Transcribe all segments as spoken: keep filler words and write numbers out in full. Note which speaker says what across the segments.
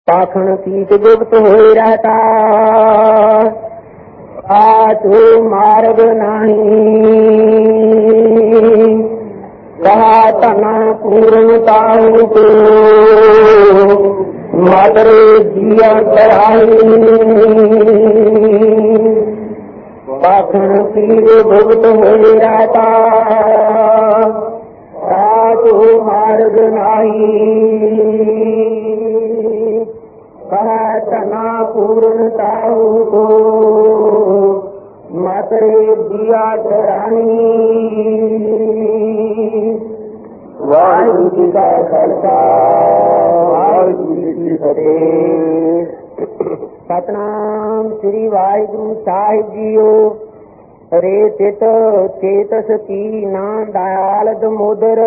Speaker 1: पाखण पीत गुप्त हो रहता, पाछो मार्ग नहीं। कहा तना पूर्णता को मातरे जिया कराई। पाखण पीत गुप्त हो रहता, पाछो मार्ग नहीं। तना पूर्णता को मातरे दिया चरानी। वाहिगुरु जी का खालसा, वाहिगुरु जी की फतेह। सतनाम श्री वाहिगुरु साहिब जीओ। रे चित चेतस की ना दयाल दमोदर।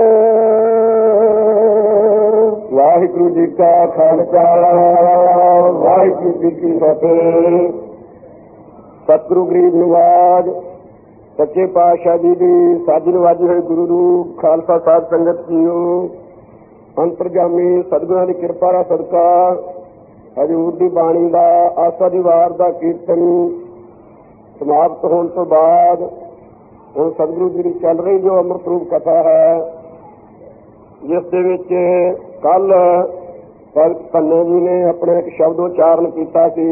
Speaker 1: वाहिगुरु जी का खालसा, वाहिगुरु जी की फतेह। सतगुरु गरीब निवाज सच्चे पातशाह जी की साज नवाजी हुए गुरु रूप खालसा साध संगत जीओ। अंतरजामी सतगुਰਾਂ की किरपा का सदका हजूर की बाणी का आसा दी वार का कीर्तन समाप्त होने तो बाद हुण सतगुरु जी की चल रही जो अमृत रूप कथा है, जिस दे विच कल भगत धन्ने जी ने अपने एक शब्दोच्चारण किया सी।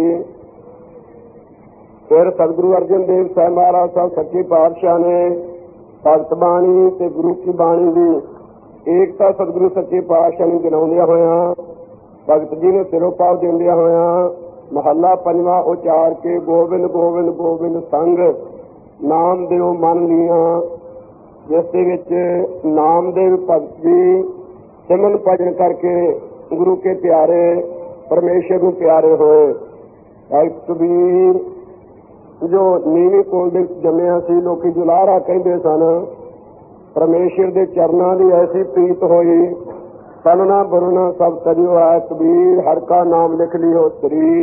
Speaker 1: फिर सतगुरु अर्जन देव साहब महाराज साहब सच्चे पातशाह ने भगत बाणी ते गुरु की बाणी की एकता सतगुरु सच्चे पातशाह ने गिनाउंदियां होया, भगत जी ने सिरोपाव दिंदियां होया महला पंजवा उचार के गोविंद गोविंद गोविंद संग नाम देव मन लिया, जिस दे विच नामदेव भगत जी सिमरन भजन करके गुरु के प्यारे परमेश्वर को प्यारे होए। भगत कबीर जो नीवी कोल दे जम्मिया सी, लोकी जुलारा कहते सन। परमेश्वर के चरणों की ऐसी प्रीत होई, तलना बुरना सब तजियो है कबीर, हर का नाम लिख लियो शरीर।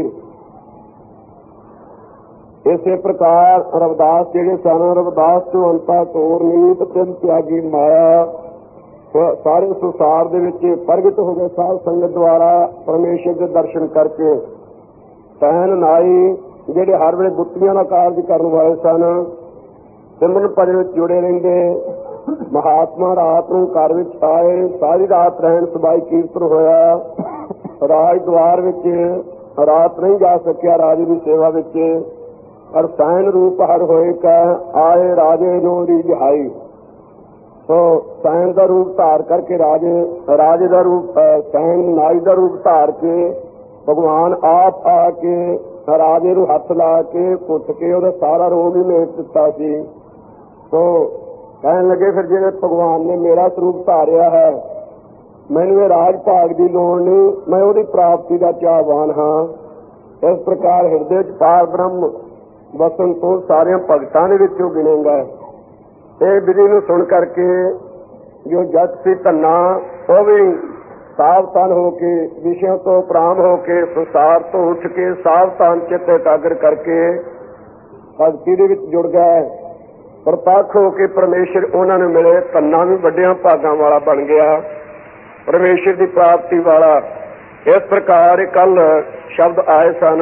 Speaker 1: इसे प्रकार रविदास जेड़े सन, रविदास तो अंता तोर नीत तिल त्यागी माया, सारे संसार दे विच प्रगट हो गए साध संगत द्वारा परमेश्वर के दर्शन करके। सैन नाई जेड़े हर वेले गुत्तियां का कार्य करने वाले सन, सिमरन भजन विच जुड़े रहिंदे। महात्मा रात नूं घर विच आए, सारी रात रहन सबाई कीर्तन होया। राज द्वार विच रात नहीं जा सकिया राजे की सेवा विच, पर सैन रूप हर होए कह आए राजे नो रिझाई। तो सैन का रूप धार करके राजे राजे का रूप सैन नाई का रूप धार के भगवान आप आके राजे नूं हथ ला के पुट के उहदा सारा रोग ही मेट दिता सी। तो कहन लगे फिर जिहड़े भगवान ने मेरा स्वरूप धारिया है, मैनूं ये राज भाग की लोड़ नहीं, मैं उहदी प्राप्ति का चाहवान हाँ। इस प्रकार हिरदे च पार ब्रह्म वसन तो सारिया भगतां दे विचों गिनेगा। ये विधि नूं सुन करके जो जग सी धन्ना वो भी सावधान होके विषयों तो प्राम होके संसार तो उठ के सावधान चित्त एकाग्र करके भगती दे विच जुड़ गए। प्रपक्ष होके परमेश्वर उन्होंने मिले, धन्ना भी वड्डियां भागां वाला बन गया, परमेश्वर की प्राप्ति वाला। इस प्रकार कल शब्द आए सन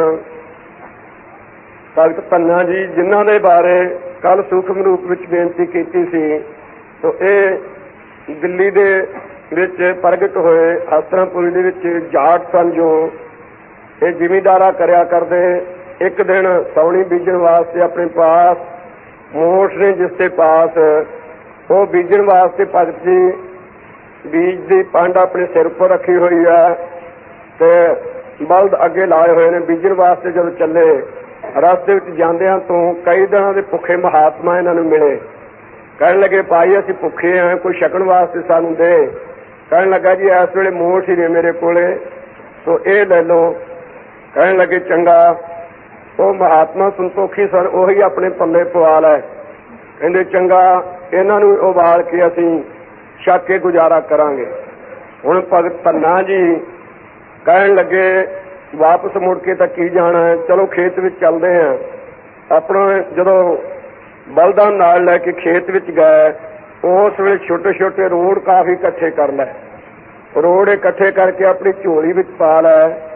Speaker 1: भगत धन्ना जी जिन्हां दे बारे कल सूक्ष्म रूप विच बेनती कीती सी। तो ये दिल्ली दे विच प्रगट होए हस्तनापुरी दे विच जाट सन जो ये जिमीदारा करया करदे। एक दिन सौणी बीजण वास्ते अपने पास मोठ ने जिसके पास वो बीजण वास्ते भगत जी बीज की पंड अपने सिर पर रखी हुई है, ते बल्द अगे लाए हुए ने बीजण वास्ते। जब चले रस्ते जांदियां तो कई दिनों के भुखे महात्मा इन्हां नूं मिले, कहण लगे भाई असीं भुखे हैं, कोई छकण वास्ते सानूं दे। कहण लगा जी इस वेले मोठ ही ने मेरे कोले, तो ये ले लो। कहण लगे चंगा। वो महात्मा संतोखी सन, उही अपने पल्ले पवा लै। कहंदे चंगा इन्हां नूं उबाल के असीं छक के गुजारा करांगे। हुण भगत धन्ना जी कहण लगे वापस मुड़ के तो की जाना है, चलो खेत विच चलदे हैं। अपना जदों बलदां नाल लैके खेत विच गए, उस वेले छोटे छोटे रोड़ काफी इकट्ठे कर लै। रोड़ इकट्ठे करके अपनी झोली विच पा लै।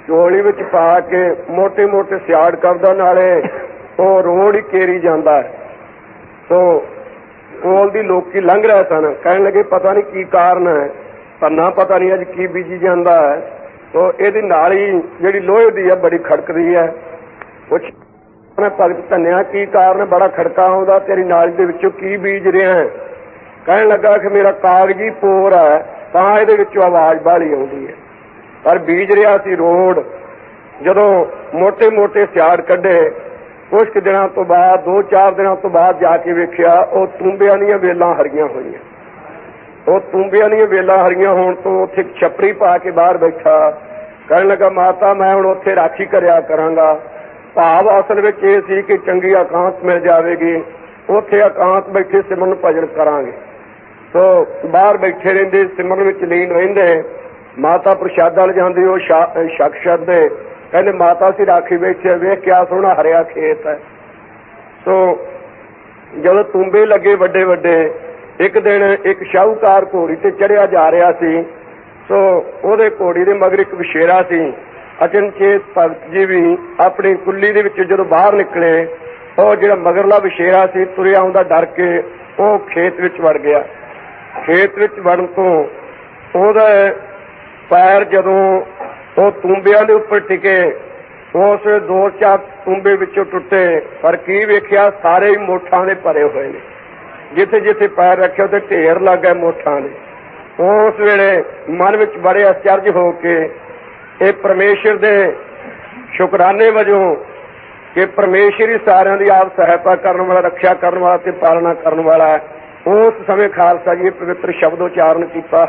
Speaker 1: ਝੋਲੀ ਵਿੱਚ ਪਾ ਕੇ ਮੋਟੇ ਮੋਟੇ ਸਿਆੜ ਕਰਦਾ, ਨਾਲੇ ਉਹ ਰੋਡ ਹੀ ਕੇਰੀ ਜਾਂਦਾ। ਸੋ ਕੋਲ ਦੀ ਲੋਕੀ ਲੰਘ ਰਹੇ ਸਨ, ਕਹਿਣ ਲੱਗੇ ਪਤਾ ਨਹੀਂ ਕੀ ਕਾਰਨ ਹੈ, ਪੰਨਾ ਪਤਾ ਨਹੀਂ ਅੱਜ ਕੀ ਬੀਜੀ ਜਾਂਦਾ ਹੈ। ਸੋ ਇਹਦੀ ਨਾਲੀ ਜਿਹੜੀ ਲੋਹੇ ਦੀ ਹੈ ਬੜੀ ਖੜਕਦੀ ਹੈ। ਕੁਛ ਭਗਤ ਧੰਨਿਆ ਕੀ ਕਾਰਨ, ਬੜਾ ਖੜਕਾ ਆਉਂਦਾ, ਤੇਰੀ ਨਾਲੀ ਦੇ ਵਿੱਚੋਂ ਕੀ ਬੀਜ ਰਿਹਾ ਹੈ? ਕਹਿਣ ਲੱਗਾ ਕਿ ਮੇਰਾ ਕਾਗਜ਼ੀ ਪੋਰ ਹੈ, ਤਾਂ ਇਹਦੇ ਵਿੱਚੋਂ ਆਵਾਜ਼ ਬਾਹਲੀ ਆਉਂਦੀ ਹੈ, ਪਰ ਬੀਜ ਰਿਹਾ ਸੀ ਰੋਡ। ਜਦੋਂ ਮੋਟੇ ਮੋਟੇ ਸਿਆੜ ਕੱਢੇ, ਕੁਛ ਕੁ ਦਿਨਾਂ ਤੋਂ ਬਾਅਦ, ਦੋ ਚਾਰ ਦਿਨਾਂ ਤੋਂ ਬਾਅਦ ਜਾ ਕੇ ਵੇਖਿਆ ਉਹ ਤੂੰਬਿਆਂ ਦੀਆਂ ਵੇਲਾਂ ਹਰੀਆਂ ਹੋਈਆਂ। ਉਹ ਤੂੰਬਿਆਂ ਦੀਆਂ ਵੇਲਾਂ ਹਰੀਆਂ ਹੋਣ ਤੋਂ ਉੱਥੇ ਛੱਪੜੀ ਪਾ ਕੇ ਬਾਹਰ ਬੈਠਾ। ਕਹਿਣ ਲੱਗਾ ਮਾਤਾ ਮੈਂ ਹੁਣ ਉੱਥੇ ਰਾਖੀ ਕਰਿਆ ਕਰਾਂਗਾ। ਭਾਵ ਅਸਲ ਵਿੱਚ ਇਹ ਸੀ ਕਿ ਚੰਗੀ ਇਕਾਂਤ ਮਿਲ ਜਾਵੇਗੀ, ਉੱਥੇ ਇਕਾਂਤ ਬੈਠੇ ਸਿਮਰਨ ਭਜਨ ਕਰਾਂਗੇ। ਸੋ ਬਾਹਰ ਬੈਠੇ ਰਹਿੰਦੇ, ਸਿਮਰਨ ਵਿੱਚ ਲੀਨ ਰਹਿੰਦੇ। ਮਾਤਾ ਪ੍ਰਸ਼ਾਦਾ ਲਿਜਾਂਦੀ, ਉਹ ਛਕ ਛੱਡਦੇ, ਕਹਿੰਦੇ ਮਾਤਾ ਸੀ ਰਾਖੀ ਬੈਠੇ, ਵੇਖ ਕਿਆ ਸੋਹਣਾ ਹਰਿਆ ਖੇਤ ਹੈ। ਸੋ ਜਦੋਂ ਤੂੰਬੇ ਲੱਗੇ ਵੱਡੇ ਵੱਡੇ, ਇੱਕ ਦਿਨ ਇੱਕ ਸ਼ਾਹੂਕਾਰ ਘੋੜੀ ਤੇ ਚੜਿਆ ਜਾ ਰਿਹਾ ਸੀ। ਸੋ ਉਹਦੇ ਘੋੜੀ ਦੇ ਮਗਰ ਇੱਕ ਵਿਸ਼ੇਰਾ ਸੀ। ਅਚਨਚੇਤ ਭਗਤ ਜੀ ਵੀ ਆਪਣੀ ਕੁੱਲੀ ਦੇ ਵਿੱਚ ਜਦੋਂ ਬਾਹਰ ਨਿਕਲੇ, ਉਹ ਜਿਹੜਾ ਮਗਰਲਾ ਵਿਸ਼ੇਰਾ ਸੀ ਤੁਰਿਆ ਆਉਂਦਾ ਡਰ ਕੇ, ਉਹ ਖੇਤ ਵਿੱਚ ਵੜ ਗਿਆ। ਖੇਤ ਵਿੱਚ ਵੜਨ ਤੋਂ ਉਹਦਾ ਪੈਰ ਜਦੋਂ ਉਹ ਤੂੰਬਿਆਂ ਦੇ ਉੱਪਰ ਟਿਕੇ, ਉਸ ਦੋ ਚਾਰ ਤੂੰਬੇ ਵਿੱਚੋਂ ਟੁੱਟੇ, ਪਰ ਕੀ ਵੇਖਿਆ ਸਾਰੇ ਹੀ ਮੋਠਾਂ ਦੇ ਭਰੇ ਹੋਏ ਨੇ। ਜਿੱਥੇ ਜਿੱਥੇ ਪੈਰ ਰੱਖਿਆ ਉੱਥੇ ਢੇਰ ਲੱਗ ਗਏ ਮੋਠਾਂ ਦੇ। ਉਸ ਵੇਲੇ ਮਨ ਵਿੱਚ ਬੜੇ ਅਚਰਜ ਹੋ ਕੇ ਇਹ ਪਰਮੇਸ਼ਰ ਦੇ ਸ਼ੁਕਰਾਨੇ ਵਜੋਂ ਕਿ ਪਰਮੇਸ਼ਰ ਹੀ ਸਾਰਿਆਂ ਦੀ ਆਪ ਸਹਾਇਤਾ ਕਰਨ ਵਾਲਾ, ਰੱਖਿਆ ਕਰਨ ਵਾਲਾ ਤੇ ਪਾਲਣਾ ਕਰਨ ਵਾਲਾ ਹੈ, ਉਸ ਸਮੇਂ ਖਾਲਸਾ ਜੀ ਪਵਿੱਤਰ ਸ਼ਬਦ ਉਚਾਰਨ ਕੀਤਾ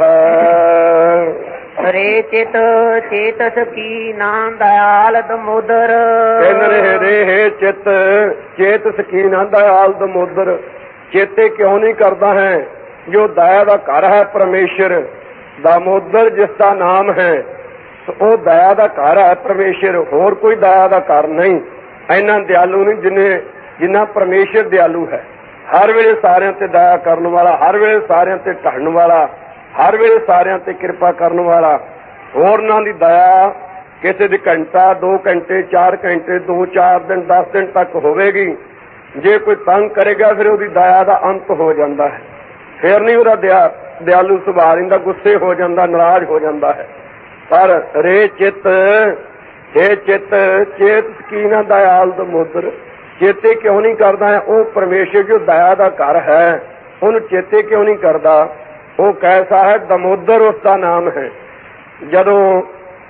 Speaker 1: ਹੈ।
Speaker 2: ਰੇ ਚਿਤ ਚੇਤਸ ਕੀ ਨਾਮ ਦਇਆਲ ਦਮੋਦਰ।
Speaker 1: ਰੇ ਚਿਤ ਚੇਤਸ ਕੀ ਨਾਮ ਦਇਆਲ ਦਮੋਦਰ। ਚੇਤੇ ਕਿਉਂ ਨਹੀਂ ਕਰਦਾ ਹੈ ਜੋ ਦਇਆ ਦਾ ਘਰ ਹੈ ਪਰਮੇਸ਼ਰ। ਦਮੋਦਰ ਜਿਸ ਦਾ ਨਾਮ ਹੈ ਉਹ ਦਇਆ ਦਾ ਘਰ ਹੈ ਪਰਮੇਸ਼ਰ, ਹੋਰ ਕੋਈ ਦਇਆ ਦਾ ਘਰ ਨਹੀਂ। ਇੰਨਾ ਦਿਆਲੂ ਨਹੀਂ ਜਿੰਨੇ ਜਿੰਨਾ ਪਰਮੇਸ਼ਰ ਦਿਆਲੂ ਹੈ। ਹਰ ਵੇਲੇ ਸਾਰਿਆਂ ਤੇ ਦਇਆ ਕਰਨ ਵਾਲਾ, ਹਰ ਵੇਲੇ ਸਾਰਿਆਂ ਤੇ ਢਾਣ ਵਾਲਾ, ਹਰ ਵੇਲੇ ਸਾਰਿਆਂ ਤੇ ਕਿਰਪਾ ਕਰਨ ਵਾਲਾ। ਹੋਰਨਾਂ ਦੀ ਦਇਆ ਕਿਸੇ ਦੀ ਘੰਟਾ, ਦੋ ਘੰਟੇ, ਚਾਰ ਘੰਟੇ, ਦੋ ਚਾਰ ਦਿਨ, ਦਸ ਦਿਨ ਤੱਕ ਹੋਵੇਗੀ। ਜੇ ਕੋਈ ਤੰਗ ਕਰੇਗਾ ਫਿਰ ਉਹਦੀ ਦਇਆ ਦਾ ਅੰਤ ਹੋ ਜਾਂਦਾ ਹੈ। ਫਿਰ ਨਹੀਂ ਉਹਦਾ ਦਿਆ ਦਿਆਲੂ ਸੁਭਾਅ ਰਹਿੰਦਾ, ਗੁੱਸੇ ਹੋ ਜਾਂਦਾ, ਨਾਰਾਜ਼ ਹੋ ਜਾਂਦਾ ਹੈ। ਪਰ ਰੇ ਚਿੱਤ ਹੇ ਚਿੱਤ ਚੇਤ ਕੀ ਨਾ ਦਇਆਲ ਦਮੋਦਰ। ਚੇਤੇ ਕਿਉਂ ਨਹੀਂ ਕਰਦਾ ਹੈ ਉਹ ਪਰਮੇਸ਼ਰ ਜੋ ਦਇਆ ਦਾ ਘਰ ਹੈ, ਉਹਨੂੰ ਚੇਤੇ ਕਿਉਂ ਨਹੀਂ ਕਰਦਾ? ਉਹ ਕੈਸਾ ਹੈ? ਦਮੋਦਰ ਉਸ ਦਾ ਨਾਮ ਹੈ। ਜਦੋਂ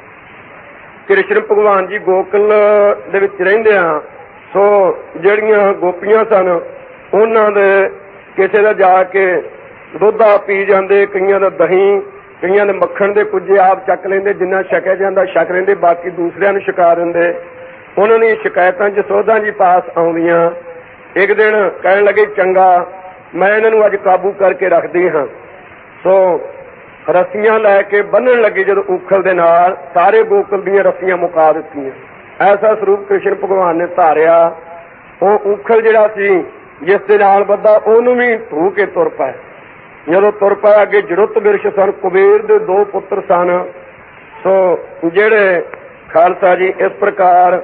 Speaker 1: ਕ੍ਰਿਸ਼ਨ ਭਗਵਾਨ ਜੀ ਗੋਕੁਲ ਦੇ ਵਿੱਚ ਰਹਿੰਦੇ ਆ, ਸੋ ਜਿਹੜੀਆਂ ਗੋਪੀਆਂ ਸਨ ਉਹਨਾਂ ਦੇ ਕਿਸੇ ਦਾ ਜਾ ਕੇ ਦੁੱਧ ਆ ਪੀ ਜਾਂਦੇ, ਕਈਆਂ ਦਾ ਦਹੀਂ, ਕਈਆਂ ਦੇ ਮੱਖਣ ਦੇ ਕੁੱਜੇ ਆਪ ਚੱਕ ਲੈਂਦੇ, ਜਿੰਨਾ ਛਕਿਆ ਜਾਂਦਾ ਛਕ ਲੈਂਦੇ, ਬਾਕੀ ਦੂਸਰਿਆਂ ਨੂੰ ਛਕਾ ਦਿੰਦੇ। ਉਹਨਾਂ ਦੀਆਂ ਸ਼ਿਕਾਇਤਾਂ ਜਸੋਧਾ ਜੀ ਪਾਸ ਆਉਂਦੀਆਂ। ਇੱਕ ਦਿਨ ਕਹਿਣ ਲੱਗੇ ਚੰਗਾ ਮੈਂ ਇਹਨਾਂ ਨੂੰ ਅੱਜ ਕਾਬੂ ਕਰਕੇ ਰੱਖਦੀ ਹਾਂ। ਸੋ ਰੱਸੀਆਂ ਲੈ ਕੇ ਬੰਨਣ ਲੱਗੇ, ਜਦੋਂ ਉਖਲ ਦੇ ਨਾਲ ਸਾਰੇ ਗੋਕੁਲ ਦੀਆਂ ਰੱਸੀਆਂ ਮੁਕਾ ਦਿੱਤੀਆਂ। ਐਸਾ ਸਰੂਪ ਕ੍ਰਿਸ਼ਨ ਭਗਵਾਨ ਨੇ ਧਾਰਿਆ। ਉਹ ਉਖਲ ਜਿਹੜਾ ਸੀ ਜਿਸ ਦੇ ਨਾਲ ਬੱਧਾ, ਉਹਨੂੰ ਵੀ ਧੂ ਕੇ ਤੁਰ ਪਏ। ਜਦੋਂ ਤੁਰ ਪਏ ਅੱਗੇ ਜੜੁੱਤ ਬਿਰਸ਼ ਸਨ, ਕੁਬੇਰ ਦੇ ਦੋ ਪੁੱਤਰ ਸਨ। ਸੋ ਜਿਹੜੇ ਖਾਲਸਾ ਜੀ ਇਸ ਪ੍ਰਕਾਰ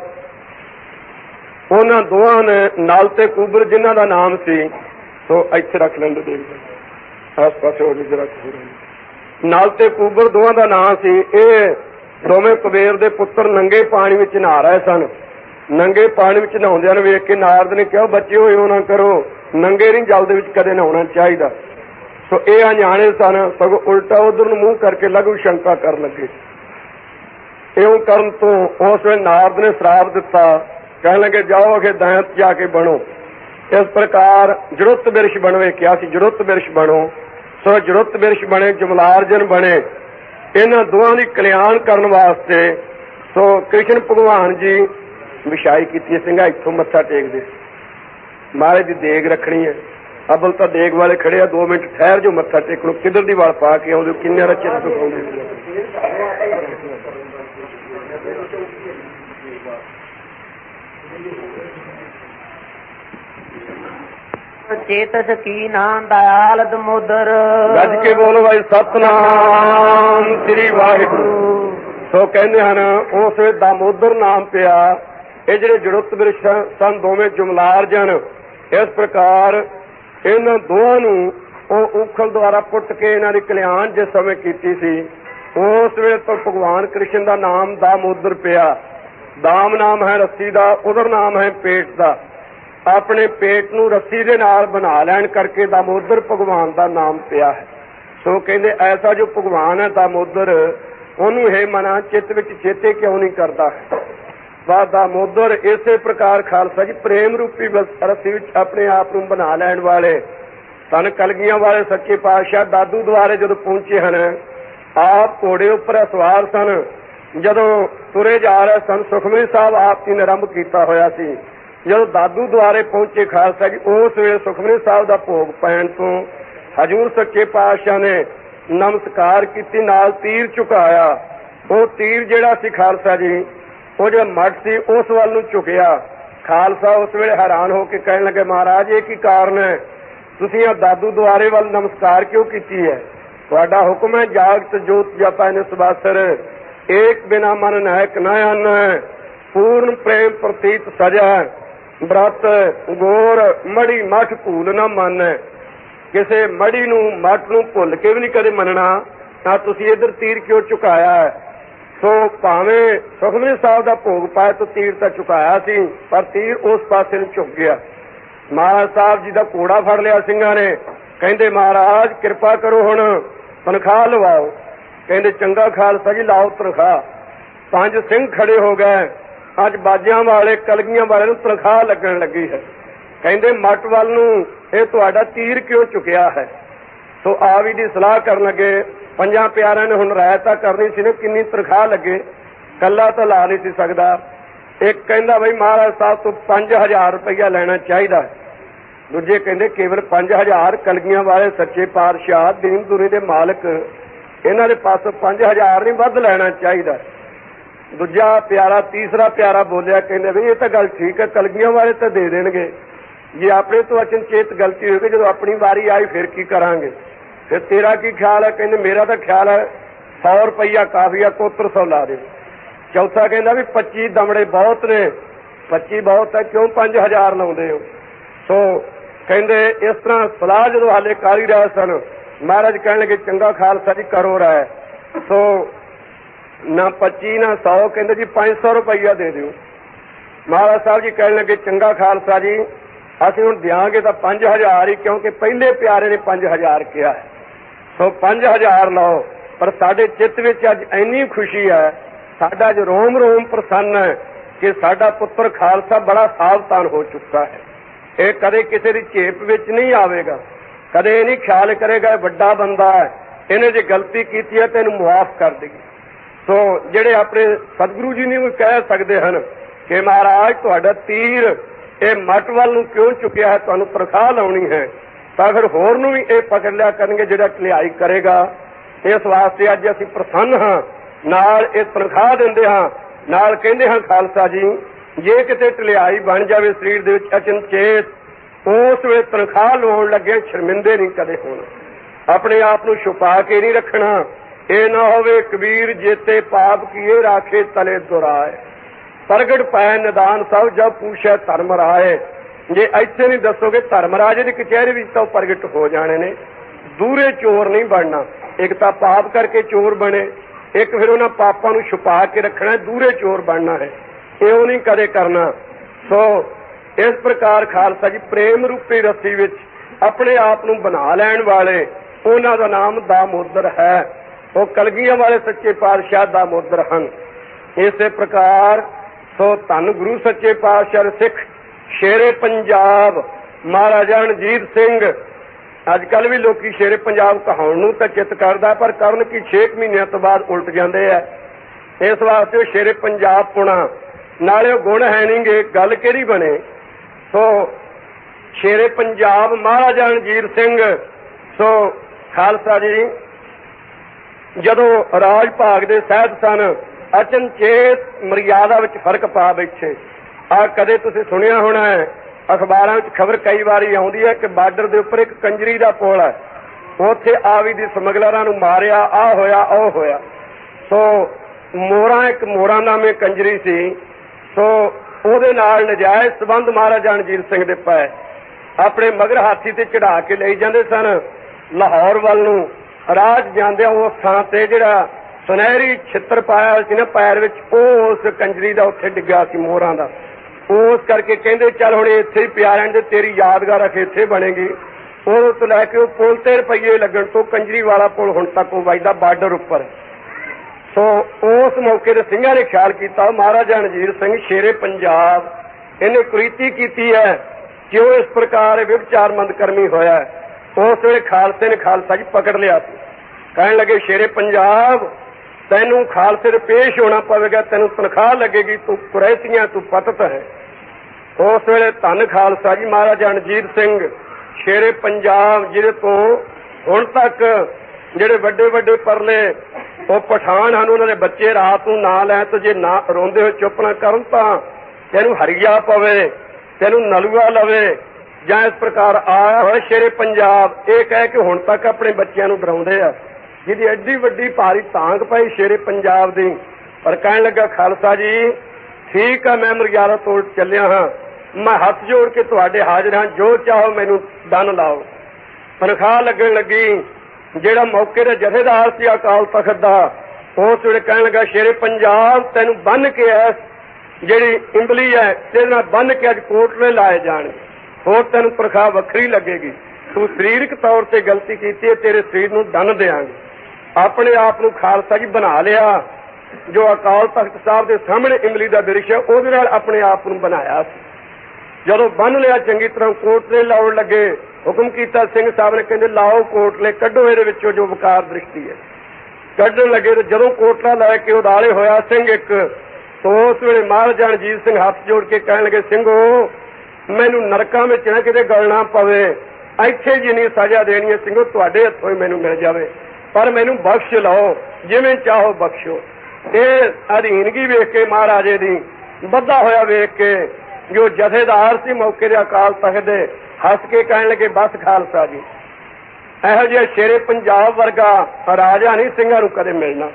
Speaker 1: ਉਹਨਾਂ ਦੋਹਾਂ ਨੇ ਨਲ ਤੇ ਕੁਬਰ ਜਿਨ੍ਹਾਂ ਦਾ ਨਾਮ ਸੀ, ਸੋ ਇੱਥੇ ਰੱਖ ਲੈਂਦੇ, ਦੇਖ ਆਸ ਪਾਸੇ ਹੋ ਜੀ ਰੱਖ। ਨਲ ਤੇ ਕੁਬਰ ਦੋਹਾਂ ਦਾ ਨਾਮ ਸੀ। ਇਹ ਦੋਵੇਂ ਕੁਬੇਰ ਦੇ ਪੁੱਤਰ ਨੰਗੇ ਪਾਣੀ ਵਿੱਚ ਨਹਾ ਰਹੇ ਸਨ। ਨੰਗੇ ਪਾਣੀ ਵਿੱਚ ਨਹਾਉਂਦਿਆਂ ਨੂੰ ਵੇਖ ਕੇ ਨਾਰਦ ਨੇ ਕਿਹਾ ਬੱਚੇ ਹੋਏ ਹੋ ਨਾ ਕਰੋ, ਨੰਗੇ ਨਹੀਂ ਜਲ ਦੇ ਵਿੱਚ ਕਦੇ ਨਹਾਉਣਾ ਚਾਹੀਦਾ। ਸੋ ਇਹ ਅਣਜਾਣੇ ਸਨ, ਸਗੋਂ ਉਲਟਾ ਉਧਰ ਨੂੰ ਮੂੰਹ ਕਰਕੇ ਲਘੂ ਸ਼ੰਕਾ ਕਰਨ ਲੱਗੇ। ਇਉਂ ਕਰਨ ਤੋਂ ਉਸ ਵੇਲੇ ਨਾਰਦ ਨੇ ਸ਼ਰਾਪ ਦਿੱਤਾ, ਕਹਿਣ ਲੱਗੇ ਜਾਓ ਅਗੇ ਦੈਂਤ ਜਾ ਕੇ ਬਣੋ। ਇਸ ਪ੍ਰਕਾਰ ਜੜੁੱਤ ਬਿਰਸ਼ ਬਣਵੇ ਕਿਹਾ ਸੀ, ਜੜੁੱਤ ਬਿਰਸ਼ ਬਣੋ। ਸੋ ਜੜੁੱਤ ਬਿਰਸ਼ ਬਣੇ, ਜਮਲਾਰਜਨ ਬਣੇ। ਇਹਨਾਂ ਦੋਹਾਂ ਦੀ ਕਲਿਆਣ ਕਰਨ ਵਾਸਤੇ ਸੋ ਕ੍ਰਿਸ਼ਨ ਭਗਵਾਨ ਜੀ ਵਿਛਾਈ ਕੀਤੀ। ਸਿੰਘਾ ਇੱਥੋਂ ਮੱਥਾ ਟੇਕਦੇ, ਮਹਾਰਾਜ ਦੀ ਦੇਗ ਰੱਖਣੀ ਹੈ। ਅਬਲ ਤਾਂ ਦੇਗ ਵਾਲੇ ਖੜੇ ਆ, ਦੋ ਮਿੰਟ ਠਹਿਰ ਜੋ ਮੱਥਾ ਟੇਕਣੋ। ਕਿੱਧਰ ਦੀ ਵਾਲ ਪਾ ਕੇ ਆਉਂਦੇ, ਕਿੰਨੇ ਰੱਚੇ ਦਿਖਾਉਂਦੇ।
Speaker 2: ਚੇਤਸ ਕੀ ਨਾਮ ਦਇਆਲ ਦਮੋਦਰ।
Speaker 1: ਗੱਜ ਕੇ ਬੋਲੋ ਭਾਈ ਸਤਿਨਾਮ ਸ੍ਰੀ ਵਾਹਿਗੁਰੂ। ਸੋ ਕਹਿੰਦੇ ਹਨ ਉਸ ਵੇਲੇ ਦਾਮੋਦਰ ਨਾਮ ਪਿਆ। ਇਹ ਜਿਹੜੇ ਜੜੁੱਤ ਬਿਰਛ ਸਨ ਦੋਵੇਂ ਜੁਮਲਾਰ ਜਨ। ਇਸ ਪ੍ਰਕਾਰ ਇਹਨਾਂ ਦੋਹਾਂ ਨੂੰ ਉਹ ਉਖਲ ਦੁਆਰਾ ਪੁੱਟ ਕੇ ਇਹਨਾਂ ਦੀ ਕਲਿਆਣ ਜਿਸ ਸਮੇਂ ਕੀਤੀ ਸੀ ਉਸ ਵੇਲੇ ਤੋਂ ਭਗਵਾਨ ਕ੍ਰਿਸ਼ਨ ਦਾ ਨਾਮ ਦਾਮੋਦਰ ਪਿਆ। ਦਾਮ ਨਾਮ ਹੈ ਰੱਸੀ ਦਾ, ਉਧਰ ਨਾਮ ਹੈ ਪੇਟ ਦਾ। ਆਪਣੇ ਪੇਟ ਨੂੰ ਰੱਸੀ ਦੇ ਨਾਲ ਬਣਾ ਲੈਣ ਕਰਕੇ ਦਾਮੋਦਰ ਭਗਵਾਨ ਦਾ ਨਾਮ ਪਿਆ ਹੈ। ਸੋ ਕਹਿੰਦੇ ਐਸਾ ਜੋ ਭਗਵਾਨ ਹੈ ਦਾਮੋਦਰ, ਉਹਨੂੰ ਹੈ ਮਨਾ ਚਿੱਤ ਵਿੱਚ ਚੇਤੇ ਕਿਉਂ ਨਹੀਂ ਕਰਦਾ। ਵਾ ਦਾਮੋਦਰ ਇਸੇ ਪ੍ਰਕਾਰ ਖਾਲਸਾ ਜੀ ਪ੍ਰੇਮ ਰੂਪੀ ਰੱਸੀ ਵਿੱਚ ਆਪਣੇ ਆਪ ਨੂੰ ਬਣਾ ਲੈਣ ਵਾਲੇ ਧੰਨ ਕਲਗੀਆਂ ਵਾਲੇ ਸੱਚੇ ਪਾਤਸ਼ਾਹ ਦਾਦੂ ਦੁਆਰੇ ਜਦੋਂ ਪਹੁੰਚੇ ਹਨ, ਆਪ ਘੋੜੇ ਉੱਪਰ ਸਵਾਰ ਸਨ। ਜਦੋਂ ਤੁਰੇ ਜਾ ਰਹੇ ਸਨ, ਸੁਖਮਨੀ ਸਾਹਿਬ ਆਪ ਜੀ ਨੇ ਆਰੰਭ ਕੀਤਾ ਹੋਇਆ ਸੀ। ਜਦੋਂ ਦਾਦੂ ਦੁਆਰੇ ਪਹੁੰਚੇ ਖਾਲਸਾ ਜੀ, ਉਸ ਵੇਲੇ ਸੁਖਮਨੀ ਸਾਹਿਬ ਦਾ ਭੋਗ ਪੈਣ ਤੋਂ ਹਜ਼ੂਰ ਸੱਚੇ ਪਾਤਸ਼ਾਹ ਨੇ ਨਮਸਕਾਰ ਕੀਤੀ, ਨਾਲ ਤੀਰ ਝੁਕਾਇਆ। ਉਹ ਤੀਰ ਜਿਹੜਾ ਸੀ ਖਾਲਸਾ ਜੀ, ਉਹ ਜਿਹੜਾ ਮੱਠ ਸੀ ਉਸ ਵੱਲ ਨੂੰ ਝੁਕਿਆ। ਖਾਲਸਾ ਉਸ ਵੇਲੇ ਹੈਰਾਨ ਹੋ ਕੇ ਕਹਿਣ ਲੱਗੇ, ਮਹਾਰਾਜ ਇਹ ਕੀ ਕਾਰਨ ਹੈ, ਤੁਸੀਂ ਆ ਦਾਦੂ ਦੁਆਰੇ ਵੱਲ ਨਮਸਕਾਰ ਕਿਉਂ ਕੀਤੀ ਹੈ? ਤੁਹਾਡਾ ਹੁਕਮ ਹੈ ਜਾਗਤ ਜੋਤ ਜਪੈ ਨਿਸਬਾਸਰ, ਏਕ ਬਿਨਾ ਮਨ ਨਾਇਕ ਨ ਆਨੈ, ਪੂਰਨ ਪ੍ਰੇਮ ਪ੍ਰਤੀਤ ਸਜੈ, ਬ੍ਰਤ ਗੋਰ ਮੜੀ ਮੱਠ ਭੂਲ ਨਾ ਮੰਨੈ। ਕਿਸੇ ਮੜੀ ਨੂੰ ਮੱਠ ਨੂੰ ਭੁੱਲ ਕੇ ਵੀ ਨਹੀਂ ਕਦੇ ਮੰਨਣਾ। ਤਾਂ ਤੁਸੀਂ ਇੱਧਰ ਤੀਰ ਕਿਉਂ ਝੁਕਾਇਆ ਹੈ? ਸੋ ਭਾਵੇਂ ਸੁਖਮਨੀ ਸਾਹਿਬ ਦਾ ਭੋਗ ਪਾਇਆ ਤਾਂ ਤੀਰ ਤਾਂ ਝੁਕਾਇਆ ਸੀ, ਪਰ ਤੀਰ ਉਸ ਪਾਸੇ ਨੂੰ ਝੁਕ ਗਿਆ। ਮਹਾਰਾਜ ਸਾਹਿਬ ਜੀ ਦਾ ਘੋੜਾ ਫੜ ਲਿਆ ਸਿੰਘਾਂ ਨੇ। ਕਹਿੰਦੇ ਮਹਾਰਾਜ ਕਿਰਪਾ ਕਰੋ, ਹੁਣ ਤਨਖਾਹ ਲਵਾਓ। ਕਹਿੰਦੇ ਚੰਗਾ ਖਾਲਸਾ ਜੀ, ਲਾਓ ਤਨਖਾਹ। ਪੰਜ ਸਿੰਘ ਖੜੇ ਹੋ ਗਏ। ਅੱਜ ਬਾਜਿਆਂ ਵਾਲੇ ਕਲਗੀਆਂ ਵਾਲੇ ਨੂੰ ਤਨਖਾਹ ਲੱਗਣ ਲੱਗੀ ਹੈ। ਕਹਿੰਦੇ ਮੱਟ ਵੱਲ ਨੂੰ ਇਹ ਤੁਹਾਡਾ ਤੀਰ ਕਿਉਂ ਝੁਕਿਆ ਹੈ? ਸੋ ਆਵੀ ਦੀ ਸਲਾਹ ਕਰਨ ਲੱਗੇ। ਪੰਜਾਂ ਪਿਆਰਿਆਂ ਨੇ ਹੁਣ ਰਾਇ ਤਾਂ ਕਰਨੀ ਸੀ ਨਾ, ਕਿੰਨੀ ਤਨਖਾਹ ਲੱਗੇ, ਕੱਲਾ ਤਾਂ ਲਾ ਨਹੀਂ ਸੀ ਸਕਦਾ। ਇੱਕ ਕਹਿੰਦਾ ਬਈ ਮਹਾਰਾਜ ਸਾਹਿਬ ਤੋਂ ਪੰਜ ਹਜ਼ਾਰ ਰੁਪਇਆ ਲੈਣਾ ਚਾਹੀਦਾ। ਦੂਜੇ ਕਹਿੰਦੇ ਕੇਵਲ ਪੰਜ ਹਜ਼ਾਰ, ਕਲਗੀਆਂ ਵਾਲੇ ਸੱਚੇ ਪਾਤਸ਼ਾਹ ਦੀਨ ਦੁਨੀ ਦੇ ਮਾਲਕ, ਇਹਨਾਂ ਦੇ ਪਾਸੋਂ ਪੰਜ ਹਜ਼ਾਰ ਨਹੀਂ ਵੱਧ ਲੈਣਾ ਚਾਹੀਦਾ। ਦੂਜਾ ਪਿਆਰਾ ਤੀਸਰਾ ਪਿਆਰਾ ਬੋਲਿਆ, ਕਹਿੰਦੇ ਵੀ ਇਹ ਤਾਂ ਗੱਲ ਠੀਕ ਹੈ, ਕਲਗੀਆਂ ਵਾਲੇ ਤਾਂ ਦੇ ਦੇਣਗੇ, ਜੇ ਆਪਣੇ ਤੋਂ ਅਚਨਚੇਤ ਗਲਤੀ ਹੋਵੇਗੀ, ਜਦੋਂ ਆਪਣੀ ਵਾਰੀ ਆਈ ਫਿਰ ਕੀ ਕਰਾਂਗੇ? ਫਿਰ ਤੇਰਾ ਕੀ ਖਿਆਲ ਹੈ? ਕਹਿੰਦੇ ਮੇਰਾ ਤਾਂ ਖਿਆਲ ਹੈ ਸੌ ਰੁਪਈਆ ਕਾਫੀ ਆ, ਕੋਤਰ ਸੌ ਲਾ ਦੇ। ਚੌਥਾ ਕਹਿੰਦਾ ਵੀ ਪੱਚੀ ਦਮੜੇ ਬਹੁਤ ਨੇ। ਪੱਚੀ ਬਹੁਤ ਹੈ, ਕਿਉਂ ਪੰਜ ਹਜ਼ਾਰ ਲਾਉਂਦੇ ਹੋ? ਸੋ ਕਹਿੰਦੇ ਇਸ ਤਰ੍ਹਾਂ ਸਲਾਹ ਜਦੋਂ ਹਾਲੇ ਕਰ ਹੀ ਰਹੇ ਸਨ, ਮਹਾਰਾਜ ਕਹਿਣ ਲੱਗੇ ਚੰਗਾ ਖਾਲਸਾ ਜੀ ਕਰੋ ਰਾਇ। ਸੋ ਨਾ ਪੱਚੀ ਨਾ ਸੌ, ਕਹਿੰਦੇ ਜੀ ਪੰਜ ਸੌ ਰੁਪਈਆ ਦੇ ਦਿਓ। ਮਹਾਰਾਜ ਸਾਹਿਬ ਜੀ ਕਹਿਣ ਲੱਗੇ ਚੰਗਾ ਖਾਲਸਾ ਜੀ, ਅਸੀਂ ਹੁਣ ਦਿਆਂਗੇ ਤਾਂ ਪੰਜ ਹਜ਼ਾਰ ਹੀ, ਕਿਉਂਕਿ ਪਹਿਲੇ ਪਿਆਰੇ ਨੇ ਪੰਜ ਹਜ਼ਾਰ ਕਿਹਾ ਹੈ। ਸੋ ਪੰਜ ਹਜ਼ਾਰ ਲਓ। ਪਰ ਸਾਡੇ ਚਿੱਤ ਵਿੱਚ ਅੱਜ ਇੰਨੀ ਖੁਸ਼ੀ ਹੈ, ਸਾਡਾ ਅੱਜ ਰੋਮ ਰੋਮ ਪ੍ਰਸੰਨ ਹੈ ਕਿ ਸਾਡਾ ਪੁੱਤਰ ਖਾਲਸਾ ਬੜਾ ਸਾਵਧਾਨ ਹੋ ਚੁੱਕਾ ਹੈ। ਇਹ ਕਦੇ ਕਿਸੇ ਦੀ ਝੇਪ ਵਿੱਚ ਨਹੀਂ ਆਵੇਗਾ, ਕਦੇ ਇਹ ਨਹੀਂ ਖਿਆਲ ਕਰੇਗਾ ਇਹ ਵੱਡਾ ਬੰਦਾ ਹੈ, ਇਹਨੇ ਜੇ ਗਲਤੀ ਕੀਤੀ ਹੈ ਤਾਂ ਇਹਨੂੰ ਮੁਆਫ ਕਰ ਦੇਗੀ। ਸੋ ਜਿਹੜੇ ਆਪਣੇ ਸਤਿਗੁਰੂ ਜੀ ਨੂੰ ਵੀ ਕਹਿ ਸਕਦੇ ਹਨ ਕਿ ਮਹਾਰਾਜ ਤੁਹਾਡਾ ਤੀਰ ਇਹ ਮੱਟ ਵੱਲ ਨੂੰ ਕਿਉਂ ਚੁੱਕਿਆ ਹੈ, ਤੁਹਾਨੂੰ ਤਨਖਾਹ ਲਾਉਣੀ ਹੈ, ਤਾਂ ਫਿਰ ਹੋਰ ਨੂੰ ਵੀ ਇਹ ਪਕੜ ਲਿਆ ਕਰਨਗੇ ਜਿਹੜਾ ਢਲਿਆਈ ਕਰੇਗਾ। ਇਸ ਵਾਸਤੇ ਅੱਜ ਅਸੀਂ ਪ੍ਰਸੰਨ ਹਾਂ, ਨਾਲ ਇਹ ਤਨਖਾਹ ਦਿੰਦੇ ਹਾਂ, ਨਾਲ ਕਹਿੰਦੇ ਹਾਂ ਖਾਲਸਾ ਜੀ ਜੇ ਕਿਤੇ ਢਲਿਆਈ ਬਣ ਜਾਵੇ ਸਰੀਰ ਦੇ ਵਿੱਚ ਅਚਨਚੇਤ, ਉਸ ਵੇਲੇ ਤਨਖਾਹ ਲਵਾਉਣ ਲੱਗੇ ਸ਼ਰਮਿੰਦੇ ਨਹੀਂ ਕਦੇ ਹੋਣਾ, ਆਪਣੇ ਆਪ ਨੂੰ ਛੁਪਾ ਕੇ ਨਹੀਂ ਰੱਖਣਾ। ਇਹ ਨਾ ਹੋਵੇ ਕਬੀਰ ਜੇਤੇ ਪਾਪ ਕੀਏ ਰਾਖੇ ਤਲੇ ਦੁਰਾਏ, ਪ੍ਰਗਟ ਪੈ ਨਿਦਾਨ ਸਭ ਜਬ ਪੂਛੈ ਧਰਮ ਰਾਏ। ਜੇ ਇੱਥੇ ਨਹੀਂ ਦੱਸੋਗੇ ਧਰਮ ਰਾਜੇ ਦੀ ਕਚਹਿਰੀ ਵਿੱਚ ਤਾਂ ਪ੍ਰਗਟ ਹੋ ਜਾਣੇ ਨੇ। ਦੂਰੇ ਚੋਰ ਨਹੀਂ ਬਣਨਾ, ਇੱਕ ਤਾਂ ਪਾਪ ਕਰਕੇ ਚੋਰ ਬਣੇ, ਇੱਕ ਫਿਰ ਉਹਨਾਂ ਪਾਪਾਂ ਨੂੰ ਛੁਪਾ ਕੇ ਰੱਖਣਾ, ਦੂਰੇ ਚੋਰ ਬਣਨਾ ਹੈ, ਇਉਂ ਨਹੀਂ ਕਦੇ ਕਰਨਾ। ਸੋ ਇਸ ਪ੍ਰਕਾਰ ਖਾਲਸਾ ਜੀ ਪ੍ਰੇਮ ਰੂਪੀ ਰੱਸੀ ਵਿੱਚ ਆਪਣੇ ਆਪ ਨੂੰ ਬਣਾ ਲੈਣ ਵਾਲੇ, ਉਹਨਾਂ ਦਾ ਨਾਮ ਦਾਮੋਦਰ ਹੈ। ਉਹ ਕਲਗੀਆਂ ਵਾਲੇ ਸੱਚੇ ਪਾਤਸ਼ਾਹ ਦਾਮੋਦਰ ਹਨ। ਇਸੇ ਪ੍ਰਕਾਰ ਸੋ ਧੰਨ ਗੁਰੂ ਸੱਚੇ ਪਾਤਸ਼ਾਹ ਸਿੱਖ ਸ਼ੇਰੇ ਪੰਜਾਬ ਮਹਾਰਾਜਾ ਰਣਜੀਤ ਸਿੰਘ। ਅੱਜ ਕੱਲ੍ਹ ਵੀ ਲੋਕੀ ਸ਼ੇਰੇ ਪੰਜਾਬ ਕਹਾਉਣ ਨੂੰ ਤਾਂ ਚਿੱਤ ਕਰਦਾ, ਪਰ ਕਰਨ ਕੀ ਛੇ ਮਹੀਨਿਆਂ ਤੋਂ ਬਾਅਦ ਉਲਟ ਜਾਂਦੇ ਆ। ਇਸ ਵਾਸਤੇ ਉਹ ਸ਼ੇਰੇ ਪੰਜਾਬ ਪੁਣਾ, ਨਾਲੇ ਉਹ ਗੁਣ ਹੈ ਨਹੀਂ ਗੇ, ਗੱਲ ਕਿਹੜੀ ਬਣੇ। ਸੋ ਸ਼ੇਰੇ ਪੰਜਾਬ ਮਹਾਰਾਜਾ ਰਣਜੀਤ ਸਿੰਘ। ਸੋ ਖਾਲਸਾ ਜੀ ਜਦੋਂ ਰਾਜ ਭਾਗ ਦੇ ਸਹਿਤ ਸਨ, ਅਚਨਚੇਤ ਮਰਿਆਦਾ ਵਿੱਚ ਫਰਕ ਪਾ ਬੈਠੇ। ਆ ਕਦੇ ਤੁਸੀਂ ਸੁਣਿਆ ਹੋਣਾ ਹੈ, ਅਖਬਾਰਾਂ ਵਿੱਚ ਖਬਰ ਕਈ ਵਾਰੀ ਆਉਂਦੀ ਹੈ ਕਿ ਬਾਰਡਰ ਦੇ ਉੱਪਰ ਇੱਕ ਕੰਜਰੀ ਦਾ ਪੁਲ ਹੈ, ਉੱਥੇ ਆਵੀ ਦੀ ਸਮਗਲਰਾਂ ਨੂੰ ਮਾਰਿਆ, ਆਹ ਹੋਇਆ ਉਹ ਹੋਇਆ। ਸੋ ਮੋਹਰਾਂ ਇੱਕ ਮੋਹਰਾਂ ਨਾਮੇ ਕੰਜਰੀ ਸੀ, ਸੋ ਉਹਦੇ ਨਾਲ ਨਜਾਇਜ਼ ਸਬੰਧ ਮਹਾਰਾਜਾ ਰਣਜੀਤ ਸਿੰਘ ਦੇ ਪਏ। ਆਪਣੇ ਮਗਰ ਹਾਥੀ ਤੇ ਚੜਾ ਕੇ ਲਈ ਜਾਂਦੇ ਸਨ ਲਾਹੌਰ ਵੱਲ ਨੂੰ। ਰਾਜ ਜਾਂਦਿਆਂ ਉਸ ਥਾਂ ਤੇ ਜਿਹੜਾ ਸੁਨਹਿਰੀ ਛਿੱਤਰ ਪਾਇਆ ਸੀ ਨਾ ਪੈਰ ਵਿੱਚ, ਉਹ ਉਸ ਕੰਜਰੀ ਦਾ ਉੱਥੇ ਡਿੱਗਾ ਸੀ ਮੋਹਰਾਂ ਦਾ। ਉਸ ਕਰਕੇ ਕਹਿੰਦੇ ਚੱਲ ਹੁਣ ਇੱਥੇ ਹੀ ਪਿਆ ਰਹਿਣ ਦੇ, ਤੇਰੀ ਯਾਦਗਾਰ ਅਖ ਇੱਥੇ ਬਣੇਗੀ। ਉਹ ਤੋਂ ਲੈ ਕੇ ਉਹ ਪੁਲ ਤੇ ਰੁਪਈਏ ਲੱਗਣ ਤੋਂ ਕੰਜਰੀ ਵਾਲਾ ਪੁਲ ਹੁਣ ਤੱਕ ਉਹ ਵੱਜਦਾ ਬਾਰਡਰ ਉੱਪਰ। ਸੋ ਉਸ ਮੌਕੇ ਤੇ ਸਿੰਘਾਂ ਨੇ ਖਿਆਲ ਕੀਤਾ ਮਹਾਰਾਜਾ ਰਣਜੀਤ ਸਿੰਘ ਸ਼ੇਰੇ ਪੰਜਾਬ, ਇਹਨੇ ਕੁਰੀਤੀ ਕੀਤੀ ਹੈ ਕਿ ਉਹ ਇਸ ਪ੍ਰਕਾਰ ਵਿਭਚਾਰ ਮੰਦਕਰਮੀ ਹੋਇਆ। ਉਸ ਵੇਲੇ ਖਾਲਸੇ ਨੇ ਖਾਲਸਾ ਜੀ ਪਕੜ ਲਿਆ ਸੀ। ਕਹਿਣ ਲੱਗੇ ਸ਼ੇਰੇ ਪੰਜਾਬ, ਤੈਨੂੰ ਖਾਲਸੇ ਦੇ ਪੇਸ਼ ਹੋਣਾ ਪਵੇਗਾ, ਤੈਨੂੰ ਤਨਖਾਹ ਲੱਗੇਗੀ, ਤੂੰ ਕੁਰੈਸ਼ੀਆਂ, ਤੂੰ ਪਤਤ ਹੈ। ਉਸ ਵੇਲੇ ਧੰਨ ਖਾਲਸਾ ਜੀ ਮਹਾਰਾਜਾ ਰਣਜੀਤ ਸਿੰਘ ਸ਼ੇਰੇ ਪੰਜਾਬ, ਜਿਹਦੇ ਤੋਂ ਹੁਣ ਤੱਕ ਜਿਹੜੇ ਵੱਡੇ ਵੱਡੇ ਪਰਲੇ ਉਹ ਪਠਾਨ ਹਨ, ਉਹਨਾਂ ਦੇ ਬੱਚੇ ਰਾਤ ਨੂੰ ਨਾ ਲੈਣ ਤੇ ਜੇ ਨਾ ਰੋਂਦੇ ਹੋਏ ਚੁੱਪ ਨਾ ਕਰਨ ਤਾਂ ਤੈਨੂੰ ਹਰੀਆ ਪਵੇ, ਤੈਨੂੰ ਨਲੂਆ ਲਵੇ, ਜਾਂ ਇਸ ਪ੍ਰਕਾਰ ਆਇਆ ਹੋਇਆ ਸ਼ੇਰੇ ਪੰਜਾਬ। ਇਹ ਕਹਿ ਕੇ ਹੁਣ ਤੱਕ ਆਪਣੇ ਬੱਚਿਆਂ ਨੂੰ ਡਰਾਉਂਦੇ ਆ, ਜਿਹਦੀ ਐਡੀ ਵੱਡੀ ਭਾਰੀ ਤਾਂਗ ਪਈ ਸ਼ੇਰੇ ਪੰਜਾਬ ਦੀ। ਪਰ ਕਹਿਣ ਲੱਗਾ ਖਾਲਸਾ ਜੀ ਠੀਕ ਆ, ਮੈਂ ਮਰਿਆਦਾ ਤੋੜ ਚੱਲਿਆ ਹਾਂ, ਮੈਂ ਹੱਥ ਜੋੜ ਕੇ ਤੁਹਾਡੇ ਹਾਜ਼ਰ ਹਾਂ, ਜੋ ਚਾਹੋ ਮੈਨੂੰ ਦੰਨ ਲਾਓ। ਤਨਖਾਹ ਲੱਗਣ ਲੱਗੀ। ਜਿਹੜਾ ਮੌਕੇ ਦੇ ਜਥੇਦਾਰ ਸੀ ਅਕਾਲ ਤਖਤ ਦਾ, ਉਸ ਵੇਲੇ ਕਹਿਣ ਲੱਗਾ ਸ਼ੇਰੇ ਪੰਜਾਬ, ਤੈਨੂੰ ਬੰਨ ਕੇ ਐ ਜਿਹੜੀ ਇੰਬਲੀ ਹੈ ਇਹਦੇ ਨਾਲ ਬੰਨ ਕੇ ਅੱਜ ਕੋਟਲੇ ਲਾਏ ਜਾਣਗੇ, ਹੋਰ ਤੈਨੂੰ ਤਨਖਾਹ ਵੱਖਰੀ ਲੱਗੇਗੀ। ਤੂੰ ਸਰੀਰਕ ਤੌਰ ਤੇ ਗਲਤੀ ਕੀਤੀ ਹੈ, ਤੇਰੇ ਸਰੀਰ ਨੂੰ ਦੰਨ ਦਿਆਂਗੇ। ਆਪਣੇ ਆਪ ਨੂੰ ਖਾਲਸਾ ਜੀ ਬਣਾ ਲਿਆ। ਜੋ ਅਕਾਲ ਤਖਤ ਸਾਹਿਬ ਦੇ ਸਾਹਮਣੇ ਇਮਲੀ ਦਾ ਦ੍ਰਿਸ਼ ਹੈ, ਉਹਦੇ ਨਾਲ ਆਪਣੇ ਆਪ ਨੂੰ ਬਣਾਇਆ ਸੀ। ਜਦੋਂ ਬੰਨ ਲਿਆ ਚੰਗੀ ਤਰ੍ਹਾਂ, ਕੋਟਲੇ ਲਾਉਣ ਲੱਗੇ। ਹੁਕਮ ਕੀਤਾ ਸਿੰਘ ਸਾਹਿਬ ਨੇ, ਕਹਿੰਦੇ ਲਾਓ ਕੋਟਲੇ, ਕੱਢੋ ਇਹਦੇ ਵਿੱਚੋਂ ਜੋ ਵਿਕਾਰ ਦ੍ਰਿਸ਼ਟੀ ਹੈ। ਕੱਢਣ ਲੱਗੇ ਤੇ ਜਦੋਂ ਕੋਟਲਾ ਲੈ ਕੇ ਉਡਾਲੇ ਹੋਇਆ ਸਿੰਘ ਇੱਕ, ਤੋਂ ਉਸ ਵੇਲੇ ਮਹਾਰਾਜਾ ਰਣਜੀਤ ਸਿੰਘ ਹੱਥ ਜੋੜ ਕੇ ਕਹਿਣ ਲੱਗੇ ਸਿੰਘੋ, ਮੈਨੂੰ ਨਰਕਾਂ ਵਿੱਚ ਨਾ ਕਿਤੇ ਗਲਣਾ ਪਵੇ, ਇੱਥੇ ਜਿੰਨੀ ਸਜ਼ਾ ਦੇਣੀ ਹੈ ਸਿੰਘੋ ਤੁਹਾਡੇ ਹੱਥੋਂ ਹੀ ਮੈਨੂੰ ਮਿਲ ਜਾਵੇ, ਪਰ ਮੈਨੂੰ ਬਖਸ਼ ਲਓ, ਜਿਵੇਂ ਚਾਹੋ ਬਖਸ਼ੋ। ਇਹ ਅਧੀਨਗੀ ਵੇਖ ਕੇ ਮਹਾਰਾਜੇ ਦੀ ਬੱਧਾ ਹੋਇਆ ਵੇਖ ਕੇ ਜੋ ਜਥੇਦਾਰ ਸੀ ਮੌਕੇ ਦੇ ਅਕਾਲ ਤਖਤ ਦੇ, ਹੱਸ ਕੇ ਕਹਿਣ ਲੱਗੇ ਬਸ ਖਾਲਸਾ ਜੀ, ਇਹੋ ਜਿਹਾ ਸ਼ੇਰੇ ਪੰਜਾਬ ਵਰਗਾ ਰਾਜਾ ਨਹੀਂ ਸਿੰਘਾਂ ਨੂੰ ਕਦੇ ਮਿਲਣਾ।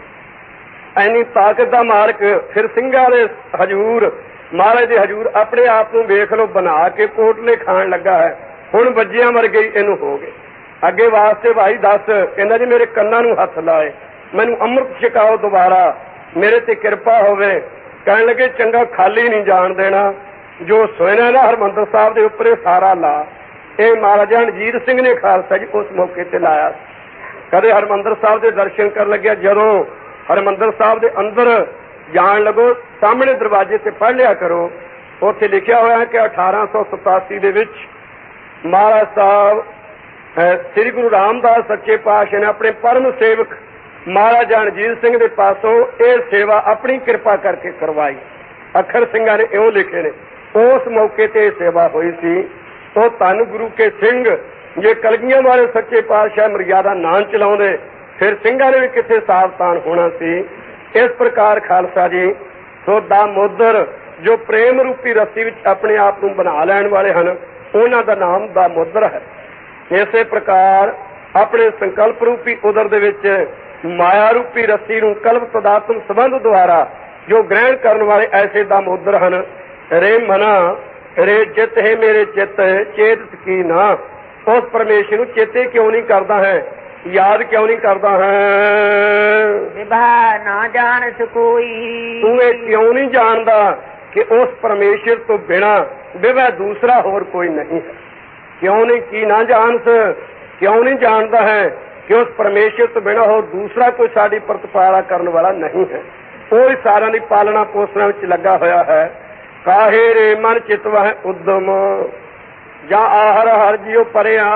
Speaker 1: ਐਨੀ ਤਾਕਤ ਦਾ ਮਾਲਕ। ਫਿਰ ਸਿੰਘਾਂ ਦੇ ਹਜੂਰ, ਮਹਾਰਾਜ ਦੇ ਹਜੂਰ ਆਪਣੇ ਆਪ ਨੂੰ ਵੇਖ ਲਓ ਬਣਾ ਕੇ ਕੋਟਲੇ ਖਾਣ ਲੱਗਾ ਹੈ। ਹੁਣ ਬੱਜਿਆਂ ਵਰਗੇ ਹੀ ਇਹਨੂੰ ਹੋ ਗਏ। ਅੱਗੇ ਵਾਸਤੇ ਭਾਈ ਦੱਸ, ਕਹਿੰਦਾ ਜੀ ਮੇਰੇ ਕੰਨਾਂ ਨੂੰ ਹੱਥ ਲਾਏ, ਮੈਨੂੰ ਅੰਮ੍ਰਿਤ ਛਕਾਓ ਦੁਬਾਰਾ, ਮੇਰੇ ਤੇ ਕਿਰਪਾ ਹੋਵੇ। ਕਹਿਣ ਲੱਗੇ ਚੰਗਾ ਖਾਲੀ ਨਹੀਂ ਜਾਣ ਦੇਣਾ, ਜੋ ਸੋਇਨਾ ਨਾ ਹਰਿਮੰਦਰ ਸਾਹਿਬ ਦੇ ਉੱਪਰ ਇਹ ਸਾਰਾ ਲਾ। ਇਹ ਮਹਾਰਾਜਾ ਰਣਜੀਤ ਸਿੰਘ ਨੇ ਖਾਲਸਾ ਜੀ ਉਸ ਮੌਕੇ ਤੇ ਲਾਇਆ। ਕਦੇ ਹਰਿਮੰਦਰ ਸਾਹਿਬ ਦੇ ਦਰਸ਼ਨ ਕਰਨ ਲੱਗਿਆ, ਜਦੋਂ ਹਰਿਮੰਦਰ ਸਾਹਿਬ ਦੇ ਅੰਦਰ ਜਾਣ ਲੱਗੋ ਸਾਹਮਣੇ ਦਰਵਾਜ਼ੇ ਤੇ ਪੜ੍ਹ ਲਿਆ ਕਰੋ, ਉੱਥੇ ਲਿਖਿਆ ਹੋਇਆ ਹੈ ਕਿ ਅਠਾਰਾਂ ਸੌ ਸਤਾਸੀ ਦੇ ਵਿੱਚ ਮਹਾਰਾਜ ਸਾਹਿਬ ਸ੍ਰੀ ਗੁਰੂ ਰਾਮਦਾਸ ਸੱਚੇ ਪਾਤਸ਼ਾਹ ਨੇ ਆਪਣੇ ਪਰਮ ਸੇਵਕ ਮਹਾਰਾਜਾ ਰਣਜੀਤ ਸਿੰਘ ਦੇ ਪਾਸੋਂ ਇਹ ਸੇਵਾ ਆਪਣੀ ਕਿਰਪਾ ਕਰਕੇ ਕਰਵਾਈ। ਅੱਖਰ ਸਿੰਘਾਂ ਨੇ ਇਉਂ ਲਿਖੇ ਨੇ। ਉਸ ਮੌਕੇ ਤੇ ਇਹ ਸੇਵਾ ਹੋਈ ਸੀ। ਉਹ ਧੰਨ ਗੁਰੂ ਕੇ ਸਿੰਘ, ਜੇ ਕਲਗੀਆਂ ਵਾਲੇ ਸੱਚੇ ਪਾਤਸ਼ਾਹ ਮਰਿਆਦਾ ਨਾ ਚਲਾਉਂਦੇ ਫਿਰ ਸਿੰਘਾਂ ਨੇ ਵੀ ਕਿੱਥੇ ਸਾਵਧਾਨ ਹੋਣਾ ਸੀ। ਇਸ ਪ੍ਰਕਾਰ ਖਾਲਸਾ ਜੀ ਸੋ ਦਾਮੋਦਰ ਜੋ ਪ੍ਰੇਮ ਰੂਪੀ ਰੱਸੀ ਵਿੱਚ ਆਪਣੇ ਆਪ ਨੂੰ ਬਣਾ ਲੈਣ ਵਾਲੇ ਹਨ, ਉਹਨਾਂ ਦਾ ਨਾਮ ਦਾਮੋਦਰ ਹੈ। ਇਸੇ ਪ੍ਰਕਾਰ ਆਪਣੇ ਸੰਕਲਪ ਰੂਪੀ ਉਦਰ ਦੇ ਵਿੱਚ ਮਾਇਆ ਰੂਪੀ ਰੱਸੀ ਨੂੰ ਕਲਪ ਤਦਾਤਮ ਸੰਬੰਧ ਦੁਆਰਾ ਜੋ ਗ੍ਰਹਿਣ ਕਰਨ ਵਾਲੇ ਐਸੇ ਦਾਮੋਦਰ ਹਨ। ਰੇ ਮਨਾ ਰੇ ਚਿੱਤ ਹੈ ਮੇਰੇ ਚਿੱਤ ਚੇਤ ਕੀ ਨਾ, ਉਸ ਪਰਮੇਸ਼ਰ ਨੂੰ ਚੇਤੇ ਕਿਉਂ ਨਹੀਂ ਕਰਦਾ ਹੈ, ਯਾਦ ਕਿਉਂ ਨਹੀਂ ਕਰਦਾ ਹੈ।
Speaker 2: ਵਿਭਾ ਨਾ ਜਾਣ ਸਕੋਈ,
Speaker 1: ਤੂੰ ਇਹ ਕਿਉਂ ਨਹੀਂ ਜਾਣਦਾ ਕਿ ਉਸ ਪਰਮੇਸ਼ਰ ਤੋਂ ਬਿਨਾਂ ਵਿਭਾ ਦੂਸਰਾ ਹੋਰ ਕੋਈ ਨਹੀਂ ਹੈ। ਕਿਉਂ ਨਹੀਂ ਕੀ ਨਾ ਜਾਣਸ, ਕਿਉਂ ਨਹੀਂ ਜਾਣਦਾ ਹੈ ਕਿ ਉਸ ਪਰਮੇਸ਼ਰ ਤੋਂ ਬਿਨਾਂ ਹੋਰ ਦੂਸਰਾ ਕੋਈ ਸਾਡੀ ਪ੍ਰਤਪਾਲਾ ਕਰਨ ਵਾਲਾ ਨਹੀਂ ਹੈ। ਉਹ ਹੀ ਸਾਰਿਆਂ ਦੀ ਪਾਲਣਾ ਪੋਸ਼ਣਾ ਵਿੱਚ ਲੱਗਾ ਹੋਇਆ ਹੈ। ਕਾਹੇ ਰੇ ਮਨ ਚਿਤਵਾ ਹੈ ਉਦਮ, ਜਾਂ ਆਹਰ ਹਰ ਜਿਉ ਪਰਿਆ।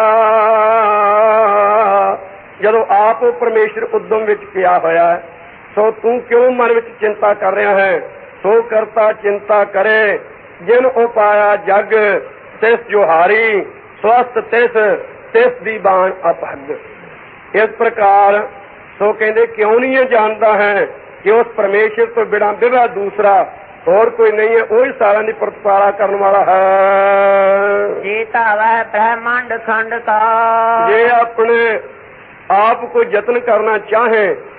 Speaker 1: ਜਦੋਂ ਆਪ ਪਰਮੇਸ਼ਰ ਉਦਮ ਵਿੱਚ ਪਿਆ ਹੋਇਆ, ਸੋ ਤੂੰ ਕਿਉਂ ਮਨ ਵਿੱਚ ਚਿੰਤਾ ਕਰ ਰਿਹਾ ਹੈ। ਸੋ ਕਰਤਾ ਚਿੰਤਾ ਕਰੇ ਜਿਨ ਉਪਾਇਆ ਜਗ, ਤਿਸ ਜੋਹਾਰੀ ਸਵਸਤ ਤਿਸ ਤਿਸ ਦੀ ਬਾਣ ਅਪਹਗ। ਇਸ ਪ੍ਰਕਾਰ ਸੋ ਕਹਿੰਦੇ ਕਿਉਂ ਨਹੀਂ ਇਹ ਜਾਣਦਾ ਹੈ ਕਿ ਉਸ ਪਰਮੇਸ਼ਰ ਤੋਂ ਬਿਨਾਂ ਵਿਭਾ ਦੂਸਰਾ ਹੋਰ ਕੋਈ ਨਹੀਂ ਹੈ, ਉਹੀ ਸਾਰਿਆਂ ਦੀ ਪ੍ਰਤਪਾਲਾ ਕਰਨ ਵਾਲਾ ਹੈ।
Speaker 2: ਜੇ ਧਾਵੈ ਬ੍ਰਹਮੰਡ ਖੰਡ ਕਾ,
Speaker 1: ਜੇ ਆਪਣੇ ਆਪ ਕੋਈ ਯਤਨ ਕਰਨਾ ਚਾਹੇ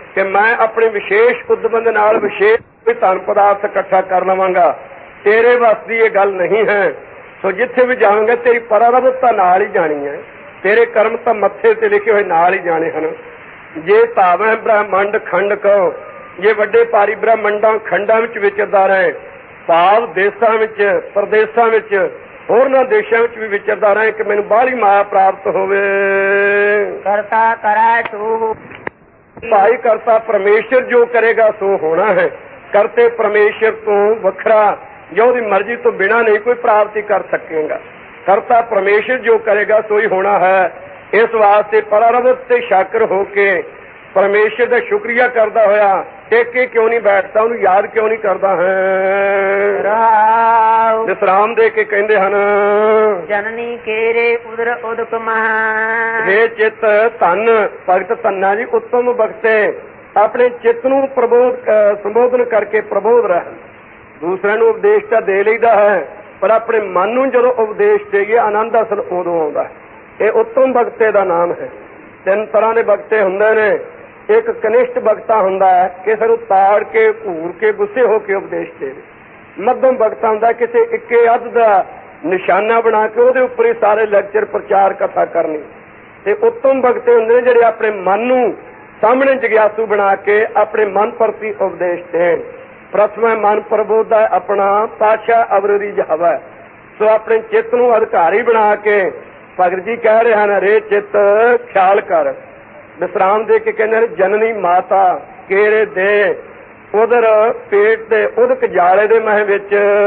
Speaker 1: ਕਿ ਮੈਂ ਆਪਣੇ ਵਿਸ਼ੇਸ਼ ਉਦਮ ਦੇ ਨਾਲ ਵਿਸ਼ੇਸ਼ ਕੋਈ ਧਨ ਪਦਾਰਥ ਇਕੱਠਾ ਕਰ ਲਵਾਂਗਾ। ਤੇਰੇ ਵੱਸ ਦੀ ਇਹ ਗੱਲ ਨਹੀਂ ਹੈ। ਸੋ ਜਿੱਥੇ ਵੀ ਜਾਵਾਂਗਾ ਤੇਰੀ ਪਰਾਰਬਤ ਤਾਂ ਨਾਲ ਹੀ ਜਾਣੀ ਹੈ, ਤੇਰੇ ਕਰਮ ਤਾਂ ਮੱਥੇ ਤੇ ਲਿਖੇ ਹੋਏ ਨਾਲ ਹੀ ਜਾਣੇ ਹਨ। ਜੇ ਧਾਵੇਂ ਬ੍ਰਹਮੰਡ ਖੰਡ ਕਹੋ, ਜੇ ਵੱਡੇ ਭਾਰੀ ਬ੍ਰਹਮੰਡਾਂ ਖੰਡਾਂ ਵਿੱਚ ਵਿਚਰਦਾ ਰਹੇ, ਭਾਵ ਦੇਸ਼ਾਂ ਵਿੱਚ ਪ੍ਰਦੇਸ਼ਾਂ ਵਿੱਚ ਹੋਰਨਾਂ ਦੇਸ਼ਾਂ ਵਿੱਚ ਵੀ ਵਿਚਰਦਾ ਰਹੇ ਕਿ ਮੈਨੂੰ ਬਾਹਲੀ ਮਾਇਆ ਪ੍ਰਾਪਤ ਹੋਵੇ।
Speaker 2: ਕਰਤਾ ਕਰੈ ਸੋ
Speaker 1: ਭਾਈ ਕਰਤਾ ਪਰਮੇਸ਼ਰ ਜੋ ਕਰੇਗਾ ਸੋ ਹੋਣਾ ਹੈ। ਕਰਤੇ ਪਰਮੇਸ਼ਰ ਤੋਂ ਵੱਖਰਾ ਜਾਂ ਉਹਦੀ ਮਰਜ਼ੀ ਤੋਂ ਬਿਨਾਂ ਨਹੀਂ ਕੋਈ ਪ੍ਰਾਪਤੀ ਕਰ ਸਕੇਗਾ। ਕਰਤਾ ਪਰਮੇਸ਼ਰ ਜੋ ਕਰੇਗਾ ਸੋ ਹੀ ਹੋਣਾ ਹੈ। ਇਸ ਵਾਸਤੇ ਪਰਾਰਬਤ ਤੇ ਸ਼ਾਕਰ ਹੋ ਕੇ ਪਰਮੇਸ਼ਰ ਦਾ ਸ਼ੁਕਰੀਆ ਕਰਦਾ ਹੋਇਆ ਟੇਕੇ ਕਿਉਂ ਨਹੀਂ ਬੈਠਦਾ, ਉਹਨੂੰ ਯਾਦ ਕਿਉਂ ਨਹੀਂ ਕਰਦਾ ਹੈ। ਵਿਸਰਾਮ ਦੇ ਕੇ ਕਹਿੰਦੇ ਹਨ,
Speaker 2: ਜਨਨੀ ਕੇਰੇ ਉਦਰ ਉਦਕ ਮਹਾ।
Speaker 1: ਹੇ ਚਿੱਤ ਧੰਨ ਭਗਤ ਧੰਨਾ ਜੀ ਉੱਤਮ ਬਖਤੇ ਆਪਣੇ ਚਿੱਤ ਨੂੰ ਪ੍ਰਬੋਧ ਸੰਬੋਧਨ ਕਰਕੇ ਪ੍ਰਬੋਧ ਰਹਿਣ। ਦੂਸਰਿਆਂ ਨੂੰ ਉਪਦੇਸ਼ ਤਾਂ ਦੇ ਲਈਦਾ ਹੈ, ਪਰ ਆਪਣੇ ਮਨ ਨੂੰ ਜਦੋਂ ਉਪਦੇਸ਼ ਦੇਈਏ ਆਨੰਦ ਅਸਲ ਉਦੋਂ ਆਉਂਦਾ ਹੈ। ਇਹ ਉੱਤਮ ਬਖਤੇ ਦਾ ਨਾਮ ਹੈ। ਤਿੰਨ ਤਰ੍ਹਾਂ ਦੇ ਬਖਤੇ ਹੁੰਦੇ ਨੇ। ਇੱਕ ਕਨਿਸ਼ਟ ਬਖਤਾ ਹੁੰਦਾ ਹੈ, ਕਿਸੇ ਨੂੰ ਤਾੜ ਕੇ ਘੂਰ ਕੇ ਗੁੱਸੇ ਹੋ ਕੇ ਉਪਦੇਸ਼ ਦੇਵੇ। ਮੱਧਮ ਬਖਤਾ ਹੁੰਦਾ ਕਿਸੇ ਇੱਕੇ ਅੱਧ ਦਾ ਨਿਸ਼ਾਨਾ ਬਣਾ ਕੇ ਉਹਦੇ ਉੱਪਰ ਹੀ ਸਾਰੇ ਲੈਕਚਰ ਪ੍ਰਚਾਰ ਕਥਾ ਕਰਨੀ। ਤੇ ਉੱਤਮ ਬਖਤੇ ਹੁੰਦੇ ਨੇ ਜਿਹੜੇ ਆਪਣੇ ਮਨ ਨੂੰ ਸਾਹਮਣੇ ਜਗਿਆਸੂ ਬਣਾ ਕੇ ਆਪਣੇ ਮਨ ਪ੍ਰਤੀ ਉਪਦੇਸ਼ ਦੇਣ। ਪ੍ਰਥਮ ਮਨ ਪ੍ਰਬੋਧਾ ਆਪਣਾ ਪਾਤਸ਼ਾਹ ਅਵਰਰੀ ਜਹਵਾ। ਸੋ ਆਪਣੇ ਚਿੱਤ ਨੂੰ ਅਧਿਕਾਰੀ ਬਣਾ ਕੇ ਭਗਤ ਜੀ ਕਹਿ ਰਹੇ ਹਨ, ਰੇ ਚਿੱਤ ਖਿਆਲ ਕਰ। ਵਿਸਰਾਮ ਦੇ ਕੇ ਕਹਿੰਦੇ ਨੇ, ਜਨਨੀ ਮਾਤਾ ਕੇਰੇ ਦੇ ਉਧਰ ਪੇਟ ਦੇ ਉਦਕ ਜਾਲੇ ਦੇ ਮਹਿ ਵਿੱਚ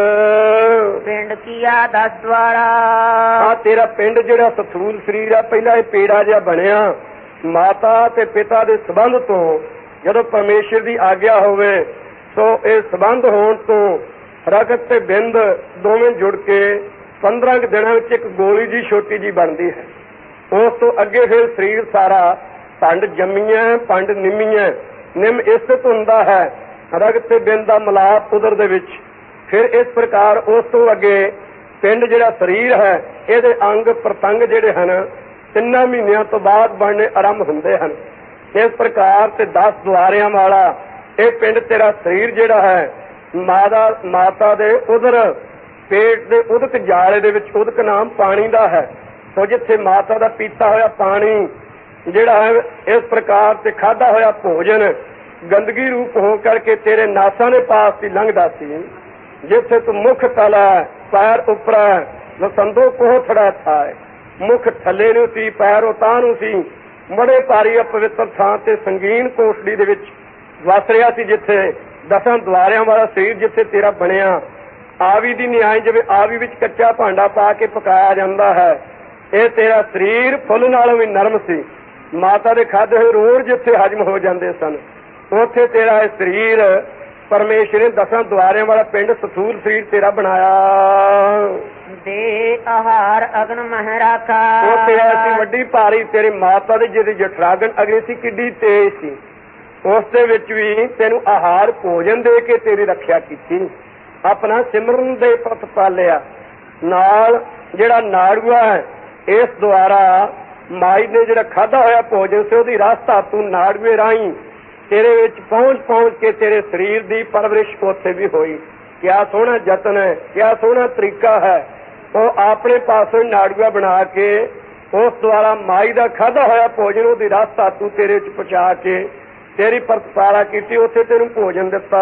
Speaker 2: ਪਿੰਡ ਕੀਆ ਦਸ ਦਵਾਰਾ।
Speaker 1: ਆ ਤੇਰਾ ਪਿੰਡ ਜਿਹੜਾ ਸਥੂਲ ਸਰੀਰ ਆ, ਪਹਿਲਾਂ ਇਹ ਪੇੜਾ ਜਿਹਾ ਬਣਿਆ। ਮਾਤਾ ਤੇ ਪਿਤਾ ਦੇ ਸਬੰਧ ਤੋਂ ਜਦੋਂ ਪਰਮੇਸ਼ਰ ਦੀ ਆਗਿਆ ਹੋਵੇ, ਸੋ ਇਹ ਸਬੰਧ ਹੋਣ ਤੋਂ ਰਗਤ ਤੇ ਬਿੰਦ ਦੋਵੇਂ ਜੁੜ ਕੇ ਪੰਦਰਾਂ ਕੁ ਦਿਨਾਂ ਵਿੱਚ ਇੱਕ ਗੋਲੀ ਜੀ ਛੋਟੀ ਜੀ ਬਣਦੀ ਹੈ। ਉਸ ਤੋਂ ਅੱਗੇ ਫਿਰ ਸਰੀਰ ਸਾਰਾ ਪੰਡ ਜੰਮੀਆਂ ਪੰਡ ਨਿੰਮੀਆਂ ਨਿੰਮ ਇਸਤ ਹੁੰਦਾ ਹੈ ਰਗਤ ਤੇ ਬਿੰਦ ਦਾ ਮਿਲਾਪ ਉਦਰ ਦੇ ਵਿੱਚ। ਫਿਰ ਇਸ ਪ੍ਰਕਾਰ ਉਸ ਤੋਂ ਅੱਗੇ ਪਿੰਡ ਜਿਹੜਾ ਸਰੀਰ ਹੈ, ਇਹਦੇ ਅੰਗ ਪ੍ਰਤੰਗ ਜਿਹੜੇ ਹਨ ਤਿੰਨਾਂ ਮਹੀਨਿਆਂ ਤੋਂ ਬਾਅਦ ਬਣਨੇ ਆਰੰਭ ਹੁੰਦੇ ਹਨ। ਇਸ ਪ੍ਰਕਾਰ ਤੇ ਦਸ ਦੁਆਰਿਆਂ ਵਾਲਾ ਇਹ ਪਿੰਡ ਤੇਰਾ ਸਰੀਰ ਜਿਹੜਾ ਹੈ, ਮਾਤਾ ਮਾਤਾ ਦੇ ਉਦਰ ਪੇਟ ਦੇ ਉਦਕ ਜਾਲੇ ਦੇ ਵਿੱਚ, ਉਦਕ ਨਾਮ ਪਾਣੀ ਦਾ ਹੈ। ਸੋ ਜਿੱਥੇ ਮਾਤਾ ਦਾ ਪੀਤਾ ਹੋਇਆ ਪਾਣੀ ਜਿਹੜਾ ਹੈ, ਇਸ ਪ੍ਰਕਾਰ ਤੇ ਖਾਧਾ ਹੋਇਆ ਭੋਜਨ ਗੰਦਗੀ ਰੂਪ ਹੋ ਕਰਕੇ ਤੇਰੇ ਨਾਸਾਂ ਦੇ ਪਾਸ ਦੀ ਲੰਘਦਾ ਸੀ। ਜਿੱਥੇ ਤੂੰ ਮੁੱਖ ਤਲਾ ਪੈਰ ਉੱਪਰ ਲਸੰਦੋ ਕੋਹ ਥੜਾ ਥਾਏ, ਮੁੱਖ ਥੱਲੇ ਨੂੰ ਸੀ ਪੈਰ ਉਤਾਂ ਨੂੰ ਸੀ। ਬੜੇ ਭਾਰੀ ਅਪਵਿੱਤਰ ਥਾਂ ਤੇ ਸੰਗੀਨ ਕੋਠੜੀ ਦੇ ਵਿੱਚ ਵਸ ਰਿਹਾ ਸੀ, ਜਿੱਥੇ ਦਸਾਂ ਦੁਆਰਿਆਂ ਵਾਲਾ ਸਰੀਰ ਜਿੱਥੇ ਤੇਰਾ ਬਣਿਆ। ਆਵੀ ਦੀ ਨਿਆਈ, ਜਿਵੇਂ ਆਵੀ ਵਿੱਚ ਕੱਚਾ ਭਾਂਡਾ ਪਾ ਕੇ ਪਕਾਇਆ ਜਾਂਦਾ ਹੈ, ਇਹ ਤੇਰਾ ਸਰੀਰ ਫੁੱਲ ਨਾਲੋਂ ਵੀ ਨਰਮ ਸੀ। ਮਾਤਾ ਦੇ ਖਾਧੇ ਹੋਏ ਰੋਜ਼ ਜਿੱਥੇ ਹਜਮ ਹੋ ਜਾਂਦੇ ਸਨ, ਉੱਥੇ ਤੇਰਾ ਇਹ ਸਰੀਰ ਪਰਮੇਸ਼ਰ ਨੇ ਦਸਾਂ ਦੁਆਰਿਆਂ ਵਾਲਾ ਪਿੰਡ ਸਥੂਲ ਸਰੀਰ ਤੇਰਾ ਬਣਾਇਆ।
Speaker 2: ਦੇ ਆਹਾਰ ਅਗਨ ਮਹਿ ਰਾਖਾ।
Speaker 1: ਉਹ ਤੇਰਾ ਸੀ ਵੱਡੀ ਭਾਰੀ ਤੇਰੀ ਮਾਤਾ ਦੀ ਜਿਹਦੀ ਜਠਰਾਗਨ ਅਗਨੀ ਸੀ ਕਿੱਡੀ ਤੇਜ਼ ਸੀ, ਉਸ ਦੇ ਵਿੱਚ ਵੀ ਤੈਨੂੰ ਆਹਾਰ ਭੋਜਨ ਦੇ ਕੇ ਤੇਰੀ ਰੱਖਿਆ ਕੀਤੀ। ਆਪਣਾ ਸਿਮਰਨ ਦੇ ਪਥ ਪਾਲਿਆ। ਨਾਲ ਜਿਹੜਾ ਨਾੜੂਆ ਹੈ, ਇਸ ਦੁਆਰਾ ਮਾਈ ਨੇ ਜਿਹੜਾ ਖਾਧਾ ਹੋਇਆ ਭੋਜਨ ਸੀ ਉਹਦੀ ਰਸ ਧਾਤੂ ਨਾੜੂਏ ਰਾਹੀਂ ਤੇਰੇ ਵਿੱਚ ਪਹੁੰਚ ਪਹੁੰਚ ਕੇ ਤੇਰੇ ਸਰੀਰ ਦੀ ਪਰਵਰਿਸ਼ ਉੱਥੇ ਵੀ ਹੋਈ। ਕਿਆ ਸੋਹਣਾ ਯਤਨ ਹੈ, ਕਿਆ ਸੋਹਣਾ ਤਰੀਕਾ ਹੈ। ਉਹ ਆਪਣੇ ਪਾਸੋਂ ਨਾੜੂਆ ਬਣਾ ਕੇ ਉਸ ਦੁਆਰਾ ਮਾਈ ਦਾ ਖਾਧਾ ਹੋਇਆ ਭੋਜਨ ਉਹਦੀ ਰਸ ਧਾਤੂ ਤੇਰੇ ਵਿੱਚ ਪਹੁੰਚਾ ਕੇ ਤੇਰੀ ਪ੍ਰਤਪਾਲਾ ਕੀਤੀ, ਉੱਥੇ ਤੈਨੂੰ ਭੋਜਨ ਦਿੱਤਾ।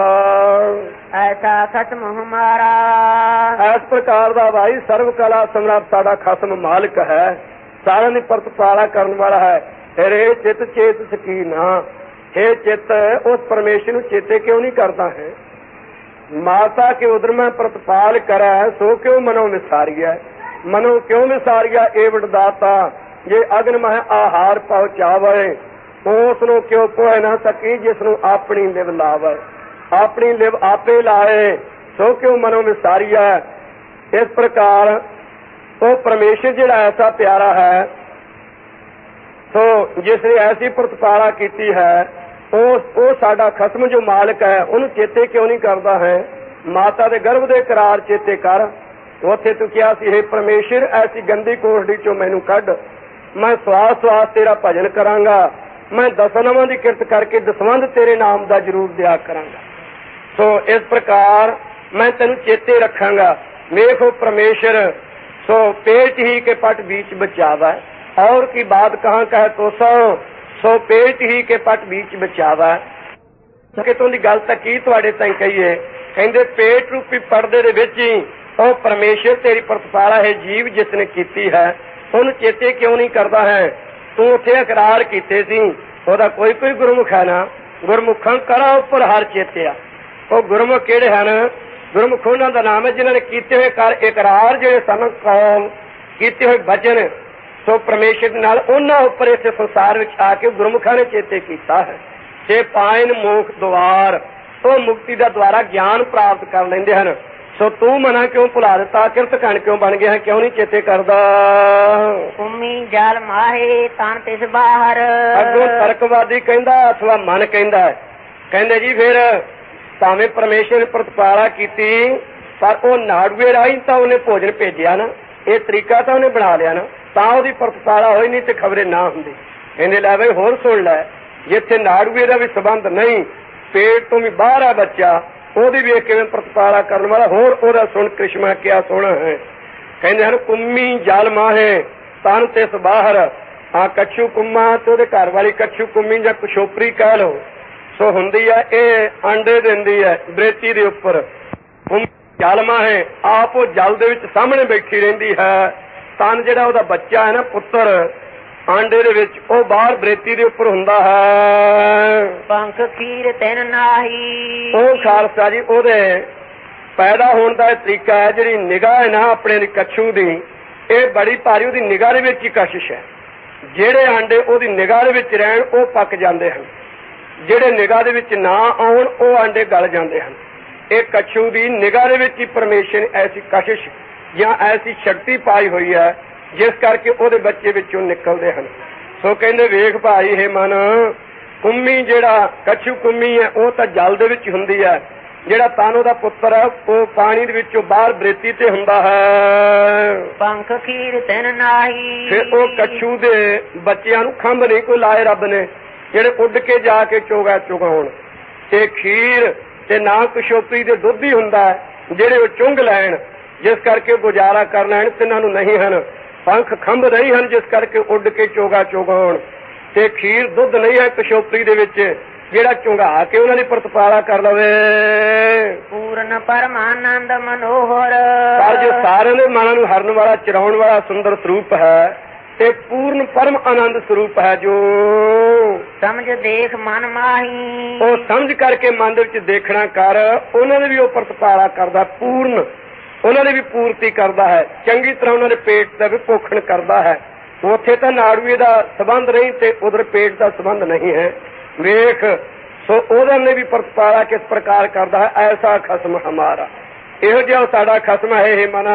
Speaker 2: ਐਸਾ ਖਸਮ ਹਮਾਰਾ।
Speaker 1: ਇਸ ਪ੍ਰਕਾਰ ਦਾ ਭਾਈ ਸਰਵ ਕਲਾ ਸਮਰੱਥ ਸਾਡਾ ਖਸਮ ਮਾਲਕ ਹੈ, ਸਾਰਿਆਂ ਦੀ ਪ੍ਰਤਪਾਲਾ ਕਰਨ ਵਾਲਾ ਹੈ। ਰੇ ਚਿੱਤ ਚੇਤ ਸਕੀਨਾ। हे ਚਿੱਤ ਉਸ ਪਰਮੇਸ਼ਰ ਨੂੰ ਚੇਤੇ ਕਿਉਂ ਨਹੀਂ ਕਰਦਾ ਹੈ। ਮਾਤਾ ਕੇ ਉਦਰ ਮੈਂ ਪ੍ਰਤਪਾਲ ਕਰੈ, ਸੋ ਕਿਉਂ ਮਨੋਂ ਵਿਸਾਰੀਐ। ਮਨੋਂ ਕਿਉਂ ਵਿਸਾਰੀਆ ਇਹ ਵਡਦਾਤਾ, ਜੇ ਅਗਨ ਮਹਿ ਆਹਾਰ ਪਹੁੰਚਾਵੇ, ਉਸ ਨੂੰ ਕਿਉਂ ਪੋਹ ਨਾ ਸਕੀ ਜਿਸ ਨੂੰ ਆਪਣੀ ਲਿਵ ਲਾਵੇ। ਆਪਣੀ ਲਿਵ ਆਪੇ ਲਾਏ, ਸੋ ਕਿਉਂ ਮਨੋਂ ਵਿਸਾਰੀਐ। ਇਸ ਪ੍ਰਕਾਰ ਉਹ ਪਰਮੇਸ਼ਰ ਜਿਹੜਾ ਐਸਾ ਪਿਆਰਾ ਹੈ, ਸੋ ਜਿਸ ਨੇ ਐਸੀ ਪ੍ਰਤਪਾਲਾ ਕੀਤੀ ਹੈ, ਉਹ ਉਹ ਸਾਡਾ ਖਸਮ ਜੋ ਮਾਲਕ ਹੈ, ਉਹਨੂੰ ਚੇਤੇ ਕਿਉਂ ਨਹੀਂ ਕਰਦਾ ਹੈ। ਮਾਤਾ ਦੇ ਗਰਭ ਦੇ ਕਰਾਰ ਚੇਤੇ ਕਰ। ਉੱਥੇ ਤੂੰ ਕਿਹਾ ਸੀ, ਹੇ ਪਰਮੇਸ਼ਰ ਐਸੀ ਗੰਦੀ ਕੋਠੜੀ ਚੋਂ ਮੈਨੂੰ ਕੱਢ, ਮੈਂ ਸਵਾਸ ਸਵਾਸ ਤੇਰਾ ਭਜਨ ਕਰਾਂਗਾ। ਮੈਂ ਦਸਨਾਵਾਂ ਦੀ ਕਿਰਤ ਕਰਕੇ ਦਸਵੰਧ ਤੇਰੇ ਨਾਮ ਦਾ ਜ਼ਰੂਰ ਦਿਆ ਕਰਾਂਗਾ। ਸੋ ਇਸ ਪ੍ਰਕਾਰ ਮੈਂ ਤੈਨੂੰ ਚੇਤੇ ਰੱਖਾਂਗਾ। ਵੇਖੋ ਪਰਮੇਸ਼ਰ ਸੋ पेट ही के पट बीच बचावा और की बात कहाँ कहे तो सो सो पेट ही के पट बीच बचावा। कितों की गल तां की तुहाडे ताईं कहीए, कहंदे पेट रूपी पर्दे दे विच ही ਉਹ परमेश्वर तेरी प्रतिपाला है जीव जिसने कीती है ਉਹਨੂੰ चेते क्यों नहीं करता है। तू उत्थे इकरार कीते सी ਉਹਦਾ कोई कोई गुरमुख है ना, गुरमुखां करा उपर हर चेतिया। ਉਹ गुरमुख किहड़े हन? गुरमुख उन्हां दा नाम है जिन्हां ने कीते होए कर इकरार जिहड़े सन कौल कीते होए वचन सो परमेश्वर दे नाल उन्हां उपर इस संसार विच आके गुरमुखां ने चेते कीता है। ते पाइन मोख द्वार ਉਹ मुक्ति दा द्वारा ज्ञान प्राप्त कर लैंदे हन। सो तू मना क्यों भुला दिता, किरत कण क्यों बन गया है, क्यों नहीं चेते करदा।
Speaker 2: भूमि जल माहे तन तिस बाहर।
Speaker 1: अगों तर्कवादी कहंदा अथवा मन कहंदा है, कहंदे जी फिर भावें परमेश्वर ने प्रतिपाला कीती पर वो नाड़ूए राही तां उहने भोजन भेजिया ना, ये तरीका तां उहने बना लिया ना, तां उहदी प्रतिपाला होई नहीं ते खबरे ना हुंदी। कहंदे लै बई होर सुन लै, जिथे नाड़ूए दा भी संबंध नहीं, पेट तो भी बाहर है बच्चा, ਉਹਦੀ ਵੇਖ ਕਿਵੇਂ ਪ੍ਰਤਪਾਲਾ ਕਰਨ ਵਾਲਾ। ਹੋਰ ਉਹਦਾ ਸੁਣ ਕ੍ਰਿਸ਼ਮਾ ਕਿਆ ਸੋਹਣਾ ਹੈ। ਕਹਿੰਦੇ ਹਨ ਕੁੰਮੀ ਜਲ ਮਾਹੇ ਤਨ ਤਿਸ ਬਾਹਰ। ਆ ਕੱਛੂ ਕੁੰਮਾ ਤੇ ਉਹਦੇ ਘਰ ਵਾਲੀ ਕੱਛੂ ਕੁੰਮੀ ਜਾਂ ਕੁਸ਼ੋਪਰੀ ਕਹਿ ਲਓ, ਸੋ ਹੁੰਦੀ ਹੈ ਇਹ ਆਂਡੇ ਦਿੰਦੀ ਹੈ ਬਰੇਤੀ ਦੇ ਉੱਪਰ। ਜਲ ਮਾਹੇ ਆਪ ਉਹ ਜਲ ਦੇ ਵਿੱਚ ਸਾਹਮਣੇ ਬੈਠੀ ਰਹਿੰਦੀ ਹੈ। ਤਨ ਜਿਹੜਾ ਉਹਦਾ ਬੱਚਾ ਹੈ ਨਾ ਪੁੱਤਰ ਆਂਡੇ ਦੇ ਵਿੱਚ, ਉਹ ਬਾਹਰ ਬਰੇਤੀ ਦੇ ਉੱਪਰ ਹੁੰਦਾ ਹੈ।
Speaker 2: ਪੰਖ ਖੀਰ ਤੈਨ ਨਾਹੀ।
Speaker 1: ਉਹ ਖਾਲਸਾ ਜੀ ਉਹਦੇ ਪੈਦਾ ਹੋਣ ਦਾ ਤਰੀਕਾ ਹੈ। ਜਿਹੜੀ ਨਿਗਾਹ ਹੈ ਨਾ ਆਪਣੇ ਕੱਛੂ ਦੀ, ਇਹ ਬੜੀ ਭਾਰੀ ਉਹਦੀ ਨਿਗਾਹ ਦੇ ਵਿੱਚ ਹੀ ਕਸ਼ਿਸ਼ ਹੈ। ਜਿਹੜੇ ਆਂਡੇ ਉਹਦੀ ਨਿਗਾਹ ਦੇ ਵਿੱਚ ਰਹਿਣ ਉਹ ਪੱਕ ਜਾਂਦੇ ਹਨ, ਜਿਹੜੇ ਨਿਗਾਹ ਦੇ ਵਿੱਚ ਨਾ ਆਉਣ ਉਹ ਆਂਡੇ ਗਲ ਜਾਂਦੇ ਹਨ। ਇਹ ਕੱਛੂ ਦੀ ਨਿਗਾਹ ਦੇ ਵਿੱਚ ਹੀ ਪਰਮੇਸ਼ਰ ਨੇ ਐਸੀ ਕਸ਼ਿਸ਼ ਜਾਂ ਐਸੀ ਸ਼ਕਤੀ ਪਾਈ ਹੋਈ ਹੈ ਜਿਸ ਕਰਕੇ ਉਹਦੇ ਬੱਚੇ ਵਿੱਚੋਂ ਨਿਕਲਦੇ ਹਨ। ਸੋ ਕਹਿੰਦੇ ਵੇਖ ਭਾਈ ਹੈ ਮਨ, ਕੁੰਮੀ ਜਿਹੜਾ ਕੱਛੂ ਕੁੰਮੀ ਹੈ ਉਹ ਤਾਂ ਜਲ ਦੇ ਵਿੱਚ ਹੁੰਦੀ ਹੈ, ਜਿਹੜਾ ਤਨ ਉਹਦਾ ਪੁੱਤਰ ਹੈ ਉਹ ਪਾਣੀ ਦੇ ਵਿੱਚੋਂ ਬਾਹਰ ਬਰੇਤੀ ਤੇ ਹੁੰਦਾ ਹੈ।
Speaker 2: ਪੰਖ ਖੀਰ ਤੈਨ ਨਾਹੀ।
Speaker 1: ਫਿਰ ਉਹ ਕੱਛੂ ਦੇ ਬੱਚਿਆਂ ਨੂੰ ਖੰਭ ਨਹੀਂ ਕੋਈ ਲਾਏ ਰੱਬ ਨੇ, ਜਿਹੜੇ ਉੱਡ ਕੇ ਜਾ ਕੇ ਚੋਗਾ ਚੁਗਾਉਣ। ਤੇ ਖੀਰ ਤੇ ਨਾ ਕੁਸ਼ੋਪਰੀ ਦੇ ਦੁੱਧ ਹੀ ਹੁੰਦਾ ਜਿਹੜੇ ਉਹ ਚੁੰਗ ਲੈਣ, ਜਿਸ ਕਰਕੇ ਗੁਜ਼ਾਰਾ ਕਰ ਲੈਣ। ਤਿੰਨਾਂ ਨੂੰ ਨਹੀਂ ਹਨ ਪੰਖ ਖੰਭ ਨਹੀਂ ਹਨ ਜਿਸ ਕਰਕੇ ਉੱਡ ਕੇ ਚੋਗਾ ਚੁਗਾਉਣ। ਤੇ ਖੀਰ ਦੁੱਧ ਨਹੀਂ ਹੈ ਕੁਸ਼ੋਪਰੀ ਦੇ ਵਿੱਚ ਜਿਹੜਾ ਚੁੰਗਾ ਕੇ ਉਹਨਾਂ ਦੀ ਪ੍ਰਤਪਾਲਾ ਕਰ ਲਵੇ।
Speaker 2: ਪੂਰਨ ਪਰਮਾਨੰਦ ਮਨੋਹਰ।
Speaker 1: ਪਰ ਜੋ ਸਾਰਿਆਂ ਦੇ ਮਨਾਂ ਨੂੰ ਹਰਨ ਵਾਲਾ ਚਰਾਉਣ ਵਾਲਾ ਸੁੰਦਰ ਸਰੂਪ ਹੈ ਤੇ ਪੂਰਨ ਪਰਮ ਆਨੰਦ ਸਰੂਪ ਹੈ। ਜੋ
Speaker 2: ਸਮਝ ਦੇਖ ਮਨ ਮਾਹੀ।
Speaker 1: ਉਹ ਸਮਝ ਕਰਕੇ ਮਨ ਦੇ ਵਿੱਚ ਦੇਖਣਾ ਕਰ, ਉਹਨਾਂ ਨੇ ਵੀ ਉਹ ਪ੍ਰਤਪਾਲਾ ਕਰਦਾ, ਪੂਰਨ ਉਹਨਾਂ ਦੀ ਵੀ ਪੂਰਤੀ ਕਰਦਾ ਹੈ, ਚੰਗੀ ਤਰ੍ਹਾਂ ਉਹਨਾਂ ਦੇ ਪੇਟ ਦਾ ਵੀ ਪੋਖਣ ਕਰਦਾ ਹੈ। ਉੱਥੇ ਤਾਂ ਨਾੜੂਏ ਦਾ ਸੰਬੰਧ ਨਹੀਂ ਤੇ ਉਧਰ ਪੇਟ ਦਾ ਸੰਬੰਧ ਨਹੀਂ ਹੈ। ਵੇਖ ਸੋ ਉਹਦਾ ਨੇ ਵੀ ਪ੍ਰਤਪਾਲਾ ਕਿਸ ਪ੍ਰਕਾਰ ਕਰਦਾ ਹੈ। ਐਸਾ ਖਸਮ ਹਮਾਰਾ, ਇਹੋ ਜਿਹਾ ਸਾਡਾ ਖਸਮ ਹੈ। ਇਹ ਮਨਾ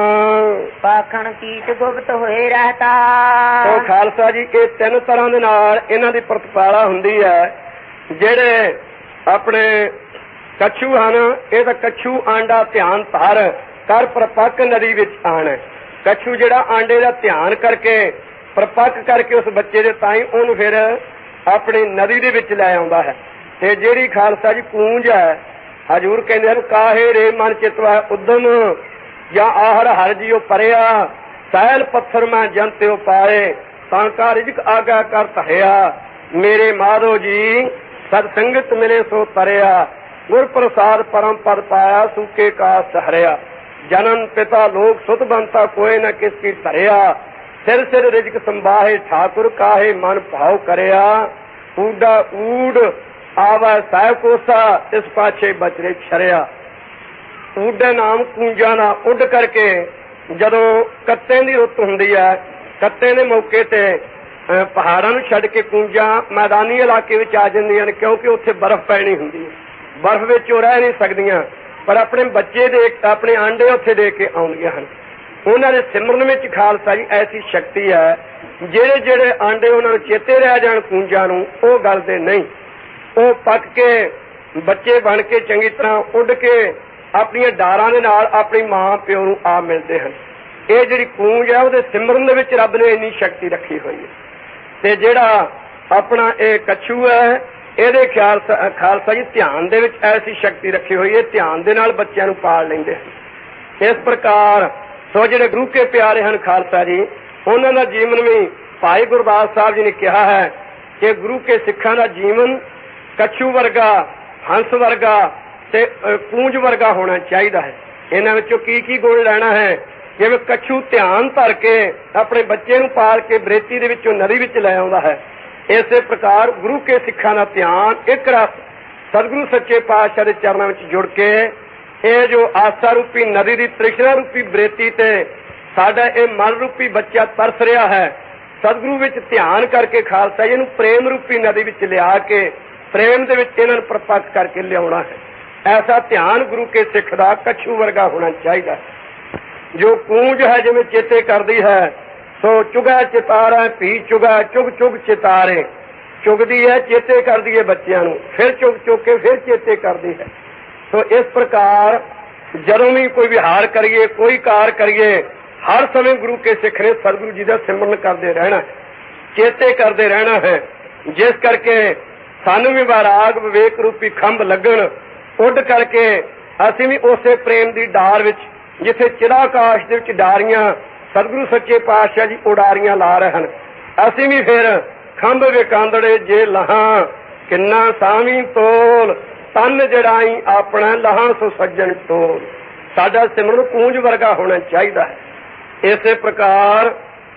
Speaker 2: ਪਾਖਣ ਕੀਟ ਗੁਪਤ ਹੋਏ ਰਹਤਾ।
Speaker 1: ਉਹ ਖਾਲਸਾ ਜੀ ਇਹ ਤਿੰਨ ਤਰ੍ਹਾਂ ਦੇ ਨਾਲ ਇਹਨਾਂ ਦੀ ਪ੍ਰਤਪਾਲਾ ਹੁੰਦੀ ਹੈ। ਜਿਹੜੇ ਆਪਣੇ ਕੱਛੂ ਹਨ ਇਹ ਤਾਂ ਕੱਛੂ ਆਂਡਾ ਧਿਆਨ ਧਰ ਕਰ ਪ੍ਰਪੱਕ ਨਦੀ ਵਿੱਚ ਆਣ। ਕੱਛੂ ਜਿਹੜਾ ਆਂਡੇ ਦਾ ਧਿਆਨ ਕਰਕੇ ਪ੍ਰਪੱਕ ਕਰਕੇ ਉਸ ਬੱਚੇ ਦੇ ਤਾਈ ਉਹਨੂੰ ਫਿਰ ਆਪਣੀ ਨਦੀ ਦੇ ਵਿੱਚ ਲੈ ਆਉਂਦਾ ਹੈ। ਤੇ ਜਿਹੜੀ ਖਾਲਸਾ ਜੀ ਕੂੰਜ ਹੈ, ਹਜ਼ੂਰ ਕਹਿੰਦੇ ਹਨ ਕਾਹੇ ਰੇ ਮਨ ਚਿਤਵਾ ਉਦਮ ਜਾਂ ਆਹਰ ਹਰ ਜੀਓ ਪਰਿਆ। ਸਹਿਲ ਪੱਥਰ ਮੈਂ ਜੰਤਿਓ ਪਾਏ ਤਾਂ ਕਾ ਰਿਜਕ ਆਗਾ ਕਰ ਧਰਿਆ। ਮੇਰੇ ਮਾਧੋ ਜੀ ਸਤ ਸੰਗਤ ਮਿਲੇ ਸੋ ਤਰਿਆ। ਗੁਰ ਪ੍ਰਸਾਦ ਪਰਮ ਪਦ ਪਾਇਆ ਸੂਕੇ ਕਾਸ ਹਰਿਆ। ਜਨਨ ਪਿਤਾ ਲੋਕ ਸੁਤ ਬੰਤਾ ਕੋਏ ਨ ਕਿਸ ਕੀ ਧਰਿਆ। ਸਿਰ ਸਿਰ ਰਿਜਕ ਸੰਭਾਹੇ ਠਾਕੁਰ ਕਾਹੇ ਮਨ ਭਾਉ ਕਰਿਆ। ਊਡਾ ਊਡ ਆਵਾ ਸਾਹਿਬ ਕੋਸਾ ਇਸ ਪਾਛੇ ਬਚਰੇ ਛਰਿਆ। ਊਡੇ ਨਾਮ ਕੂੰਜਾਂ ਦਾ ਉੱਡ ਕਰਕੇ ਜਦੋਂ ਕੱਤੇ ਦੀ ਰੁੱਤ ਹੁੰਦੀ ਹੈ, ਕੱਤੇ ਦੇ ਮੌਕੇ ਤੇ ਪਹਾੜਾਂ ਨੂੰ ਛੱਡ ਕੇ ਕੂੰਜਾਂ ਮੈਦਾਨੀ ਇਲਾਕੇ ਵਿੱਚ ਆ ਜਾਂਦੀਆਂ ਨੇ, ਕਿਉਂਕਿ ਉੱਥੇ ਬਰਫ਼ ਪੈਣੀ ਹੁੰਦੀ ਹੈ। ਬਰਫ਼ ਵਿੱਚ ਉਹ ਰਹਿ ਨਹੀਂ ਸਕਦੀਆਂ, ਪਰ ਆਪਣੇ ਬੱਚੇ ਦੇ ਆਪਣੇ ਆਂਡੇ ਉੱਥੇ ਦੇ ਕੇ ਆਉਂਦੀਆਂ ਹਨ। ਉਹਨਾਂ ਦੇ ਸਿਮਰਨ ਵਿੱਚ ਖਾਲਸਾ ਜੀ ਐਸੀ ਸ਼ਕਤੀ ਹੈ, ਜਿਹੜੇ ਜਿਹੜੇ ਆਂਡੇ ਉਹਨਾਂ ਨੂੰ ਚੇਤੇ ਰਹਿ ਜਾਣ ਕੂੰਜਾਂ ਨੂੰ, ਉਹ ਗਲਦੇ ਨਹੀਂ। ਉਹ ਪੱਕ ਕੇ ਬੱਚੇ ਬਣ ਕੇ ਚੰਗੀ ਤਰ੍ਹਾਂ ਉੱਡ ਕੇ ਆਪਣੀਆਂ ਡਾਰਾਂ ਦੇ ਨਾਲ ਆਪਣੀ ਮਾਂ ਪਿਓ ਨੂੰ ਆ ਮਿਲਦੇ ਹਨ। ਇਹ ਜਿਹੜੀ ਕੂੰਜ ਹੈ ਉਹਦੇ ਸਿਮਰਨ ਦੇ ਵਿੱਚ ਰੱਬ ਨੇ ਇੰਨੀ ਸ਼ਕਤੀ ਰੱਖੀ ਹੋਈ ਹੈ। ਤੇ ਜਿਹੜਾ ਆਪਣਾ ਇਹ ਕੱਛੂ ਹੈ, ਇਹਦੇ ਖਿਆਲ ਖਾਲਸਾ ਜੀ ਧਿਆਨ ਦੇ ਵਿੱਚ ਐਸੀ ਸ਼ਕਤੀ ਰੱਖੀ ਹੋਈ ਹੈ, ਧਿਆਨ ਦੇ ਨਾਲ ਬੱਚਿਆਂ ਨੂੰ ਪਾਲ ਲੈਂਦੇ ਹਨ। ਇਸ ਪ੍ਰਕਾਰ ਸੋ ਜਿਹੜੇ ਗੁਰੂ ਕੇ ਪਿਆਰੇ ਹਨ ਖਾਲਸਾ ਜੀ, ਉਹਨਾਂ ਦਾ ਜੀਵਨ ਵੀ ਭਾਈ ਗੁਰਦਾਸ ਸਾਹਿਬ ਜੀ ਨੇ ਕਿਹਾ ਹੈ ਕਿ ਗੁਰੂ ਕੇ ਸਿੱਖਾਂ ਦਾ ਜੀਵਨ ਕੱਛੂ ਵਰਗਾ, ਹੰਸ ਵਰਗਾ ਤੇ ਕੂੰਜ ਵਰਗਾ ਹੋਣਾ ਚਾਹੀਦਾ ਹੈ। ਇਹਨਾਂ ਵਿੱਚੋਂ ਕੀ ਕੀ ਗੁਣ ਲੈਣਾ ਹੈ? ਜਿਵੇਂ ਕੱਛੂ ਧਿਆਨ ਧਰ ਕੇ ਆਪਣੇ ਬੱਚੇ ਨੂੰ ਪਾਲ ਕੇ ਬਰੇਤੀ ਦੇ ਵਿੱਚੋਂ ਨਦੀ ਵਿੱਚ ਲੈ ਆਉਂਦਾ ਹੈ, ਇਸੇ ਪ੍ਰਕਾਰ ਗੁਰੂ ਕੇ ਸਿੱਖਾਂ ਦਾ ਧਿਆਨ ਇੱਕ ਰਸ ਸਤਿਗੁਰੂ ਸੱਚੇ ਪਾਤਸ਼ਾਹ ਦੇ ਚਰਨਾਂ ਵਿੱਚ ਜੁੜ ਕੇ ਇਹ ਜੋ ਆਸਾ ਰੂਪੀ ਨਦੀ ਦੀ ਤ੍ਰਿਸ਼ਨਾ ਰੂਪੀ ਬਰੇਤੀ ਤੇ ਸਾਡਾ ਇਹ ਮਨ ਰੂਪੀ ਬੱਚਾ ਤਰਸ ਰਿਹਾ ਹੈ, ਸਤਿਗੁਰੂ ਵਿੱਚ ਧਿਆਨ ਕਰਕੇ ਖਾਲਸਾ ਜੀ ਇਹਨੂੰ ਪ੍ਰੇਮ ਰੂਪੀ ਨਦੀ ਵਿੱਚ ਲਿਆ ਕੇ ਪ੍ਰੇਮ ਦੇ ਵਿੱਚ ਇਹਨਾਂ ਨੂੰ ਪ੍ਰਪੱਕ ਕਰਕੇ ਲਿਆਉਣਾ ਹੈ। ਐਸਾ ਧਿਆਨ ਗੁਰੂ ਕੇ ਸਿੱਖ ਦਾ ਕੱਛੂ ਵਰਗਾ ਹੋਣਾ ਚਾਹੀਦਾ। ਜੋ ਕੂੰਜ ਹੈ ਜਿਵੇਂ ਚੇਤੇ ਕਰਦੀ ਹੈ, ਸੋ ਚੁਗਾ ਚਿਤਾਰਾ ਭੀ ਚੁਗਾ ਚੁਗ ਚੁਗ ਚਿਤਾਰੇ, ਚੁਗਦੀ ਹੈ ਚੇਤੇ ਕਰਦੀ ਹੈ ਬੱਚਿਆਂ ਨੂੰ, ਫਿਰ ਚੁਗ ਚੁਗ ਕੇ ਫਿਰ ਚੇਤੇ ਕਰਦੀ ਹੈ। ਸੋ ਇਸ ਪ੍ਰਕਾਰ ਜਦੋਂ ਵੀ ਕੋਈ ਵਿਹਾਰ ਕਰੀਏ, ਕੋਈ ਕਾਰ ਕਰੀਏ, ਹਰ ਸਮੇਂ ਗੁਰੂ ਕੇ ਸਿੱਖ ਨੇ ਸਤਿਗੁਰੂ ਜੀ ਦਾ ਸਿਮਰਨ ਕਰਦੇ ਰਹਿਣਾ, ਚੇਤੇ ਕਰਦੇ ਰਹਿਣਾ ਹੈ। ਜਿਸ ਕਰਕੇ ਸਾਨੂੰ ਵੀ ਵੈਰਾਗ ਵਿਵੇਕ ਰੂਪੀ ਖੰਭ ਲੱਗਣ, ਉੱਡ ਕਰਕੇ ਅਸੀਂ ਵੀ ਉਸੇ ਪ੍ਰੇਮ ਦੀ ਡਾਰ ਵਿੱਚ, ਜਿੱਥੇ ਚਿਰਾਕਾਸ਼ ਦੇ ਵਿੱਚ ਡਾਰੀਆਂ ਸਤਿਗੁਰੂ ਸੱਚੇ ਪਾਤਸ਼ਾਹ ਜੀ ਉਡਾਰੀਆਂ ਲਾ ਰਹੇ ਹਨ, ਅਸੀਂ ਵੀ ਫਿਰ ਖੰਭ ਵਿਕਾਂਦੜੇ ਜੇ ਲਹਾਂ ਕਿੰਨਾ ਸਾਵੀਂ ਤੋਲ, ਤਨ ਜੜਾਈ ਆਪਣਾ ਲਹਾਂ ਸੋ ਸੱਜਣ ਟੋਲ। ਸਾਡਾ ਸਿਮਰਨ ਕੂੰਜ ਵਰਗਾ ਹੋਣਾ ਚਾਹੀਦਾ ਹੈ। ਇਸੇ ਪ੍ਰਕਾਰ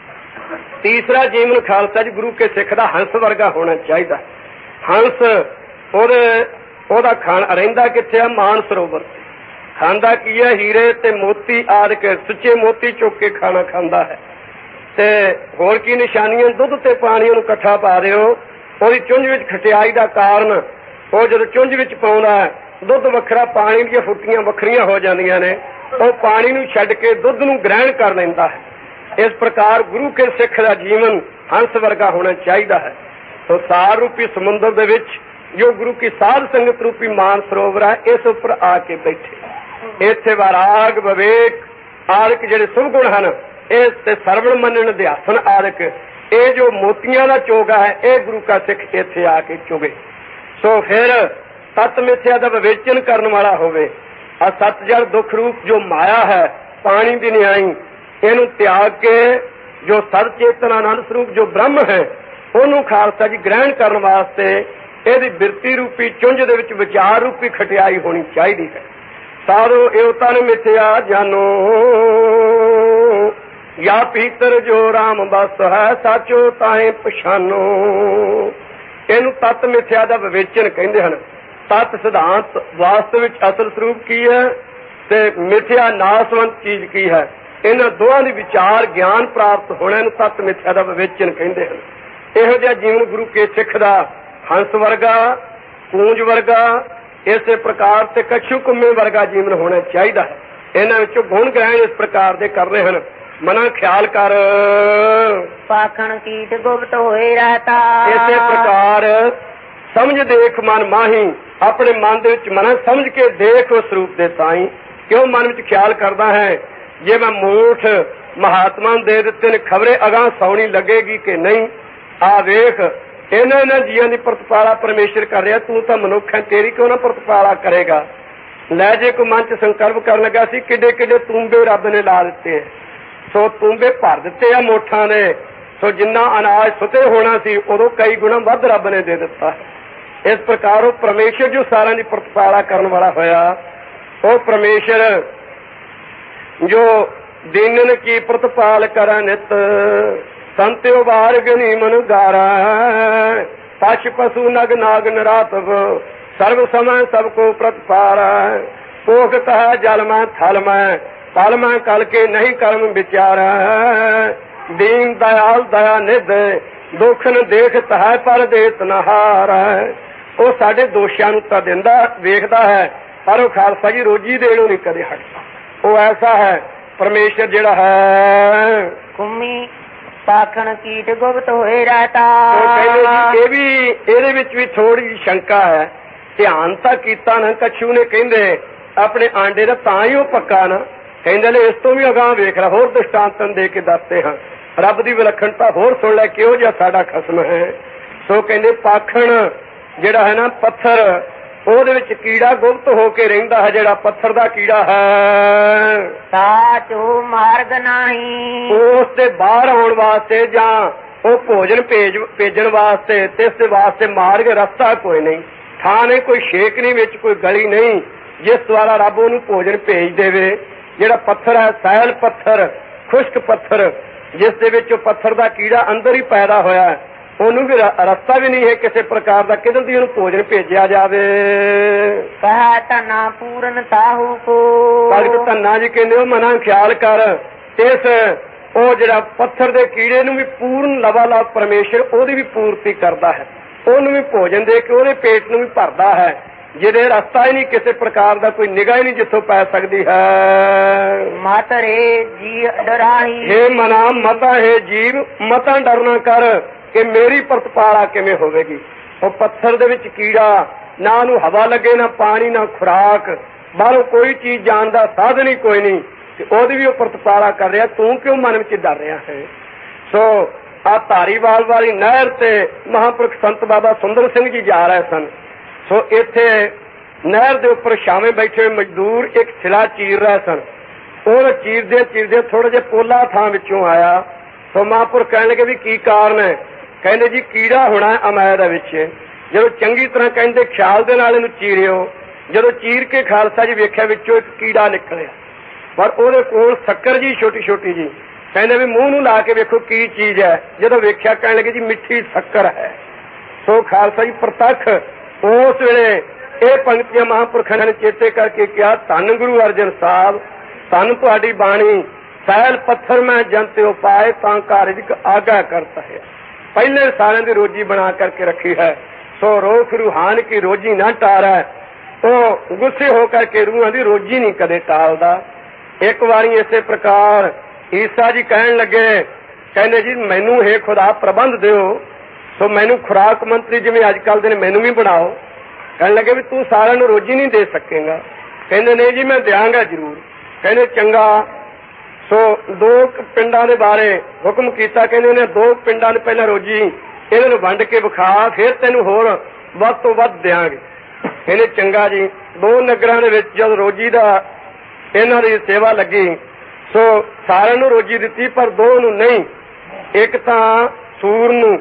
Speaker 1: ਤੀਸਰਾ ਜੀਵਨ ਖਾਲਸਾ ਜੀ ਗੁਰੂ ਕੇ ਸਿੱਖ ਦਾ ਹੰਸ ਵਰਗਾ ਹੋਣਾ ਚਾਹੀਦਾ। ਹੰਸ ਉਹਦੇ ਉਹਦਾ ਖਾਣ ਰਹਿੰਦਾ ਕਿੱਥੇ ਆ? ਮਾਨ ਸਰੋਵਰ। ਖਾਂਦਾ ਕੀ ਹੈ? ਹੀਰੇ ਤੇ ਮੋਤੀ ਆਦਿਕ ਸੁੱਚੇ ਮੋਤੀ ਚੁੱਕ ਕੇ ਖਾਣਾ ਖਾਂਦਾ ਹੈ। ਤੇ ਹੋਰ ਕੀ ਨਿਸ਼ਾਨੀਆਂ? ਦੁੱਧ ਤੇ ਪਾਣੀ ਉਹਨੂੰ ਇਕੱਠਾ ਪਾ ਦਿਓ, ਉਹਦੀ ਚੁੰਝ ਵਿੱਚ ਖਟਿਆਈ ਦਾ ਕਾਰਨ ਉਹ ਜਦੋਂ ਚੁੰਝ ਵਿੱਚ ਪਾਉਂਦਾ ਦੁੱਧ ਵੱਖਰਾ, ਪਾਣੀ ਦੀਆਂ ਫੁੱਟੀਆਂ ਵੱਖਰੀਆਂ ਹੋ ਜਾਂਦੀਆਂ ਨੇ, ਉਹ ਪਾਣੀ ਨੂੰ ਛੱਡ ਕੇ ਦੁੱਧ ਨੂੰ ਗ੍ਰਹਿਣ ਕਰ ਲੈਂਦਾ ਹੈ। ਇਸ ਪ੍ਰਕਾਰ ਗੁਰੂ ਕੇ ਸਿੱਖ ਦਾ ਜੀਵਨ ਹੰਸ ਵਰਗਾ ਹੋਣਾ ਚਾਹੀਦਾ ਹੈ। ਸੋ ਸਾਰ ਰੂਪੀ ਸਮੁੰਦਰ ਦੇ ਵਿੱਚ ਜੋ ਗੁਰੂ ਕੀ ਸਾਧ ਸੰਗਤ ਰੂਪੀ ਮਾਨ ਸਰੋਵਰ ਹੈ, ਇਸ ਉੱਪਰ ਆ ਕੇ ਬੈਠੇ। ਇੱਥੇ ਵੈਰਾਗ ਵਿਵੇਕ ਆਦਿਕ ਜਿਹੜੇ ਸੁਭ ਗੁਣ ਹਨ, ਇਸ ਤੇ ਸਰਵਣ ਮੰਨਣ ਅਧਿਆਸਨ ਆਦਿਕ ਇਹ ਜੋ ਮੋਤੀਆਂ ਦਾ ਚੋਗਾ ਹੈ, ਇਹ ਗੁਰੂ ਕਾ ਸਿੱਖ ਇੱਥੇ ਆ ਕੇ ਚੁਗੇ। ਸੋ ਫਿਰ ਤਤ ਮਿਥਿਆ ਦਾ ਵਿਵੇਚਨ ਕਰਨ ਵਾਲਾ ਹੋਵੇ। ਆ ਸੱਤ ਜੜ ਦੁੱਖ ਰੂਪ ਜੋ ਮਾਇਆ ਹੈ, ਪਾਣੀ ਦੀ ਨਿਆਈ, ਇਹਨੂੰ ਤਿਆਗ ਕੇ ਜੋ ਸਤ ਚੇਤਨ ਆਨੰਦ ਸਰੂਪ ਜੋ ਬ੍ਰਹਮ ਹੈ, ਉਹਨੂੰ ਖਾਲਸਾ ਜੀ ਗ੍ਰਹਿਣ ਕਰਨ ਵਾਸਤੇ ਇਹਦੀ ਬਿਰਤੀ ਰੂਪੀ ਚੁੰਝ ਦੇ ਵਿੱਚ ਵਿਚਾਰ ਰੂਪੀ ਖਟਿਆਈ ਹੋਣੀ ਚਾਹੀਦੀ ਹੈ। ਸਾਰੋ ਇਉ ਤਨ ਮਿਥਿਆ ਜਾਨੋ, ਜਾਂ ਪੀਤਰ ਜੋ ਰਾਮ ਬਸ ਹੈ, ਸਾਚੋ ਤਾਏ ਪਛਾਨੋ। ਇਹਨੂੰ ਤਤ ਮਿਥਿਆ ਦਾ ਵਿਵੇਚਨ ਕਹਿੰਦੇ ਹਨ। ਤਤ ਸਿਧਾਂਤ ਵਾਸਤਵ ਵਿੱਚ ਅਸਲ ਸਰੂਪ ਕੀ ਹੈ ਤੇ ਮਿਥਿਆ ਨਾਸਵੰਤ ਚੀਜ਼ ਕੀ ਹੈ, ਇਹਨਾਂ ਦੋਹਾਂ ਦੀ ਵਿਚਾਰ ਗਿਆਨ ਪ੍ਰਾਪਤ ਹੋਣਾ ਨੂੰ ਤਤ ਮਿਥਿਆ ਦਾ ਵਿਵੇਚਨ ਕਹਿੰਦੇ ਹਨ। ਇਹੋ ਜਿਹਾ ਜੀਵਨ ਗੁਰੂ ਕੇ ਸਿੱਖ ਦਾ ਹੰਸ ਵਰਗਾ, ਕੂੰਜ ਵਰਗਾ, ਇਸੇ ਪ੍ਰਕਾਰ ਤੇ ਕੱਛੂ ਕੁੰਮੇ ਵਰਗਾ ਜੀਵਨ ਹੋਣਾ ਚਾਹੀਦਾ ਹੈ। ਇਹਨਾਂ ਵਿੱਚੋਂ ਗੁਣ ਗ੍ਰਹਿਣ ਇਸ ਪ੍ਰਕਾਰ ਦੇ ਕਰ ਰਹੇ ਹਨ। ਮਨਾ ਖਿਆਲ ਕਰ
Speaker 2: ਪਾਖਣ ਕੀਟ ਗੁਪਤ ਹੋਏ ਰਹਤਾ।
Speaker 1: ਇਸੇ ਪ੍ਰਕਾਰ ਸਮਝ ਦੇਖ ਮਨ ਮਾਹੀ, ਆਪਣੇ ਮਨ ਦੇ ਵਿੱਚ ਮਨ ਸਮਝ ਕੇ ਦੇਖ ਉਸ ਰੂਪ ਦੇ ਸਾਈਂ। ਕਿਉਂ ਮਨ ਵਿੱਚ ਖਿਆਲ ਕਰਦਾ ਹੈ? ਜੇ ਮੈਂ ਮੂਠ ਮਹਾਤਮਾ ਦੇ ਦਿੱਤੇ ਨੇ, ਖਬਰੇ ਅਗਾਂਹ ਸੌਣੀ ਲੱਗੇਗੀ ਕਿ ਨਹੀਂ। ਆ ਵੇਖ ਇਹਨਾਂ ਇਹਨਾਂ ਜੀਆਂ ਦੀ ਪ੍ਰਤਪਾਲਾ ਪਰਮੇਸ਼ਰ ਕਰ ਰਿਹਾ, ਤੂੰ ਤਾਂ ਮਨੁੱਖ ਹੈ, ਤੇਰੀ ਕਿਉਂ ਨਾ ਪ੍ਰਤਪਾਲਾ ਕਰੇਗਾ। ਲੈ ਜੇ ਕੋਈ ਮਨ ਚ ਸੰਕਲਪ ਕਰਨ ਲੱਗਾ ਸੀ, ਕਿੱਡੇ ਕਿੱਡੇ ਤੂੰਬੇ ਰੱਬ ਨੇ ਲਾ ਦਿੱਤੇ। ਸੋ ਤੂੰਬੇ ਭਰ ਦਿੱਤੇ ਆ ਮੋਠਾਂ ਦੇ। ਸੋ ਜਿੰਨਾ ਅਨਾਜ ਸੁੱਤੇ ਹੋਣਾ ਸੀ, ਉਦੋਂ ਕਈ ਗੁਣਾ ਵੱਧ ਰੱਬ ਨੇ ਦੇ ਦਿੱਤਾ। ਇਸ ਪ੍ਰਕਾਰ ਉਹ ਪਰਮੇਸ਼ਰ ਜੋ ਸਾਰਿਆਂ ਦੀ ਪ੍ਰਤਪਾਲਾ ਕਰਨ ਵਾਲਾ ਹੋਇਆ, ਉਹ ਪਰਮੇਸ਼ਰ ਜੋ ਦੀਨਨ ਕੀ ਪ੍ਰਤਪਾਲ ਕਰਾ ਨਿਤ, ਸੰਤਿਓ ਬਾਰਗ ਨੀਮਨ ਗਾਰਾ। ਪਸ਼ ਪਸ਼ੂ ਨਗ ਨਾਗ ਨਰਾਤਵ, ਸਰਵ ਸਮੈ ਸਭ ਕੋ ਪ੍ਰਤਪਾਰਾ। ਕੋਖਤ ਹੈ ਜਲ ਮੈਂ ਥਲ ਮੈਂ, ਪਲ ਮੈਂ ਕਲ ਕੇ ਨਹੀਂ ਕਰਮ ਵਿਚਾਰਾ। ਦੀਨ ਦਇਆਲ ਦਇਆ ਨਿਧ, ਦੁੱਖਨ ਦੇਖਤ ਹੈ ਪਰ ਦੇਤ ਨਹਾਰ। ਉਹ ਸਾਡੇ ਦੋਸ਼ਾਂ ਨੂੰ ਤਾਂ ਦਿੰਦਾ ਵੇਖਦਾ ਹੈ, ਪਰ ਉਹ ਖਾਲਸਾ ਜੀ ਰੋਜੀ ਦੇਣੋਂ ਨਹੀਂ ਕਦੇ ਹਟਦਾ। ਉਹ ਐਸਾ ਹੈ ਪਰਮੇਸ਼ਰ ਜਿਹੜਾ ਹੈ।
Speaker 2: ਕੁੰਮੀ ਪਾਖਣ ਕੀਟ ਗੁਪਤ ਹੋਏ ਰਹਤਾ।
Speaker 1: ਇਹ ਵੀ ਇਹਦੇ ਵਿੱਚ ਵੀ ਥੋੜੀ ਜਿਹੀ ਸ਼ੰਕਾ ਹੈ। ਧਿਆਨ ਤਾਂ ਕੀਤਾ ਨਾ ਕੱਛੂ ਨੇ, ਕਹਿੰਦੇ ਆਪਣੇ ਆਂਡੇ ਦਾ, ਤਾਂ ਹੀ ਉਹ ਪੱਕਾ ਨਾ। ਕਹਿੰਦੇ ਨੇ ਇਸ ਤੋਂ ਵੀ ਅਗਾਂਹ ਵੇਖ ਲੈ, ਹੋਰ ਦ੍ਰਿਸ਼ਟਾਂਤਨ ਦੇ ਕੇ ਦੱਸਦੇ ਹਾਂ। ਰੱਬ ਦੀ ਵਿਲੱਖਣਤਾ ਹੋਰ ਸੁਣ ਲੈ, ਕਿਹੋ ਜਿਹਾ ਸਾਡਾ ਖਸਮ ਹੈ। ਸੋ ਕਹਿੰਦੇ ਪਾਖਣ ਜਿਹੜਾ ਹੈ ਨਾ ਪੱਥਰ, ਉਹਦੇ ਵਿੱਚ ਕੀੜਾ ਗੁਪਤ ਹੋ ਕੇ ਰਹਿੰਦਾ ਹੈ, ਜਿਹੜਾ ਪੱਥਰ ਦਾ ਕੀੜਾ ਹੈ।
Speaker 2: ਸਾਚੋ ਮਾਰਗ ਨਹੀਂ,
Speaker 1: ਉਸ ਦੇ ਬਾਹਰ ਆਉਣ ਵਾਸਤੇ ਜਾਂ ਉਹ ਭੋਜਨ ਭੇਜ ਭੇਜਣ ਵਾਸਤੇ ਤੇ ਇਸ ਦੇ ਵਾਸਤੇ ਮਾਰਗ ਰਸਤਾ ਕੋਈ ਨਹੀਂ, ਥਾਂ ਨਹੀਂ, ਕੋਈ ਛੇਕ ਨਹੀਂ, ਵਿੱਚ ਕੋਈ ਗਲੀ ਨਹੀਂ ਜਿਸ ਦੁਆਰਾ ਰੱਬ ਉਹਨੂੰ ਭੋਜਨ ਭੇਜ ਦੇਵੇ। ਜਿਹੜਾ ਪੱਥਰ ਹੈ ਸੈਲ ਪੱਥਰ, ਖੁਸ਼ਕ ਪੱਥਰ, ਜਿਸ ਦੇ ਵਿੱਚ ਉਹ ਪੱਥਰ ਦਾ ਕੀੜਾ ਅੰਦਰ ਹੀ ਪੈਦਾ ਹੋਇਆ, ਉਹਨੂੰ ਵੀ ਰਸਤਾ ਵੀ ਨਹੀਂ ਹੈ ਕਿਸੇ ਪ੍ਰਕਾਰ ਦਾ ਕਿਧਰ ਦੀ ਉਹਨੂੰ ਭੋਜਨ ਭੇਜਿਆ ਜਾਵੇ।
Speaker 2: ਕਹਾ ਧਨਾ ਪੂਰਨ ਤਾਹੂ ਕੋ,
Speaker 1: ਭਗਤ ਧੰਨਾ ਜੀ ਕਹਿੰਦੇ ਉਹ ਮਨਾਂ ਖਿਆਲ ਕਰ, ਇਸ ਉਹ ਜਿਹੜਾ ਪੱਥਰ ਦੇ ਕੀੜੇ ਨੂੰ ਵੀ ਪੂਰਨ ਲਵਾਲਾਪ ਪਰਮੇਸ਼ਰ ਉਹਦੀ ਵੀ ਪੂਰਤੀ ਕਰਦਾ ਹੈ, ਉਹਨੂੰ ਵੀ ਭੋਜਨ ਦੇ ਕੇ ਉਹਦੇ ਪੇਟ ਨੂੰ ਵੀ ਭਰਦਾ ਹੈ, ਜਿਹਦੇ ਰਸਤਾ ਹੀ ਨਹੀਂ ਕਿਸੇ ਪ੍ਰਕਾਰ ਦਾ, ਕੋਈ ਨਿਗਾਹ ਹੀ ਨਹੀਂ ਜਿੱਥੋਂ ਪੈ ਸਕਦੀ ਹੈ।
Speaker 2: ਮਾਤਰੇ ਜੀ ਡਰਾਹੀ,
Speaker 1: ਹੇ ਮਨਾ ਮਤਾ ਹੈ ਜੀਵ, ਮਤਾਂ ਡਰਨਾ ਕਰ ਕਿ ਮੇਰੀ ਪ੍ਰਤਪਾਲਾ ਕਿਵੇਂ ਹੋਵੇਗੀ। ਉਹ ਪੱਥਰ ਦੇ ਵਿੱਚ ਕੀੜਾ, ਨਾ ਉਹਨੂੰ ਹਵਾ ਲੱਗੇ, ਨਾ ਪਾਣੀ, ਨਾ ਖੁਰਾਕ, ਬਾਹਰੋਂ ਕੋਈ ਚੀਜ਼ ਜਾਣ ਦਾ ਸਾਧਨ ਹੀ ਕੋਈ ਨਹੀਂ, ਤੇ ਉਹਦੀ ਵੀ ਉਹ ਪ੍ਰਤਪਾਲਾ ਕਰ ਰਿਹਾ, ਤੂੰ ਕਿਉਂ ਮਨ ਵਿੱਚ ਡਰ ਰਿਹਾ ਹੈ। ਸੋ ਆ ਧਾਰੀਵਾਲ ਵਾਲੀ ਨਹਿਰ ਤੇ ਮਹਾਂਪੁਰਖ ਸੰਤ ਬਾਬਾ ਸੁੰਦਰ ਸਿੰਘ ਜੀ ਜਾ ਰਹੇ ਸਨ। ਸੋ ਇੱਥੇ ਨਹਿਰ ਦੇ ਉੱਪਰ ਛਾਵੇਂ ਬੈਠੇ ਹੋਏ ਮਜ਼ਦੂਰ ਇੱਕ ਸਿਲਾ ਚੀਰ ਰਹੇ ਸਨ। ਉਹ ਚੀਰਦੇ ਚੀਰਦੇ ਥੋੜੇ ਜਿਹੇ ਪੋਲਾ ਥਾਂ ਵਿੱਚੋਂ ਆਇਆ। ਸੋ ਮਹਾਂਪੁਰਖ ਕਹਿਣ ਲੱਗੇ ਵੀ ਕੀ ਕਾਰਨ ਹੈ। ਕਹਿੰਦੇ ਜੀ ਕੀੜਾ ਹੋਣਾ ਅਮੈਦ ਦੇ ਵਿੱਚ। ਜਦੋਂ ਚੰਗੀ ਤਰ੍ਹਾਂ ਕਹਿੰਦੇ ਖਿਆਲ ਦੇ ਨਾਲ ਇਹਨੂੰ ਚੀਰਿਓ। ਜਦੋਂ ਚੀਰ ਕੇ ਖਾਲਸਾ ਜੀ ਵੇਖਿਆ ਵਿੱਚੋਂ ਇੱਕ ਕੀੜਾ ਨਿਕਲਿਆ, ਪਰ ਉਹਦੇ ਕੋਲ ਸ਼ੱਕਰ ਜੀ ਛੋਟੀ ਛੋਟੀ ਜੀ। ਕਹਿੰਦੇ ਵੀ ਮੂੰਹ ਨੂੰ ਲਾ ਕੇ ਵੇਖੋ ਕੀ ਚੀਜ਼ ਹੈ। ਜਦੋਂ ਵੇਖਿਆ ਕਹਿਣ ਲੱਗੇ ਜੀ ਮਿੱਠੀ ਸ਼ੱਕਰ ਹੈ। ਸੋ ਖਾਲਸਾ ਜੀ ਪ੍ਰਤੱਖ ਉਸ ਵੇਲੇ ਇਹ ਪੰਕਤੀਆਂ ਮਹਾਂਪੁਰਖਾਂ ਨੇ ਚੇਤੇ ਕਰਕੇ ਕਿਹਾ, ਧੰਨ ਗੁਰੂ ਅਰਜਨ ਸਾਹਿਬ, ਧੰਨ ਤੁਹਾਡੀ ਬਾਣੀ, ਸੈਲ ਪੱਥਰ ਮੈਂ ਜੰਤ ਉਪਾਏ ਤਾਂ ਕਾਰਜ ਆਗਾ ਕਰਤਾ ਹੈ। ਪਹਿਲੇ ਸਾਰਿਆਂ ਦੀ ਰੋਜੀ ਬਣਾ ਕਰਕੇ ਰੱਖੀ ਹੈ। ਸੋ ਰੋਖ ਰੂਹਾਨ ਕੀ ਰੋਜੀ ਨਾ ਟਾਰੈ, ਉਹ ਗੁੱਸੇ ਹੋ ਕਰਕੇ ਰੂਹਾਂ ਦੀ ਰੋਜੀ ਨਹੀਂ ਕਦੇ ਟਾਲਦਾ। ਇੱਕ ਵਾਰੀ ਇਸੇ ਪ੍ਰਕਾਰ ਈਸਾ ਜੀ ਕਹਿਣ ਲੱਗੇ, ਕਹਿੰਦੇ ਜੀ ਮੈਨੂੰ ਹੇ ਖੁਦਾ ਪ੍ਰਬੰਧ ਦਿਓ। ਸੋ ਮੈਨੂੰ ਖੁਰਾਕ ਮੰਤਰੀ ਜਿਵੇਂ ਅੱਜ ਕੱਲ੍ਹ ਦੇ ਨੇ ਮੈਨੂੰ ਵੀ ਬਣਾਓ। ਕਹਿਣ ਲੱਗੇ ਵੀ ਤੂੰ ਸਾਰਿਆਂ ਨੂੰ ਰੋਜੀ ਨਹੀਂ ਦੇ ਸਕੇਗਾ। ਕਹਿੰਦੇ ਨਹੀਂ ਜੀ ਮੈਂ ਦਿਆਂਗਾ ਜ਼ਰੂਰ। ਕਹਿੰਦੇ ਚੰਗਾ। ਸੋ ਦੋ ਪਿੰਡਾਂ ਦੇ ਬਾਰੇ ਹੁਕਮ ਕੀਤਾ। ਕਹਿੰਦੇ ਇਹਨੇ ਦੋ ਪਿੰਡਾਂ ਦੇ ਪਹਿਲਾਂ ਰੋਜੀ ਇਹਨਾਂ ਨੂੰ ਵੰਡ ਕੇ ਵਿਖਾ, ਫਿਰ ਤੈਨੂੰ ਹੋਰ ਵੱਧ ਤੋਂ ਵੱਧ ਦਿਆਂਗੇ। ਕਹਿੰਦੇ ਚੰਗਾ ਜੀ। ਦੋ ਨਗਰਾਂ ਦੇ ਵਿੱਚ ਜਦ ਰੋਜੀ ਦਾ ਇਹਨਾਂ ਦੀ ਸੇਵਾ ਲੱਗੀ, ਸੋ ਸਾਰਿਆਂ ਨੂੰ ਰੋਜੀ ਦਿੱਤੀ, ਪਰ ਦੋ ਨੂੰ ਨਹੀਂ। ਇੱਕ ਤਾਂ ਸੂਰ ਨੂੰ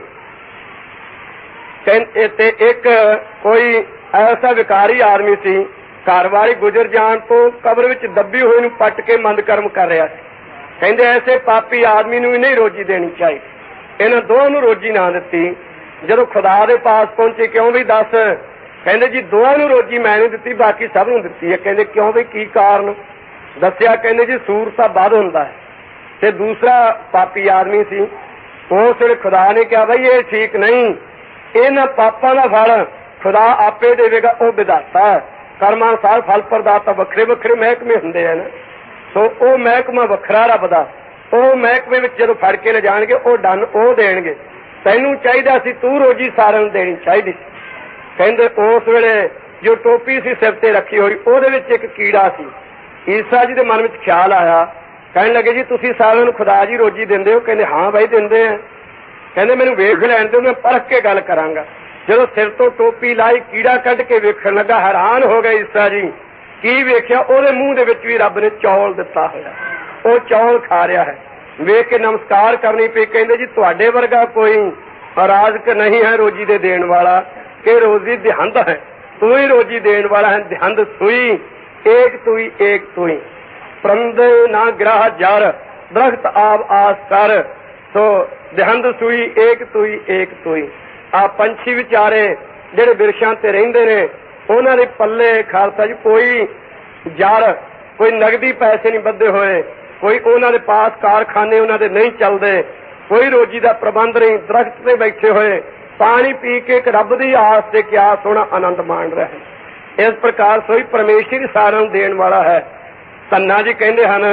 Speaker 1: ਤੇ ਇੱਕ ਕੋਈ ਐਸਾ ਵਿਕਾਰੀ ਆਦਮੀ ਸੀ, ਘਰ ਵਾਲੀ ਗੁਜ਼ਰ ਜਾਣ ਤੋਂ ਕਬਰ ਵਿੱਚ ਦੱਬੀ ਹੋਈ ਨੂੰ ਪੱਟ ਕੇ ਮੰਦ ਕਰਮ ਕਰ ਰਿਹਾ ਸੀ। ਕਹਿੰਦੇ ਐਸੇ ਪਾਪੀ ਆਦਮੀ ਨੂੰ ਵੀ ਨਹੀਂ ਰੋਜੀ ਦੇਣੀ ਚਾਹੀਦੀ। ਇਹਨਾਂ ਦੋਹਾਂ ਨੂੰ ਰੋਜੀ ਨਾ ਦਿੱਤੀ। ਜਦੋਂ ਖੁਦਾ ਦੇ ਪਾਸ ਪਹੁੰਚੇ, ਕਿਉਂ ਵੀ ਦੱਸ। ਕਹਿੰਦੇ ਜੀ ਦੋਹਾਂ ਨੂੰ ਰੋਜੀ ਮੈਂ ਨਹੀਂ ਦਿੱਤੀ, ਬਾਕੀ ਸਭ ਨੂੰ ਦਿੱਤੀ ਹੈ। ਕਹਿੰਦੇ ਕਿਉਂ ਵੀ ਕੀ ਕਾਰਨ ਦੱਸਿਆ। ਕਹਿੰਦੇ ਜੀ ਸੂਰ ਤਾਂ ਵੱਧ ਹੁੰਦਾ ਹੈ ਤੇ ਦੂਸਰਾ ਪਾਪੀ ਆਦਮੀ ਸੀ। ਉਸ ਵੇਲੇ ਖੁਦਾ ਨੇ ਕਿਹਾ ਬਈ ਇਹ ਠੀਕ ਨਹੀਂ, ਇਹਨਾਂ ਪਾਪਾਂ ਦਾ ਫਲ ਖੁਦਾ ਆਪੇ ਦੇਵੇਗਾ। ਉਹ ਵਿਧਾਤਾ ਕਰਮਾਂ ਅਨੁਸਾਰ ਫਲ ਪ੍ਰਦਾਤਾ ਵੱਖਰੇ ਵੱਖਰੇ ਮਹਿਕਮੇ ਹੁੰਦੇ ਹਨ। ਸੋ ਉਹ ਮਹਿਕਮਾ ਵੱਖਰਾ ਰੱਬ ਦਾ। ਉਹ ਮਹਿਕਮੇ ਵਿੱਚ ਜਦੋਂ ਫੜ ਕੇ ਲੈ ਜਾਣਗੇ ਉਹ ਡੰਨ ਉਹ ਦੇਣਗੇ। ਤੈਨੂੰ ਚਾਹੀਦਾ ਸੀ ਤੂੰ ਰੋਜੀ ਸਾਰਿਆਂ ਨੂੰ ਦੇਣੀ ਚਾਹੀਦੀ ਸੀ। ਕਹਿੰਦੇ ਉਸ ਵੇਲੇ ਜੋ ਟੋਪੀ ਸੀ ਸਿਰ ਤੇ ਰੱਖੀ ਹੋਈ, ਉਹਦੇ ਵਿੱਚ ਇੱਕ ਕੀੜਾ ਸੀ। ਈਸਾ ਜੀ ਦੇ ਮਨ ਵਿੱਚ ਖਿਆਲ ਆਇਆ। ਕਹਿਣ ਲੱਗੇ ਜੀ ਤੁਸੀਂ ਸਾਰਿਆਂ ਨੂੰ ਖੁਦਾ ਜੀ ਰੋਜੀ ਦਿੰਦੇ ਹੋ। ਕਹਿੰਦੇ ਹਾਂ ਬਾਈ ਦਿੰਦੇ ਆ। ਕਹਿੰਦੇ ਮੈਨੂੰ ਵੇਖ ਲੈਣ ਦਿਓ, ਮੈਂ ਪਰਖ ਕੇ ਗੱਲ ਕਰਾਂਗਾ। ਜਦੋਂ ਸਿਰ ਤੋਂ ਟੋਪੀ ਲਾਈ, ਕੀੜਾ ਕੱਢ ਕੇ ਵੇਖਣ ਲੱਗਾ, ਹੈਰਾਨ ਹੋ ਗਏ ਈਸਾ ਜੀ। ਕੀ ਵੇਖਿਆ, ਉਹਦੇ ਮੂੰਹ ਦੇ ਵਿੱਚ ਵੀ ਰੱਬ ਨੇ ਚੌਲ ਦਿੱਤਾ ਹੋਇਆ। ਉਹ ਚੌਲ ਖਾ ਰਿਹਾ ਹੈ। ਵੇਖ ਕੇ ਨਮਸਕਾਰ ਕਰਨੀ ਪਈ। ਕਹਿੰਦੇ ਜੀ ਤੁਹਾਡੇ ਵਰਗਾ ਕੋਈ ਰਾਜ਼ਕ ਨਹੀਂ ਹੈ ਰੋਜੀ ਦੇ ਦੇਣ ਵਾਲਾ, ਕਿ ਰੋਜ਼ੀ ਦਿਹੰਦ ਹੈ, ਤੂੰ ਹੀ ਰੋਜੀ ਦੇਣ ਵਾਲਾ ਹੈ। ਦਿਹੰਦ ਸੂਈ ਏਕ ਤੂਈ ਏਕ ਤੂਈ, ਪ੍ਰੰਦੇ ਨਾ ਗ੍ਰਾਹ ਜਰ, ਦਰਖਤ ਆਪ ਆਸ ਕਰ। ਸੋ ਦਿਹੰਦ ਸੂਈ ਏਕ ਤੂਈ ਏਕ ਤੂਈ। ਆ ਪੰਛੀ ਵਿਚਾਰੇ ਜਿਹੜੇ ਬਿਰਸ਼ਾਂ ਤੇ ਰਹਿੰਦੇ ਨੇ, ਉਹਨਾਂ ਦੇ ਪੱਲੇ ਖਾਲਸਾ ਜੀ ਕੋਈ ਜਰ, ਕੋਈ ਨਗਦੀ ਪੈਸੇ ਨਹੀਂ ਬੱਧੇ ਹੋਏ, ਕੋਈ ਉਹਨਾਂ ਦੇ ਪਾਸ ਕਾਰਖਾਨੇ ਉਹਨਾਂ ਦੇ ਨਹੀਂ ਚੱਲਦੇ, ਕੋਈ ਰੋਜੀ ਦਾ ਪ੍ਰਬੰਧ ਨਹੀਂ। ਦਰਖਤ ਤੇ ਬੈਠੇ ਹੋਏ ਪਾਣੀ ਪੀ ਕੇ ਇੱਕ ਰੱਬ ਦੀ ਆਸ ਤੇ ਕਿਆ ਸੋਹਣਾ ਆਨੰਦ ਮਾਣ ਰਹੇ। ਇਸ ਪ੍ਰਕਾਰ ਸੋਈ ਪਰਮੇਸ਼ਰ ਸਾਰਿਆਂ ਨੂੰ ਦੇਣ ਵਾਲਾ ਹੈ। ਧੰਨਾ ਜੀ ਕਹਿੰਦੇ ਹਨ,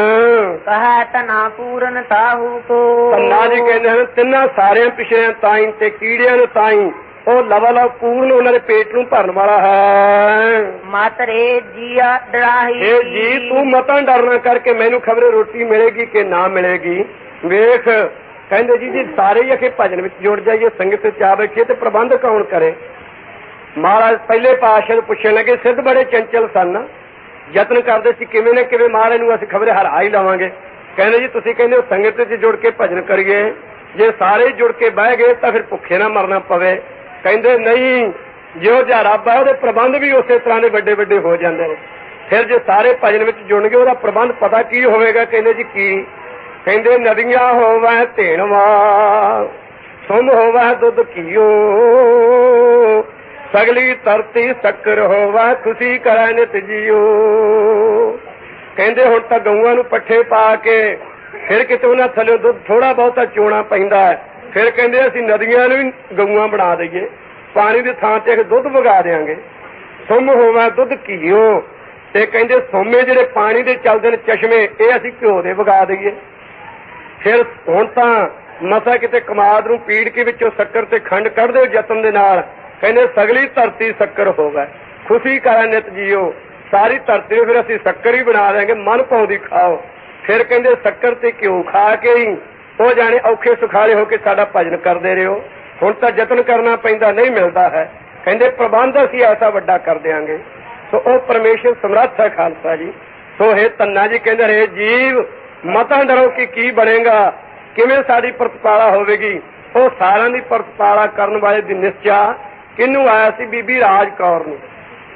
Speaker 2: ਕਹੈ ਧਨਾ ਪੂਰਨ ਤਾਹੂ ਕੋ।
Speaker 1: ਧੰਨਾ ਜੀ ਕਹਿੰਦੇ ਹਨ ਤਿੰਨਾਂ ਸਾਰਿਆਂ ਪਿਛੜਿਆਂ ਤਾਈਂ ਤੇ ਕੀੜਿਆਂ ਨੂੰ ਤਾਈਂ ਉਹ ਲਵਾਲਾ ਪੂਰਨ ਉਹਨਾਂ ਦੇ ਪੇਟ ਨੂੰ ਭਰਨ ਵਾਲਾ ਹੈ।
Speaker 2: ਮਾਤਰੇ ਜੀਆ ਡਰਾਹੀ,
Speaker 1: ਇਹ ਜੀ ਤੂੰ ਮਤਾਂ ਡਰਨਾ ਕਰਕੇ ਮੈਨੂੰ ਖਬਰੇ ਰੋਟੀ ਮਿਲੇਗੀ ਕਿ ਨਾ ਮਿਲੇਗੀ। ਵੇਖ ਕਹਿੰਦੇ ਜੀ ਜੇ ਸਾਰੇ ਹੀ ਅਖੇ ਭਜਨ ਵਿੱਚ ਜੁੜ ਜਾਈਏ, ਸੰਗਤ ਵਿੱਚ ਆ ਬੈਠੀਏ ਤੇ ਪ੍ਰਬੰਧ ਕੌਣ ਕਰੇ। ਮਹਾਰਾਜ ਪਹਿਲੇ ਪਾਤਸ਼ਾਹ ਨੂੰ ਪੁੱਛਣ ਲੱਗੇ, ਸਿੱਧ ਬੜੇ ਚੰਚਲ ਸਨ, ਯਤਨ ਕਰਦੇ ਸੀ ਕਿਵੇਂ ਨਾ ਕਿਵੇਂ ਮਹਾਰਾਜ ਨੂੰ ਅਸੀਂ ਖਬਰੇ ਹਰਾ ਹੀ ਲਵਾਂਗੇ। ਕਹਿੰਦੇ ਜੀ ਤੁਸੀਂ ਕਹਿੰਦੇ ਹੋ ਸੰਗਤ ਵਿੱਚ ਜੁੜ ਕੇ ਭਜਨ ਕਰੀਏ, ਜੇ ਸਾਰੇ ਜੁੜ ਕੇ ਬਹਿ ਗਏ ਤਾਂ ਫਿਰ ਭੁੱਖੇ ਨਾ ਮਰਨਾ ਪਵੇ। ਕਹਿੰਦੇ ਨਹੀਂ, ਜਿਹੋ ਜਿਹਾ ਰੱਬ ਹੈ ਉਹਦੇ ਪ੍ਰਬੰਧ ਵੀ ਉਸੇ ਤਰ੍ਹਾਂ ਦੇ ਵੱਡੇ ਵੱਡੇ ਹੋ ਜਾਂਦੇ ਨੇ। ਫਿਰ ਜੇ ਸਾਰੇ ਭਜਨ ਵਿੱਚ ਜੁੜਨਗੇ ਉਹਦਾ ਪ੍ਰਬੰਧ ਪਤਾ ਕੀ ਹੋਵੇਗਾ। ਕਹਿੰਦੇ ਜੀ ਕੀ? ਕਹਿੰਦੇ ਨਦੀਆਂ ਹੋਵੈ ਧੇਣਵਾ, ਸੁੰਭ ਹੋਵੈ ਦੁੱਧ ਘੀਓ, ਸਗਲੀ ਧਰਤੀ ਸ਼ੱਕਰ ਹੋਵੈ, ਖੁਸ਼ੀ ਕਰੈ ਨਿਤ ਜੀਓ। ਕਹਿੰਦੇ ਹੁਣ ਤਾਂ ਗਊਆਂ ਨੂੰ ਪੱਠੇ ਪਾ ਕੇ ਫਿਰ ਕਿਤੇ ਉਹਨਾਂ ਥੱਲੇ ਦੁੱਧ ਥੋੜਾ ਬਹੁਤਾ ਚੋਣਾ ਪੈਂਦਾ ਹੈ। ਫਿਰ ਕਹਿੰਦੇ ਅਸੀਂ ਨਦੀਆਂ ਨੂੰ ਵੀ ਗਊਆਂ ਬਣਾ ਦਈਏ, ਪਾਣੀ ਦੀ ਥਾਂ ਤੇ ਦੁੱਧ ਵਗਾ ਦਿਆਂਗੇ। ਸੁੰਮ ਹੋਵੈ ਦੁੱਧ ਘੀਓ, ਤੇ ਕਹਿੰਦੇ ਸੋਮੇ ਜਿਹੜੇ ਪਾਣੀ ਦੇ ਚੱਲਦੇ ਨੇ ਚਸ਼ਮੇ, ਇਹ ਅਸੀਂ ਘਿਓ ਦੇ ਵਗਾ ਦਈਏ। ਫਿਰ ਹੁਣ ਤਾਂ ਮਸਾ ਕਿਤੇ ਕਮਾਦ ਨੂੰ ਪੀੜ ਕੇ ਵਿੱਚੋਂ ਸ਼ੱਕਰ ਤੇ ਖੰਡ ਕੱਢ ਦਿਓ ਯਤਨ ਦੇ ਨਾਲ। ਕਹਿੰਦੇ ਸਗਲੀ ਧਰਤੀ ਸ਼ੱਕਰ ਹੋਵੇ, ਖੁਸ਼ੀ ਕਰਾ ਨਿਤ ਜੀਓ। ਸਾਰੀ ਧਰਤੀ ਨੂੰ ਫਿਰ ਅਸੀਂ ਸ਼ੱਕਰ ਹੀ ਬਣਾ ਦਿਆਂਗੇ, ਮਨ ਪਾਉਂਦੀ ਖਾਓ। ਫਿਰ ਕਹਿੰਦੇ ਸ਼ੱਕਰ ਤੇ ਘਿਓ ਖਾ ਕੇ ਹੀ ਉਹ ਜਾਣੇ ਔਖੇ ਸੁਖਾਲੇ ਹੋ ਕੇ ਸਾਡਾ ਭਜਨ ਕਰਦੇ ਰਹੋ। ਹੁਣ ਤਾਂ ਯਤਨ ਕਰਨਾ ਪੈਂਦਾ, ਨਹੀਂ ਮਿਲਦਾ ਹੈ। ਕਹਿੰਦੇ ਪ੍ਰਬੰਧ ਅਸੀਂ ਐਸਾ ਵੱਡਾ ਕਰ ਦਿਆਂਗੇ। ਸੋ ਉਹ ਪਰਮੇਸ਼ਰ ਸਮਰੱਥ ਹੈ ਖਾਲਸਾ ਜੀ। ਸੋ ਇਹ ਧੰਨਾ ਜੀ ਕਹਿੰਦੇ ਰਹੇ ਜੀਵ ਮਤਾਂ ਡਰੋ ਕਿ ਕੀ ਬਣੇਗਾ, ਕਿਵੇਂ ਸਾਡੀ ਪ੍ਰਤਪਾਲਾ ਹੋਵੇਗੀ। ਉਹ ਸਾਰਿਆਂ ਦੀ ਪ੍ਰਤਪਾਲਾ ਕਰਨ ਵਾਲੇ ਦੀ ਨਿਸ਼ਚਾ ਕਿਹਨੂੰ ਆਇਆ ਸੀ? ਬੀਬੀ ਰਾਜ ਕੌਰ ਨੂੰ।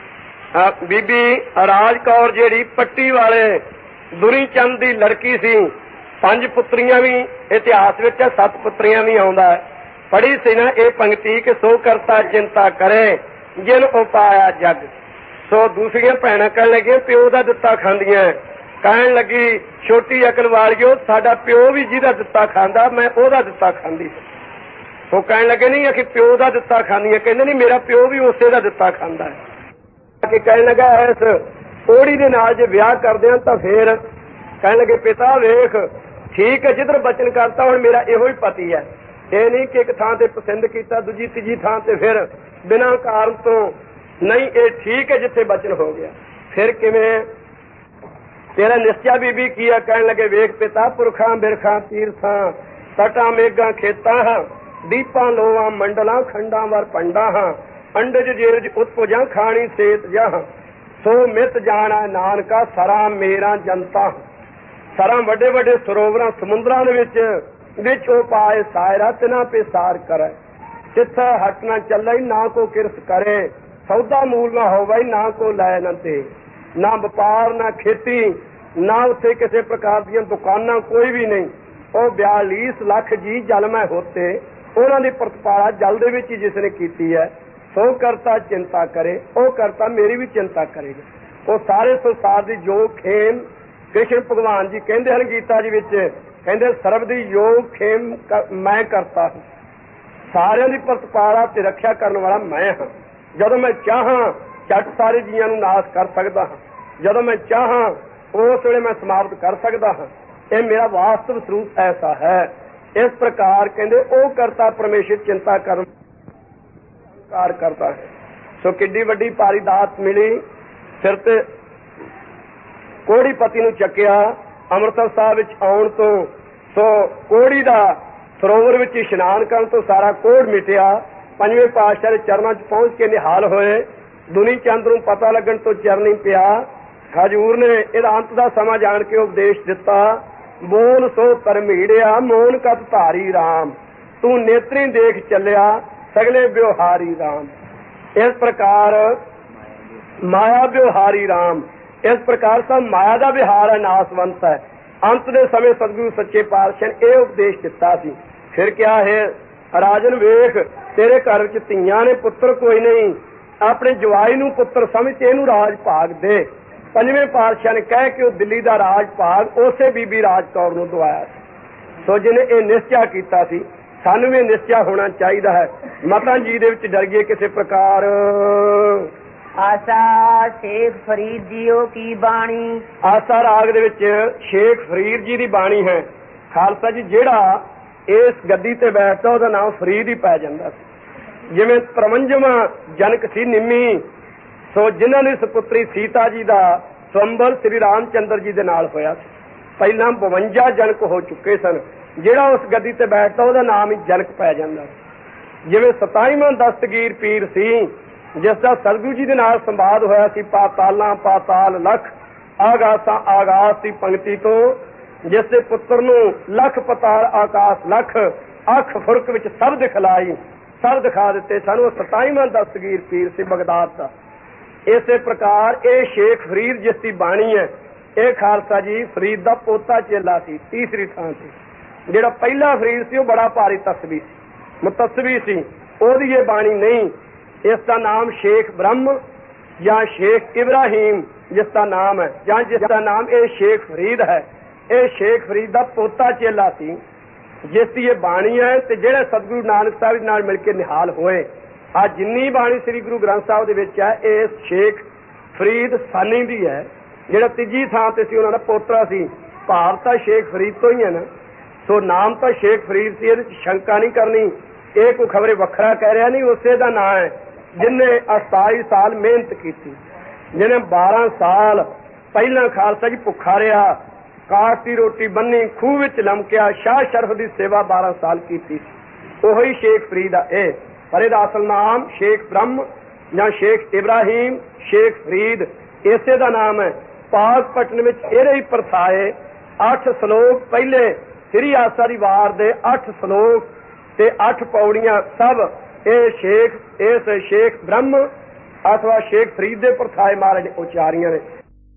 Speaker 1: ਬੀਬੀ ਰਾਜ ਕੌਰ ਜਿਹੜੀ ਪੱਟੀ ਵਾਲੇ ਦੁਨੀ ਚੰਦ ਦੀ ਲੜਕੀ ਸੀ। ਪੰਜ ਪੁੱਤਰੀਆਂ ਵੀ ਇਤਿਹਾਸ ਵਿੱਚ, ਸੱਤ ਪੁੱਤਰੀਆਂ ਵੀ ਆਉਂਦਾ। ਪੜ੍ਹੀ ਸੀ ਨਾ ਇਹ ਪੰਕਤੀ ਕਿ ਸੋ ਕਰਤਾ ਚਿੰਤਾ ਕਰੇ ਜਿਨ ਉਪਾਇਆ ਜਗ। ਸੋ ਦੂਸਰੀਆਂ ਭੈਣਾਂ ਕਹਿਣ ਲੱਗੀਆਂ ਪਿਓ ਦਾ ਦਿੱਤਾ ਖਾਂਦੀਆਂ। ਕਹਿਣ ਲੱਗੀ ਛੋਟੀ ਅਕਲ ਵਾਲਿਓ ਸਾਡਾ ਪਿਓ ਵੀ ਜਿਹਦਾ ਦਿੱਤਾ ਖਾਂਦਾ, ਮੈਂ ਉਹਦਾ ਦਿੱਤਾ ਖਾਂਦੀ। ਉਹ ਕਹਿਣ ਲੱਗੇ ਨਹੀਂ ਅਖੇ ਪਿਓ ਦਾ ਦਿੱਤਾ ਖਾਂਦੀਆਂ। ਕਹਿੰਦੇ ਨਹੀਂ ਮੇਰਾ ਪਿਓ ਵੀ ਉਸੇ ਦਾ ਦਿੱਤਾ ਖਾਂਦਾ ਹੈ। ਕਿ ਕਹਿਣ ਲੱਗਾ ਇਸ ਕੋੜੀ ਦੇ ਨਾਲ ਜੇ ਵਿਆਹ ਕਰਦੇ ਹਾਂ ਤਾਂ ਫੇਰ ਕਹਿਣ ਲੱਗੇ ਪਿਤਾ ਵੇਖ ਠੀਕ ਹੈ, ਜਿੱਧਰ ਬਚਨ ਕਰਤਾ ਹੁਣ ਮੇਰਾ ਇਹੋ ਹੀ ਪਤੀ ਹੈ। ਇਹ ਨਹੀਂ ਕਿ ਇੱਕ ਥਾਂ ਤੇ ਪਸੰਦ ਕੀਤਾ, ਦੂਜੀ ਤੀਜੀ ਥਾਂ ਤੇ ਫਿਰ ਬਿਨਾਂ ਕਾਰਨ ਤੋਂ ਨਹੀਂ, ਇਹ ਠੀਕ ਹੈ ਜਿੱਥੇ ਬਚਨ ਹੋ ਗਿਆ। ਫਿਰ ਕਿਵੇਂ ਤੇਰਾ ਨਿਸ਼ਚਾ ਬੀਬੀ ਕੀ ਹੈ? ਕਹਿਣ ਲੱਗੇ ਵੇਖ ਪਿਤਾ ਪੁਰਖਾਂ ਬਿਰਖਾਂ ਤੀਰਥਾਂ ਤਟਾਂ ਮੇਘਾਂ ਖੇਤਾਂ ਹਾਂ, ਦੀਪਾਂ ਲੋਆਂ ਮੰਡਲਾਂ ਖੰਡਾਂ ਵਰ ਪੰਡਾਂ ਹਾਂ, ਅੰਡਜ ਜੇਰਜ ਉਤਪੁਜਾਂ ਖਾਣੀ ਸੇਤ ਜਾਂ, ਸੋ ਮਿਤ ਜਾਣਾ ਨਾਨਕਾ ਸਰਾਂ ਮੇਰਾ ਜਨਤਾ। ਸਰਾਂ ਵੱਡੇ ਵੱਡੇ ਸਰੋਵਰਾਂ ਸਮੁੰਦਰਾਂ ਦੇ ਵਿੱਚ ਵਿੱਚ ਉਹ ਪਾਏ ਸਾਇਰਾ ਤਿਨਾ ਪੇ ਸਾਰ ਕਰੇ, ਜਿੱਥੇ ਹਟ ਨਾ ਚੱਲੇ ਨਾ ਕੋ ਕਿਰਸ ਕਰੇ, ਸੌਦਾ ਮੂਲ ਨਾ ਹੋਵੇ ਨਾ ਕੋ ਲੈ ਨਾ ਤੇ, ਨਾ ਵਪਾਰ ਨਾ ਖੇਤੀ ਨਾ ਉੱਥੇ ਕਿਸੇ ਪ੍ਰਕਾਰ ਦੀਆਂ ਦੁਕਾਨਾਂ ਕੋਈ ਵੀ ਨਹੀਂ। ਉਹ ਬਿਆਲੀਸ ਲੱਖ ਜੀ ਜਲ ਮੈਂ ਹੋਤੇ, ਉਹਨਾਂ ਦੀ ਪ੍ਰਤਪਾਲਾ ਜਲ ਦੇ ਵਿੱਚ ਹੀ ਜਿਸ ਨੇ ਕੀਤੀ ਹੈ। ਸੋ ਕਰਤਾ ਚਿੰਤਾ ਕਰੇ, ਉਹ ਕਰਤਾ ਮੇਰੀ ਵੀ ਚਿੰਤਾ ਕਰੇਗਾ। ਉਹ ਸਾਰੇ ਸੰਸਾਰ ਦੀ ਜੋ ਖੇਮ ਕ੍ਰਿਸ਼ਨ ਭਗਵਾਨ ਜੀ ਕਹਿੰਦੇ ਹਨ ਗੀਤਾ ਜੀ ਵਿੱਚ, ਕਹਿੰਦੇ ਸਰਬ ਦੀ ਯੋਗ ਖੇਮ ਮੈਂ ਕਰਤਾ ਹਾਂ। ਸਾਰਿਆਂ ਦੀ ਪ੍ਰਤਪਾਲਾ ਤੇ ਰੱਖਿਆ ਕਰਨ ਵਾਲਾ ਮੈਂ ਹਾਂ। ਜਦੋਂ ਮੈਂ ਚਾਹਾਂ ਝੱਟ ਸਾਰੇ ਜੀਆਂ ਨੂੰ ਨਾਸ਼ ਕਰ ਸਕਦਾ ਹਾਂ, ਜਦੋਂ ਮੈਂ ਚਾਹਾਂ ਉਸ ਵੇਲੇ ਮੈਂ ਸਮਾਪਤ ਕਰ ਸਕਦਾ ਹਾਂ। ਇਹ ਮੇਰਾ ਵਾਸਤਵ ਸਰੂਪ ਐਸਾ ਹੈ। ਇਸ ਪ੍ਰਕਾਰ ਕਹਿੰਦੇ ਉਹ ਕਰਤਾ ਪਰਮੇਸ਼ਰ ਚਿੰਤਾ ਕਰਨ ਕਾਰ ਕਰਦਾ ਹੈ। ਸੋ ਕਿੱਡੀ ਵੱਡੀ ਭਾਰੀ ਦਾਤ ਮਿਲੀ। ਸਿਰ ਤੇ ਕੋੜੀ ਪਤੀ ਨੂੰ ਚੱਕਿਆ ਅੰਮ੍ਰਿਤਸਰ ਸਾਹਿਬ ਵਿੱਚ ਆਉਣ ਤੋਂ। ਸੋ ਕੋੜੀ ਦਾ ਸਰੋਵਰ ਵਿੱਚ ਇਸ਼ਨਾਨ ਕਰਨ ਤੋਂ ਸਾਰਾ ਕੋੜ ਮਿਟਿਆ। ਪੰਜਵੇਂ ਪਾਤਸ਼ਾਹ ਦੇ ਚਰਨਾਂ 'ਚ ਪਹੁੰਚ ਕੇ ਨਿਹਾਲ ਹੋਏ। ਦੁਨੀ ਚੰਦ ਨੂੰ ਪਤਾ ਲੱਗਣ ਤੋਂ ਚਰਨੀ ਪਿਆ। ਹਜ਼ੂਰ ਨੇ ਇਹਦਾ ਅੰਤ ਦਾ ਸਮਾਂ ਜਾਣ ਕੇ ਉਪਦੇਸ਼ ਦਿੱਤਾ। ਬੋਲ ਸੋ ਧਰਮੀੜਿਆ ਮੋਨ ਕਤ ਧਾਰੀ ਰਾਮ, ਤੂੰ ਨੇਤਰੀ ਦੇਖ ਚੱਲਿਆ ਸਗਲੇ ਵਿਵਹਾਰੀ ਰਾਮ। ਇਸ ਪ੍ਰਕਾਰ ਮਾਇਆ ਵਿਵਹਾਰੀ ਰਾਮ, ਇਸ ਪ੍ਰਕਾਰ ਸਭ ਮਾਇਆ ਦਾ ਵਿਹਾਰ ਹੈ, ਨਾਸਵੰਤ ਹੈ। ਅੰਤ ਦੇ ਸਮੇਂ ਸਤਿਗੁਰੂ ਸੱਚੇ ਪਾਤਸ਼ਾਹ ਨੇ ਇਹ ਉਪਦੇਸ਼ ਦਿੱਤਾ ਸੀ। ਫਿਰ ਕਿਹਾ ਹੈ ਰਾਜਨ ਵੇਖ ਤੇਰੇ ਘਰ ਵਿੱਚ ਧੀਆਂ ਨੇ, ਪੁੱਤਰ ਕੋਈ ਨਹੀਂ, ਆਪਣੇ ਜਵਾਈ ਨੂੰ ਪੁੱਤਰ ਸਮਝ ਕੇ ਇਹਨੂੰ ਰਾਜ ਭਾਗ ਦੇ। ਪੰਜਵੇਂ ਪਾਤਸ਼ਾਹ ਨੇ ਕਹਿ ਕੇ ਉਹ ਦਿੱਲੀ ਦਾ ਰਾਜ ਭਾਗ ਉਸੇ ਬੀਬੀ ਰਾਜ ਕੌਰ ਨੂੰ ਦਵਾਇਆ ਸੀ। ਸੋ ਜਿਹਨੇ ਇਹ ਨਿਸ਼ਚਾ ਕੀਤਾ ਸੀ, ਸਾਨੂੰ ਵੀ ਨਿਸ਼ਚਾ ਹੋਣਾ ਚਾਹੀਦਾ ਹੈ। ਮਤਾਂ ਜੀ ਦੇ ਵਿੱਚ ਡਰੀਏ ਕਿਸੇ ਪ੍ਰਕਾਰ।
Speaker 2: ਆਸਾ ਸ਼ੇਖ ਫਰੀਦ ਜੀਓ ਕੀ ਬਾਣੀ।
Speaker 1: ਆਸਾ ਰਾਗ ਦੇ ਵਿੱਚ ਸ਼ੇਖ ਫਰੀਦ ਜੀ ਦੀ ਬਾਣੀ ਹੈ। ਖਾਲਸਾ ਜੀ ਜਿਹੜਾ ਇਸ ਗੱਦੀ ਤੇ ਬੈਠਦਾ ਉਹਦਾ ਨਾਮ ਫਰੀਦ ਹੀ ਪੈ ਜਾਂਦਾ ਸੀ। ਜਿਵੇਂ ਤਰਵੰਜਵਾਂ ਜਨਕ ਸੀ ਨਿੰਮੀ, ਸੋ ਜਿਨ੍ਹਾਂ ਦੀ ਸੁਪੁੱਤਰੀ ਸੀਤਾ ਜੀ ਦਾ ਸੰਬਲ ਸ੍ਰੀ ਰਾਮ ਚੰਦਰ ਜੀ ਦੇ ਨਾਲ ਹੋਇਆ ਸੀ। ਪਹਿਲਾਂ ਬਵੰਜਾ ਜਨਕ ਹੋ ਚੁੱਕੇ ਸਨ। ਜਿਹੜਾ ਉਸ ਗੱਦੀ ਤੇ ਬੈਠਦਾ ਉਹਦਾ ਨਾਮ ਹੀ ਜਨਕ ਪੈ ਜਾਂਦਾ। ਜਿਵੇਂ ਸਤਾਈਵਾਂ ਦਸਤਗੀਰ ਪੀਰ ਸੀ ਜਿਸ ਦਾ ਸਤਿਗੁਰੂ ਜੀ ਦੇ ਨਾਲ ਸੰਵਾਦ ਹੋਇਆ ਸੀ, ਪਾਤਾਲਾਂ ਪਾਤਾਲ ਲੱਖ ਆਗਾਸਾਂ ਆਗਾਸ ਦੀ ਪੰਕਤੀ ਤੋਂ, ਜਿਸ ਦੇ ਪੁੱਤਰ ਨੂੰ ਲੱਖ ਪਤਾਲ ਆਕਾਸ਼ ਲੱਖ ਅੱਖ ਫੁਰਕ ਵਿੱਚ ਸਭ ਦਿਖਲਾਈ, ਸਭ ਦਿਖਾ ਦਿੱਤੇ ਸਾਨੂੰ। ਉਹ ਸਤਾਈਵਾਂ ਦਸਤਗੀਰ ਪੀਰ ਸੀ ਬਗਦਾਦ ਦਾ। ਇਸੇ ਪ੍ਰਕਾਰ ਇਹ ਸ਼ੇਖ ਫਰੀਦ ਜਿਸ ਦੀ ਬਾਣੀ ਹੈ, ਇਹ ਖਾਲਸਾ ਜੀ ਫਰੀਦ ਦਾ ਪੋਤਾ ਚੇਲਾ ਸੀ। ਤੀਸਰੀ ਥਾਂ ਤੇ ਜਿਹੜਾ ਪਹਿਲਾ ਫਰੀਦ ਸੀ ਉਹ ਬੜਾ ਭਾਰੀ ਤਸਵੀ ਸੀ, ਮੁਤਸਵੀ ਸੀ, ਉਹਦੀ ਇਹ ਬਾਣੀ ਨਹੀਂ। ਇਸ ਦਾ ਨਾਮ ਸ਼ੇਖ ਬ੍ਰਹਮ ਜਾਂ ਸ਼ੇਖ ਇਬਰਾਹੀਮ ਜਿਸ ਦਾ ਨਾਮ ਹੈ, ਜਾਂ ਜਿਸ ਦਾ ਨਾਮ ਇਹ ਸ਼ੇਖ ਫਰੀਦ ਹੈ, ਇਹ ਸ਼ੇਖ ਫਰੀਦ ਦਾ ਪੋਤਾ ਚੇਲਾ ਸੀ ਜਿਸ ਦੀ ਇਹ ਬਾਣੀ ਹੈ। ਤੇ ਜਿਹੜੇ ਸਤਿਗੁਰੂ ਨਾਨਕ ਸਾਹਿਬ ਨਾਲ ਮਿਲ ਕੇ ਨਿਹਾਲ ਹੋਏ, ਆ ਜਿੰਨੀ ਬਾਣੀ ਸ੍ਰੀ ਗੁਰੂ ਗ੍ਰੰਥ ਸਾਹਿਬ ਦੇ ਵਿੱਚ ਹੈ ਇਹ ਸ਼ੇਖ ਫਰੀਦ ਸਾਨੀ ਦੀ ਹੈ। ਜਿਹੜਾ ਤੀਜੀ ਥਾਂ ਤੇ ਸੀ ਉਹਨਾਂ ਦਾ ਪੋਤਰਾ ਸੀ। ਭਾਵ ਤਾਂ ਸ਼ੇਖ ਫਰੀਦ ਤੋਂ ਹੀ ਹੈ ਨਾ, ਸੋ ਨਾਮ ਤਾਂ ਸ਼ੇਖ ਫਰੀਦ ਸੀ, ਇਹਦੇ ਚ ਸ਼ੰਕਾ ਨਹੀਂ ਕਰਨੀ। ਇਹ ਕੋਈ ਖਬਰੇ ਵੱਖਰਾ ਕਹਿ ਰਿਹਾ ਨਹੀਂ, ਉਸੇ ਦਾ ਨਾਂ ਹੈ ਜਿਹਨੇ ਸਤਾਈ ਸਾਲ ਮਿਹਨਤ ਕੀਤੀ, ਜਿਹਨੇ ਬਾਰਾਂ ਸਾਲ ਪਹਿਲਾਂ ਖਾਲਸਾ ਜੀ ਭੁੱਖਾ ਰਿਹਾ, ਕਾਸ਼ ਦੀ ਰੋਟੀ ਬੰਨੀ, ਖੂਹ ਵਿੱਚ ਲਮਕਿਆ, ਸ਼ਾਹ ਸ਼ਰਫ ਦੀ ਸੇਵਾ ਬਾਰਾਂ ਸਾਲ ਕੀਤੀ, ਉਹੀ ਸ਼ੇਖ ਫਰੀਦ ਆ ਇਹ। ਪਰ ਇਹਦਾ ਅਸਲ ਨਾਮ ਸ਼ੇਖ ਬ੍ਰਹਮ ਜਾਂ ਸ਼ੇਖ ਇਬਰਾਹੀਮ ਸ਼ੇਖ ਫਰੀਦ ਇਸੇ ਦਾ ਨਾਮ ਹੈ। ਪਾਕ ਪਟਨ ਵਿੱਚ ਇਹਦੇ ਹੀ ਪਰਸਾਏ ਅੱਠ ਸਲੋਕ, ਪਹਿਲੇ ਸ੍ਰੀ ਆਸਾ ਦੀ ਵਾਰ ਦੇ ਅੱਠ ਸਲੋਕ ਤੇ ਅੱਠ ਪੌੜੀਆਂ ਸਭ ਇਹ ਸ਼ੇਖ ਇਸ ਸ਼ੇਖ ਬ੍ਰਹਮ ਅਥਵਾ ਸ਼ੇਖ ਫਰੀਦ ਦੇ ਪਰਸਾਏ ਮਹਾਰਾਜ ਨੇ ਉਚਾਰੀਆਂ ਨੇ।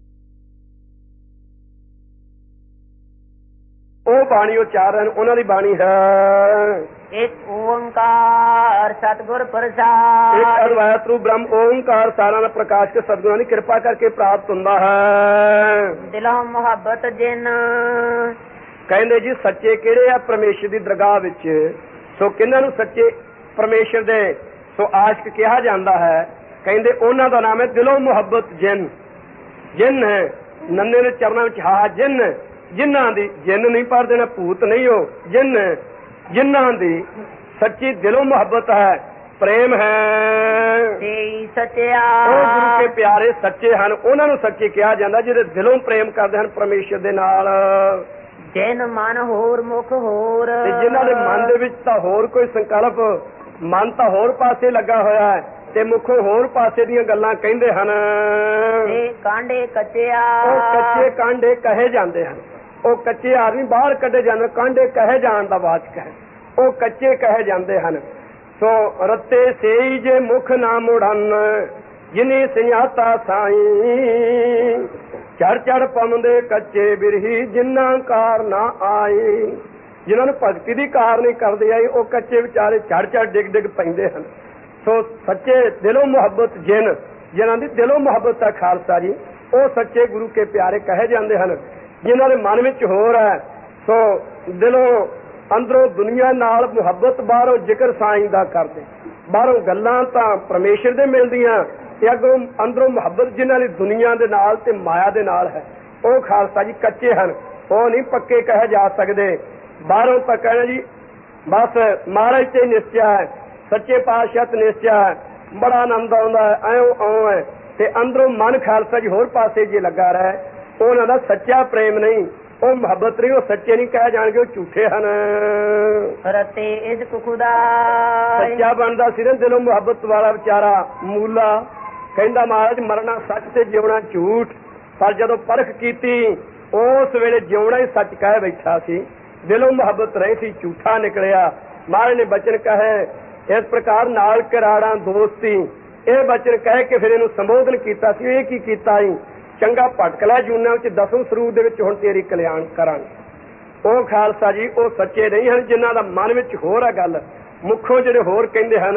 Speaker 1: ਉਹ ਬਾਣੀ ਉਚਾਰਨ ਉਹਨਾਂ ਦੀ ਬਾਣੀ ਹੈ
Speaker 2: ਇੱਕ ਓੰਕਾਰ ਸਤਿਗੁਰ ਪ੍ਰਸਾਦ।
Speaker 1: ਇੱਕ ਅਦਵੈਤ ਰੂਪ ਬ੍ਰਹਮ ਓੰਕਾਰ ਸਾਰਿਆਂ ਦਾ ਪ੍ਰਕਾਸ਼ ਕੇ ਸਤਿਗੁਰਾਂ ਦੀ ਕਿਰਪਾ ਕਰਕੇ ਪ੍ਰਾਪਤ ਹੁੰਦਾ ਹੈ।
Speaker 2: ਦਿਲੋਂ ਮੁਹੱਬਤ ਜਿਨ
Speaker 1: ਕਹਿੰਦੇ ਜੀ ਸੱਚੇ ਕਿਹੜੇ ਆ ਪਰਮੇਸ਼ਰ ਦੀ ਦਰਗਾਹ ਵਿੱਚ। ਸੋ ਕਿਹਨਾਂ ਨੂੰ ਸੱਚੇ ਪਰਮੇਸ਼ਰ ਦੇ ਸੋ ਆਸ਼ਕ ਕਿਹਾ ਜਾਂਦਾ ਹੈ? ਕਹਿੰਦੇ ਉਹਨਾਂ ਦਾ ਨਾਮ ਹੈ ਦਿਲੋਂ ਮੁਹੱਬਤ ਜਿਨ। ਜਿਨ ਹੈ ਨੰਨੇ ਦੇ ਚਰਨਾਂ ਵਿੱਚ ਹਾ ਜਿਨ, ਜਿਨ੍ਹਾਂ ਦੀ ਜਿੰਨ ਨਹੀਂ ਪੜ ਦੇਣਾ, ਭੂਤ ਨਹੀਂ ਹੋ, ਜਿੰਨ ਜਿਨ੍ਹਾਂ ਦੀ ਸੱਚੀ ਦਿਲੋਂ ਮੁਹੱਬਤ ਹੈ, ਪ੍ਰੇਮ ਹੈ,
Speaker 2: ਸੱਚਿਆ
Speaker 1: ਉਹ ਗੁਰੂ ਕੇ ਪਿਆਰੇ ਸੱਚੇ ਹਨ। ਉਹਨਾਂ ਨੂੰ ਸੱਚੇ ਕਿਹਾ ਜਾਂਦਾ ਜਿਹੜੇ ਦਿਲੋਂ ਪ੍ਰੇਮ ਕਰਦੇ ਹਨ ਪਰਮੇਸ਼ਰ ਦੇ ਨਾਲ।
Speaker 2: ਜਿਨ ਮਨ ਹੋਰ ਮੁਖ ਹੋਰ,
Speaker 1: ਤੇ ਜਿਨ੍ਹਾਂ ਦੇ ਮਨ ਦੇ ਵਿੱਚ ਤਾਂ ਹੋਰ ਕੋਈ ਸੰਕਲਪ, ਮਨ ਤਾਂ ਹੋਰ ਪਾਸੇ ਲੱਗਾ ਹੋਇਆ ਹੈ ਤੇ ਮੁਖੋਂ ਹੋਰ ਪਾਸੇ ਦੀਆਂ ਗੱਲਾਂ ਕਹਿੰਦੇ ਹਨ।
Speaker 2: ਕਾਂਡੇ ਕੱਚਿਆ
Speaker 1: ਉਹ ਕੱਚੇ ਕਾਂਡੇ ਕਹੇ ਜਾਂਦੇ ਹਨ। ਉਹ ਕੱਚੇ ਆਦਮੀ ਬਾਹਰ ਕੱਢੇ ਜਾਂਦੇ, ਕਾਂਡੇ ਕਹੇ ਜਾਣ ਦਾ ਵਾਚਕ ਹੈ, ਉਹ ਕੱਚੇ ਕਹੇ ਜਾਂਦੇ ਹਨ। ਸੋ ਰੱਤੇ ਸੇਈ ਜੇ ਮੁਖ ਨਾ ਮੁੜਨ, ਜਿਨੀ ਸਿਆਤਾ ਸਾਈ, ਚੜ ਚੜ ਪਮਦੇ ਕੱਚੇ ਬਿਰਹੀ, ਜਿਨ੍ਹਾਂ ਕਾਰ ਨਾ ਆਈ। ਜਿਨ੍ਹਾਂ ਨੂੰ ਭਗਤੀ ਦੀ ਕਾਰ ਨਹੀਂ ਕਰਦੇ ਆਈ, ਉਹ ਕੱਚੇ ਵਿਚਾਰੇ ਚੜ ਚੜ ਡਿੱਗ ਡਿੱਗ ਪੈਂਦੇ ਹਨ। ਸੋ ਸੱਚੇ ਦਿਲੋਂ ਮੁਹੱਬਤ ਜਿਨ, ਜਿਨ੍ਹਾਂ ਦੀ ਦਿਲੋਂ ਮੁਹੱਬਤ ਹੈ ਖਾਲਸਾ ਜੀ, ਉਹ ਸੱਚੇ ਗੁਰੂ ਕੇ ਪਿਆਰੇ ਕਹੇ ਜਾਂਦੇ ਹਨ। ਜਿਨ੍ਹਾਂ ਦੇ ਮਨ ਵਿੱਚ ਹੋਰ ਹੈ, ਸੋ ਦਿਲੋਂ ਅੰਦਰੋਂ ਦੁਨੀਆ ਨਾਲ ਮੁਹੱਬਤ, ਬਾਹਰੋਂ ਜ਼ਿਕਰ ਸਾਈਂ ਦਾ ਕਰਦੇ, ਬਾਹਰੋਂ ਗੱਲਾਂ ਤਾਂ ਪਰਮੇਸ਼ਰ ਦੇ ਮਿਲਦੀਆਂ ਤੇ ਅੱਗੋਂ ਅੰਦਰੋਂ ਮੁਹੱਬਤ ਜਿਨ੍ਹਾਂ ਦੀ ਦੁਨੀਆ ਦੇ ਨਾਲ ਤੇ ਮਾਇਆ ਦੇ ਨਾਲ ਹੈ, ਉਹ ਖਾਲਸਾ ਜੀ ਕੱਚੇ ਹਨ, ਉਹ ਨਹੀਂ ਪੱਕੇ ਕਹੇ ਜਾ ਸਕਦੇ। ਬਾਹਰੋਂ ਤਾਂ ਕਹਿਣਾ ਜੀ ਬਸ ਮਹਾਰਾਜ ਤੇ ਨਿਸ਼ਚਾ ਹੈ, ਸੱਚੇ ਪਾਤਸ਼ਾਹ ਤੇ ਨਿਸ਼ਚਾ ਹੈ, ਬੜਾ ਆਨੰਦ ਆਉਂਦਾ ਹੈ, ਐਉਂ ਆਉਂ ਹੈ, ਤੇ ਅੰਦਰੋਂ ਮਨ ਖਾਲਸਾ ਜੀ ਹੋਰ ਪਾਸੇ ਜੇ ਲੱਗਾ ਰਹੇ, ਉਹਨਾਂ ਦਾ ਸੱਚਾ ਪ੍ਰੇਮ ਨਹੀਂ, ਉਹ ਮੁਹੱਬਤ ਨਹੀਂ, ਉਹ ਸੱਚੇ ਨਹੀਂ ਕਹਿ ਜਾਣਗੇ, ਉਹ ਝੂਠੇ ਹਨ।
Speaker 2: ਰਤੇ ਇਸ਼ਕ ਖੁਦਾ
Speaker 1: ਸੱਚਾ ਬਣਦਾ ਸੀ ਨਾ ਦਿਲੋਂ ਮੁਹੱਬਤ ਵਾਲਾ ਵਿਚਾਰਾ ਮੂਲਾ। ਕਹਿੰਦਾ ਮਹਾਰਾਜ ਮਰਨਾ ਸੱਚ ਤੇ ਜਿਉਣਾ ਝੂਠ, ਪਰ ਜਦੋਂ ਪਰਖ ਕੀਤੀ ਉਸ ਵੇਲੇ ਜਿਉਣਾ ਹੀ ਸੱਚ ਕਹਿ ਬੈਠਾ ਸੀ, ਦਿਲੋਂ ਮੁਹੱਬਤ ਰਹੀ ਸੀ, ਝੂਠਾ ਨਿਕਲਿਆ। ਮਹਾਰਾਜ ਨੇ ਬਚਨ ਕਹੇ ਇਸ ਪ੍ਰਕਾਰ ਨਾਲ ਕਰਾੜਾਂ ਦੋਸਤੀ, ਇਹ ਬਚਨ ਕਹਿ ਕੇ ਫਿਰ ਇਹਨੂੰ ਸੰਬੋਧਨ ਕੀਤਾ ਸੀ। ਇਹ ਕੀ ਕੀਤਾ ਸੀ? ਚੰਗਾ ਭਟਕ ਲੈ ਜੂਨਾਂ ਵਿੱਚ, ਦਸਮ ਸਰੂਪ ਦੇ ਵਿੱਚ ਹੁਣ ਤੇਰੀ ਕਲਿਆਣ ਕਰਾਂਗੇ। ਉਹ ਖਾਲਸਾ ਜੀ ਉਹ ਸੱਚੇ ਨਹੀਂ ਹਨ, ਜਿਨ੍ਹਾਂ ਦਾ ਮਨ ਵਿੱਚ ਹੋਰ ਹੈ ਗੱਲ, ਮੁੱਖੋਂ ਜਿਹੜੇ ਹੋਰ ਕਹਿੰਦੇ ਹਨ।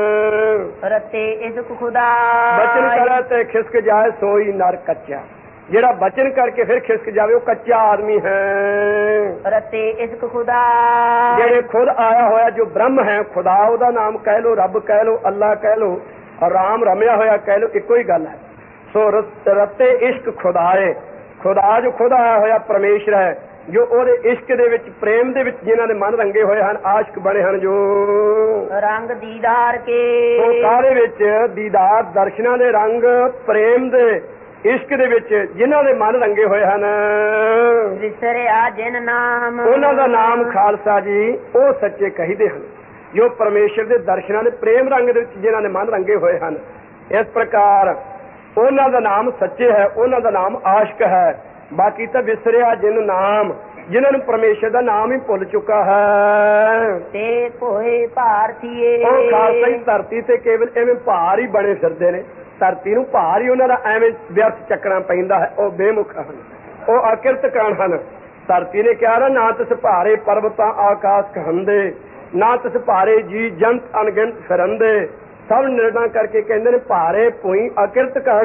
Speaker 2: ਰਤੇ ਇਸ਼ਕ ਖੁਦਾ
Speaker 1: ਬਚਨ ਕਰੇ ਤੇ ਖਿਸਕ ਜਾਏ ਸੋਈ ਨਰ ਕੱਚਾ। ਜਿਹੜਾ ਬਚਨ ਕਰਕੇ ਫਿਰ ਖਿਸਕ ਜਾਵੇ ਉਹ ਕੱਚਾ ਆਦਮੀ ਹੈ।
Speaker 2: ਰਤੇ ਇਸ਼ਕ ਖੁਦਾ
Speaker 1: ਜਿਹੜੇ ਖੁਦ ਆਇਆ ਹੋਇਆ ਜੋ ਬ੍ਰਹਮ ਹੈ, ਖੁਦਾ ਉਹਦਾ ਨਾਮ ਕਹਿ ਲੋ, ਰੱਬ ਕਹਿ ਲੋ, ਅੱਲਾ ਕਹਿ ਲੋ, ਰਾਮ ਰਮਿਆ ਹੋਇਆ ਕਹਿ ਲੋ, ਇੱਕੋ ਹੀ ਗੱਲ ਹੈ। ਸੋ ਰਤੇ ਇਸ਼ਕ ਖੁਦਾਏ, ਖੁਦਾ ਜੋ ਖੁਦ ਆਇਆ ਹੋਇਆ ਪਰਮੇਸ਼ਰ ਹੈ, ਜੋ ਉਹਦੇ ਇਸ਼ਕ ਦੇ ਵਿੱਚ ਪ੍ਰੇਮ ਦੇ ਵਿੱਚ ਜਿਨ੍ਹਾਂ ਦੇ ਮਨ ਰੰਗੇ ਹੋਏ ਹਨ, ਆਸ਼ਕ ਬਣੇ ਹਨ, ਜੋ
Speaker 2: ਰੰਗ ਦੀਦਾਰ ਕੇ
Speaker 1: ਉਹ ਕਾਹਦੇ ਵਿੱਚ ਦੀਦਾਰ ਦਰਸ਼ਨਾਂ ਦੇ ਰੰਗ ਪ੍ਰੇਮ ਦੇ ਇਸ਼ਕ ਦੇ ਵਿੱਚ ਜਿਨ੍ਹਾਂ ਦੇ ਮਨ ਰੰਗੇ ਹੋਏ ਹਨ,
Speaker 2: ਵਿਸਰਿਆ ਜਿਨ ਨਾਮ,
Speaker 1: ਉਹਨਾਂ ਦਾ ਨਾਮ ਖਾਲਸਾ ਜੀ ਉਹ ਸੱਚੇ ਕਹੀਦੇ ਹਨ, ਜੋ ਪਰਮੇਸ਼ਰ ਦੇ ਦਰਸ਼ਨਾਂ ਦੇ ਪ੍ਰੇਮ ਰੰਗ ਦੇ ਵਿੱਚ ਜਿਨ੍ਹਾਂ ਦੇ ਮਨ ਰੰਗੇ ਹੋਏ ਹਨ। ਇਸ ਪ੍ਰਕਾਰ ਉਹਨਾਂ ਦਾ ਨਾਮ ਸੱਚੇ ਹੈ, ਉਹਨਾਂ ਦਾ ਨਾਮ ਆਸ਼ਕ ਹੈ। ਬਾਕੀ ਤਾਂ ਵਿਸਰਿਆ ਜਿਨ ਨਾਮ, ਜਿਨ੍ਹਾਂ ਨੂੰ ਪਰਮੇਸ਼ਰ ਦਾ ਨਾਮ ਹੀ ਭੁੱਲ ਚੁੱਕਾ ਹੈ,
Speaker 2: ਤੇ ਕੋਈ ਭਾਰਤੀਏ,
Speaker 1: ਉਹ ਖਾਲਸਾ ਹੀ ਧਰਤੀ ਤੇ ਕੇਵਲ ਐਵੇਂ ਭਾਰ ਹੀ ਬਣੇ ਫਿਰਦੇ ਨੇ। ਧਰਤੀ ਨੂੰ ਭਾਰ ਹੀ ਉਹਨਾਂ ਦਾ ਐਵੇਂ ਵਿਅਰਥ ਚੱਕਣਾ ਪੈਂਦਾ ਹੈ। ਉਹ ਬੇਮੁਖ ਹਨ, ਉਹ ਅਕਿਰਤ ਕਾਣ ਹਨ। ਧਰਤੀ ਨੇ ਕਿਹਾ ਨਾ, ਤਿਸ ਭਾਰੇ ਪਰਬਤਾਂ ਆਕਾਸ਼ ਕਹੰਦੇ, ਨਾ ਤਿਸ ਭਾਰੇ ਜੀ ਜੰਤ ਅਣਗਿਣਤ ਫਿਰੰਦੇ। ਸਭ ਨਿਰਣਾ ਕਰਕੇ ਕਹਿੰਦੇ ਨੇ ਭਾਰੇ ਭੂਈ ਅਕਿਰਤ ਕਾਣ,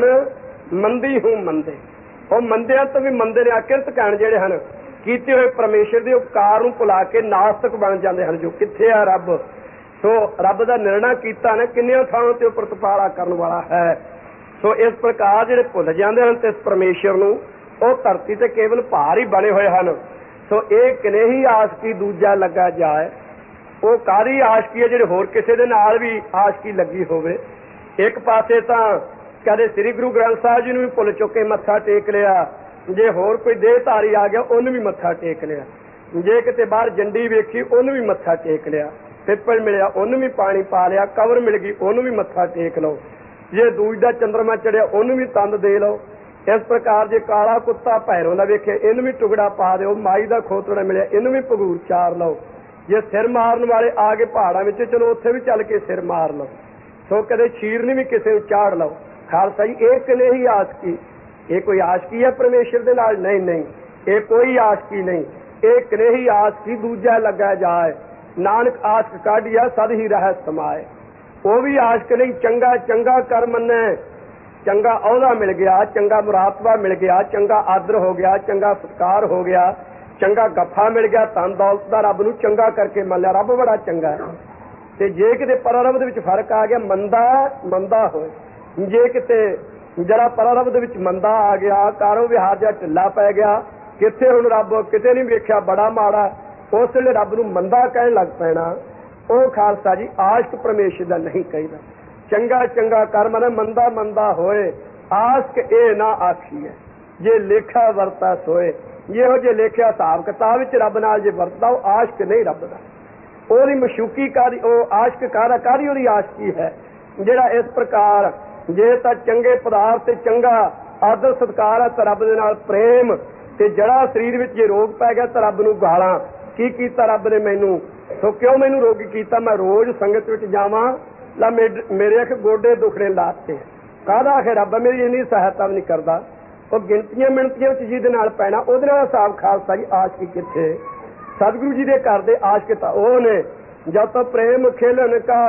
Speaker 1: ਮੰਦੀ ਹੂੰ ਮੰਦੇ। ਉਹ ਮੰਦਿਆਂ ਤੋਂ ਵੀ ਮੰਦੇ ਨੇ, ਅਕਿਰਤ ਕਾਣ ਜਿਹੜੇ ਹਨ ਕੀਤੇ ਹੋਏ ਪਰਮੇਸ਼ਰ ਦੇ ਉਪਕਾਰ ਨੂੰ ਭੁਲਾ ਕੇ ਨਾਸਤਕ ਬਣ ਜਾਂਦੇ ਹਨ। ਜੋ ਕਿੱਥੇ ਆ ਰੱਬ? ਸੋ ਰੱਬ ਦਾ ਨਿਰਣਾ ਕੀਤਾ ਨਾ ਕਿੰਨੀਆਂ ਥਾਵਾਂ ਤੇ ਪ੍ਰਤਪਾਲਾ ਕਰਨ ਵਾਲਾ ਹੈ। ਸੋ ਇਸ ਪ੍ਰਕਾਰ ਜਿਹੜੇ ਭੁੱਲ ਜਾਂਦੇ ਹਨ ਤੇ ਇਸ ਪਰਮੇਸ਼ਰ ਨੂੰ, ਉਹ ਧਰਤੀ ਤੇ ਕੇਵਲ ਭਾਰ ਹੀ ਬਣੇ ਹੋਏ ਹਨ। ਸੋ ਇਹ ਕਨੇਹੀ ਆਸ਼ਕੀ ਦੂਜਾ ਲੱਗਾ ਜਾਏ। ਉਹ ਕਾਹਦੀ ਆਸ਼ਕੀ ਹੈ? ਜਿਹੜੇ ਹੋਰ ਕਿਸੇ ਦੇ ਨਾਲ ਵੀ ਆਸ਼ਕੀ ਲੱਗੀ ਹੋਵੇ। ਇੱਕ ਪਾਸੇ ਤਾਂ ਕਦੇ ਸ੍ਰੀ ਗੁਰੂ ਗ੍ਰੰਥ ਸਾਹਿਬ ਜੀ ਨੂੰ ਵੀ ਭੁੱਲ ਚੁੱਕੇ ਮੱਥਾ ਟੇਕ ਲਿਆ, ਜੇ ਹੋਰ ਕੋਈ ਦੇਹਧਾਰੀ ਆ ਗਿਆ ਉਹਨੂੰ ਵੀ ਮੱਥਾ ਟੇਕ ਲਿਆ, ਜੇ ਕਿਤੇ ਬਾਹਰ ਜੰਡੀ ਵੇਖੀ ਉਹਨੂੰ ਵੀ ਮੱਥਾ ਟੇਕ ਲਿਆ, ਪਿੱਪਲ ਮਿਲਿਆ ਉਹਨੂੰ ਵੀ ਪਾਣੀ ਪਾ ਲਿਆ, ਕਬਰ ਮਿਲ ਗਈ ਉਹਨੂੰ ਵੀ ਮੱਥਾ ਟੇਕ ਲਓ, ਜੇ ਦੂਜ ਦਾ ਚੰਦਰਮਾ ਚੜਿਆ ਉਹਨੂੰ ਵੀ ਤੰਦ ਦੇ ਲਓ। ਇਸ ਪ੍ਰਕਾਰ ਜੇ ਕਾਲਾ ਕੁੱਤਾ ਭੈਰੋਂ ਦਾ ਵੇਖੇ ਇਹਨੂੰ ਵੀ ਟੁਕੜਾ ਪਾ ਦਿਓ, ਮਾਈ ਦਾ ਖੋਤੜਾ ਮਿਲਿਆ ਇਹਨੂੰ ਵੀ ਭਗੂਰ ਚਾਰ ਲਓ। ਜੇ ਸਿਰ ਮਾਰਨ ਵਾਲੇ ਆ ਗਏ ਪਹਾੜਾਂ ਵਿੱਚ, ਚਲੋ ਉੱਥੇ ਵੀ ਚੱਲ ਕੇ ਸਿਰ ਮਾਰ ਲਓ। ਸੋ ਕਦੇ ਸ਼ੀਰਨੀ ਵੀ ਕਿਸੇ ਨੂੰ ਚਾੜ ਲਓ। ਖਾਲਸਾ ਜੀ ਇਹ ਕਨੇਹੀ ਆਸ਼ਕੀ, ਇਹ ਕੋਈ ਆਸ਼ਕੀ ਹੈ ਪਰਮੇਸ਼ਰ ਦੇ ਨਾਲ? ਨਹੀਂ ਨਹੀਂ, ਇਹ ਕੋਈ ਆਸ਼ਕੀ ਨਹੀਂ। ਇਹ ਕਨੇਹੀ ਆਸ਼ਕੀ ਦੂਜਾ ਲੱਗਾ ਜਾਏ। ਨਾਨਕ ਆਸ਼ਕ ਕਾਢੀਆ ਸਦ ਹੀ ਰਹਿ ਸਮਾਏ। ਉਹ ਵੀ ਆਸ਼ਕ ਨਹੀਂ। ਚੰਗਾ ਚੰਗਾ ਕਰ ਮੰਨੈ, ਚੰਗਾ ਅਹੁਦਾ ਮਿਲ ਗਿਆ, ਚੰਗਾ ਮੁਰਾਤਬਾ ਮਿਲ ਗਿਆ, ਚੰਗਾ ਆਦਰ ਹੋ ਗਿਆ, ਚੰਗਾ ਸਤਿਕਾਰ ਹੋ ਗਿਆ, ਚੰਗਾ ਗੱਫਾ ਮਿਲ ਗਿਆ, ਧਨ ਦੌਲਤ ਦਾ ਰੱਬ ਨੂੰ ਚੰਗਾ ਕਰਕੇ ਮੰਨ ਲਿਆ, ਰੱਬ ਬੜਾ ਚੰਗਾ ਹੈ। ਤੇ ਜੇ ਕਿਤੇ ਪਰਰਬ ਦੇ ਵਿੱਚ ਫਰਕ ਆ ਗਿਆ, ਮੰਦਾ ਮੰਦਾ ਹੋਏ। ਜੇ ਕਿਤੇ ਜਰਾ ਪਰਰਬ ਦੇ ਵਿੱਚ ਮੰਦਾ ਆ ਗਿਆ, ਕਾਰੋ ਵਿਹਾਰ ਜਾਂ ਢਿੱਲਾ ਪੈ ਗਿਆ, ਕਿੱਥੇ ਹੁਣ ਰੱਬ ਕਿਤੇ ਨਹੀਂ ਵੇਖਿਆ ਬੜਾ ਮਾੜਾ, ਉਸ ਵੇਲੇ ਰੱਬ ਨੂੰ ਮੰਦਾ ਕਹਿਣ ਲੱਗ ਪੈਣਾ। ਉਹ ਖਾਲਸਾ ਜੀ ਆਸ਼ਕ ਪਰਮੇਸ਼ਰ ਦਾ ਨਹੀਂ ਕਹੀਦਾ। ਚੰਗਾ ਚੰਗਾ ਕਰ ਮਨ ਮੰਦਾ ਮੰਦਾ ਹੋਏ, ਆਸ਼ਕ ਇਹ ਨਾ ਆਖੀਏ। ਜੇ ਲੇਖਾ ਵਰਤਾ ਸੋਏ, ਜਿਹੋ ਜੇ ਲੇਖਿਆ ਹਿਸਾਬ ਕਿਤਾਬ ਵਿੱਚ ਰੱਬ ਨਾਲ ਜੇ ਵਰਤਦਾ, ਉਹ ਆਸ਼ਕ ਨਹੀਂ ਰੱਬ ਦਾ। ਉਹਦੀ ਮਸ਼ੂਕੀ ਕਾਹਦੀ? ਉਹ ਆਸ਼ਕ ਕਾਹਦਾ? ਕਾਹਦੀ ਉਹਦੀ ਆਸ਼ਕੀ ਹੈ? ਜਿਹੜਾ ਇਸ ਪ੍ਰਕਾਰ ਜੇ ਤਾਂ ਚੰਗੇ ਪਦਾਰਥ ਤੇ ਚੰਗਾ ਆਦਰ ਸਤਿਕਾਰ ਹੈ ਤਾਂ ਰੱਬ ਦੇ ਨਾਲ ਪ੍ਰੇਮ, ਤੇ ਜੜਾ ਸਰੀਰ ਵਿੱਚ ਜੇ ਰੋਗ ਪੈ ਗਿਆ ਤਾਂ ਰੱਬ ਨੂੰ ਗਾਲਾਂ। ਕੀ ਕੀਤਾ ਰੱਬ ਨੇ ਮੈਨੂੰ? ਸੋ ਕਿਉਂ ਮੈਨੂੰ ਰੋਗੀ ਕੀਤਾ? ਮੈਂ ਰੋਜ਼ ਸੰਗਤ ਵਿੱਚ ਜਾਵਾਂ, ਲਾ ਮੇਰੇ ਅਖ ਗੋਡੇ ਦੁਖੜੇ ਲਾਤੇ। ਕਾਹਦਾ ਆਖੇ ਰੱਬ ਮੇਰੀ ਇੰਨੀ ਸਹਾਇਤਾ ਵੀ ਨਹੀਂ ਕਰਦਾ। ਉਹ ਗਿਣਤੀਆਂ ਮਿਣਤੀਆਂ ਵਿੱਚ ਜਿਹਦੇ ਨਾਲ ਪੈਣਾ ਉਹਦੇ ਨਾਲ ਹਿਸਾਬ। ਖਾਲਸਾ ਜੀ ਆਸ਼ਕੀ ਕਿੱਥੇ? ਸਤਿਗੁਰੂ ਜੀ ਦੇ ਘਰ ਦੇ ਆਸ਼ਕ ਤਾਂ ਉਹ ਨੇ, ਜਦ ਤੱਕ ਪ੍ਰੇਮ ਖੇਲਣ ਕਾ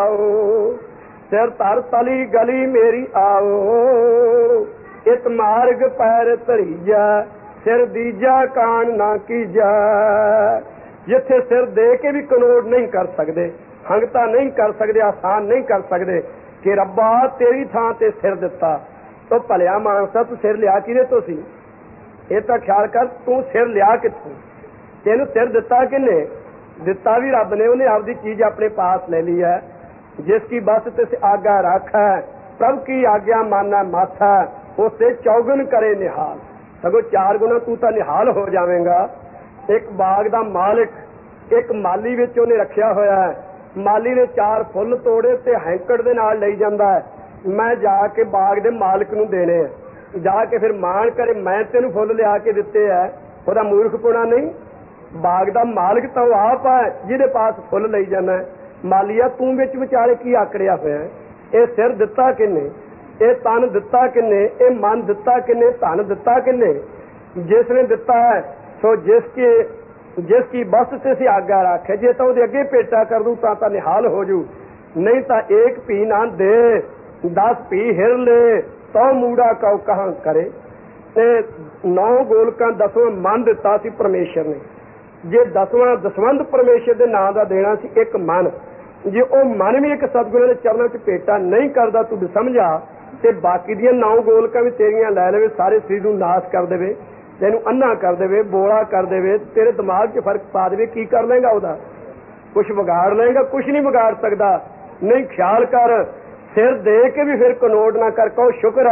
Speaker 1: ਚਾਓ, ਸਿਰ ਧਰ ਤਲੀ ਗਲੀ ਮੇਰੀ ਆਓ, ਇਤ ਮਾਰਗ ਪੈਰ ਧਰੀਜਾ, ਸਿਰ ਦੀਜਾ ਕਾਣ ਨਾ ਕੀਜਾ। ਜਿੱਥੇ ਸਿਰ ਦੇ ਕੇ ਵੀ ਕਨੋੜ ਨਹੀਂ ਕਰ ਸਕਦੇ, ਹੰਗਤਾ ਨਹੀਂ ਕਰ ਸਕਦੇ, ਆਸਾਨ ਨਹੀਂ ਕਰ ਸਕਦੇ ਕਿ ਰੱਬਾ ਤੇਰੀ ਥਾਂ ਤੇ ਸਿਰ ਦਿੱਤਾ। ਤੂੰ ਭਲਿਆ ਮਾਨਸਾ, ਤੂੰ ਸਿਰ ਲਿਆ ਕਿਹਦੇ ਤੋਂ ਸੀ? ਇਹ ਤਾਂ ਖਿਆਲ ਕਰ, ਤੂੰ ਸਿਰ ਲਿਆ ਕਿੱਥੋਂ? ਤੈਨੂੰ ਸਿਰ ਦਿੱਤਾ ਕਿਹਨੇ? ਦਿੱਤਾ ਵੀ ਰੱਬ ਨੇ। ਉਹਨੇ ਆਪਦੀ ਚੀਜ਼ ਆਪਣੇ ਪਾਸ ਲੈ ਲਈ ਹੈ। ਜਿਸ ਕੀ ਬਸ ਤਿਸ ਆਗਾ ਰੱਖ ਹੈ, ਪ੍ਰਭ ਕੀ ਆਗਿਆ ਮਾਨਾ ਮਾਥਾ, ਉਸੇ ਚੌਗਨ ਕਰੇ ਨਿਹਾਲ। ਸਗੋਂ ਚਾਰ ਗੁਣਾ ਤੂੰ ਤਾਂ ਨਿਹਾਲ ਹੋ ਜਾਵੇਂਗਾ। ਇੱਕ ਬਾਗ ਦਾ ਮਾਲਿਕ, ਇੱਕ ਮਾਲੀ ਵਿੱਚ ਉਹਨੇ ਰੱਖਿਆ ਹੋਇਆ ਹੈ। ਮਾਲੀ ਨੇ ਚਾਰ ਫੁੱਲ ਤੋੜੇ ਤੇ ਹੈਂਕੜ ਦੇ ਨਾਲ ਲਈ ਜਾਂਦਾ ਹੈ, ਮੈਂ ਜਾ ਕੇ ਬਾਗ ਦੇ ਮਾਲਕ ਨੂੰ ਦੇਣੇ ਆ। ਜਾ ਕੇ ਫਿਰ ਮਾਣ ਕਰੇ ਮੈਂ ਤੈਨੂੰ ਫੁੱਲ ਲਿਆ ਕੇ ਦਿੱਤੇ ਹੈ। ਉਹਦਾ ਮੂਰਖਪੁਣਾ ਨਹੀਂ। ਬਾਗ ਦਾ ਮਾਲਕ ਤਾਂ ਉਹ ਆਪ ਹੈ ਜਿਹਦੇ ਪਾਸ ਫੁੱਲ ਲਈ ਜਾਂਦਾ। ਮਾਲੀਆ ਤੂੰ ਵਿੱਚ ਵਿਚਾਲੇ ਕੀ ਆਕੜਿਆ ਹੋਇਆ? ਇਹ ਸਿਰ ਦਿੱਤਾ ਕਿੰਨੇ? ਇਹ ਤਨ ਦਿੱਤਾ ਕਿੰਨੇ? ਇਹ ਮਨ ਦਿੱਤਾ ਕਿੰਨੇ? ਧਨ ਦਿੱਤਾ ਕਿੰਨੇ? ਜਿਸ ਨੇ ਦਿੱਤਾ ਹੈ। ਸੋ ਜਿਸ ਕੇ ਜਿਸ ਕੀ ਬਸ ਤੇ ਸੇ ਆਗਾ ਰੱਖੇ, ਜੇ ਤਾਂ ਉਹਦੇ ਅੱਗੇ ਪੇਟਾ ਕਰ ਦੂ ਤਾਂ ਤਾਂ ਨਿਹਾਲ ਹੋ ਜੂ, ਨਹੀਂ ਤਾਂ ਏਕ ਭੀ ਨਾ ਦੇ ਦਸ ਭੀ ਹਿਰ ਲੈ, ਤੋ ਮੂੜਾ ਕਉ ਕਹਾਂ ਕਰੇ। ਤੇ ਨੌ ਗੋਲਕਾਂ ਦਸਵਾਂ ਮਨ ਦਿੱਤਾ ਸੀ ਪਰਮੇਸ਼ਰ ਨੇ। ਜੇ ਦਸਵਾਂ ਦਸਵੰਧ ਪਰਮੇਸ਼ਰ ਦੇ ਨਾਂ ਦਾ ਦੇਣਾ ਸੀ ਇੱਕ ਮਨ, ਜੇ ਉਹ ਮਨ ਵੀ ਇੱਕ ਸਤਿਗੁਰਾਂ ਦੇ ਚਰਨਾਂ ਚ ਭੇਟਾ ਨਹੀਂ ਕਰਦਾ ਤੂੰ ਸਮਝਾ, ਤੇ ਬਾਕੀ ਦੀਆਂ ਨੌ ਗੋਲਕਾਂ ਵੀ ਤੇਰੀਆਂ ਲੈ ਲਵੇ, ਸਾਰੇ ਸਰੀਰ ਨੂੰ ਨਾਸ਼ ਕਰ ਦੇਵੇ, ਤੈਨੂੰ ਅੰਨਾ ਕਰ ਦੇਵੇ, ਬੋਲਾ ਕਰ ਦੇਵੇ, ਤੇਰੇ ਦਿਮਾਗ 'ਚ ਫਰਕ ਪਾ ਦੇਵੇ, ਕੀ ਕਰ ਲਏਗਾ? ਉਹਦਾ ਕੁਛ ਵਿਗਾੜ ਲਏਗਾ? ਕੁਛ ਨਹੀਂ ਵਿਗਾੜ ਸਕਦਾ। ਨਹੀਂ ਖਿਆਲ ਕਰ, ਸਿਰ ਦੇ ਕੇ ਵੀ ਫਿਰ ਕਨੋੜ ਨਾ ਕਰ। ਕਹੋ ਸ਼ੁਕਰ ਹੈ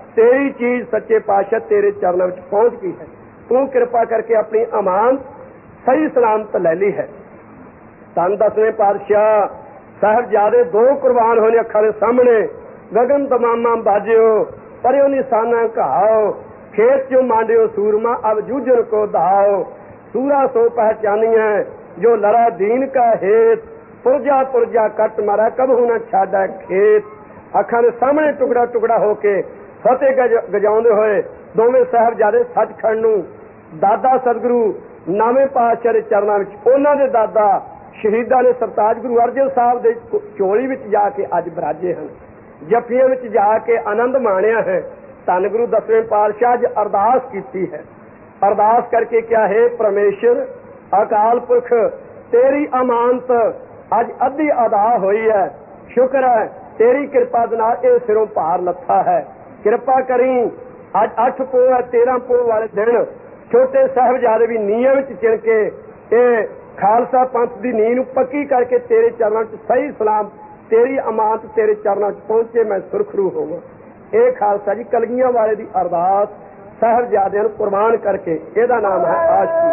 Speaker 1: तेरी चीज सच्चे पातशाह तेरे चरणों में पहुंच गई है। तू कृपा करके अपनी अमानत सही सलामत ले ली है। धन दसवें पातशाह साहिबजादे दो कुर्बान होने अखां दे सामने, गगन तमामा बाजियो परो निशाना घाओ, खेत चो मांडियो सूरमा अब जूझन को दाओ, सूरा सो पहचानिया जो लड़ा दीन का हेत, पुरजा पुरजा कट मारा कबहू न छाड़ा खेत। अखां दे सामने टुकड़ा टुकड़ा होके फतेह गज गजाउंदे होए दोवें साहिबजादे सचखंड नूं दादा सतगुरु नवें पातशाह दे चरनां विच, उन्हां दे दादा शहीदां ने सरताज गुरु अर्जन साहब दे चोली विच जाके अज बिराजे हन, जफियां विच जाके आनंद माणिया है। धन गुरु दसवें पातशाह अज अरदास कीती है। अरदास करके क्या है, परमेश्वर अकाल पुरख तेरी अमानत अज अद्धी अदा हुई है। शुक्र है तेरी कृपा दे नाल इह सिरों भार लथा है। कृपा करी अज अठ पोह है, तेरह पोह वाले दिन छोटे साहिबजादे भी नींह विच चिण के ये खालसा पंथ की नींह पक्की करके तेरे चरणों च सही सलाम तेरी अमानत तेरे चरणों च पहुंचे, मैं सुरखरू होवां। ये खालसा जी कलगियां वाले की अरदास साहिबजादियां नूं कुर्बान करके, इहदा नाम है आशिकी।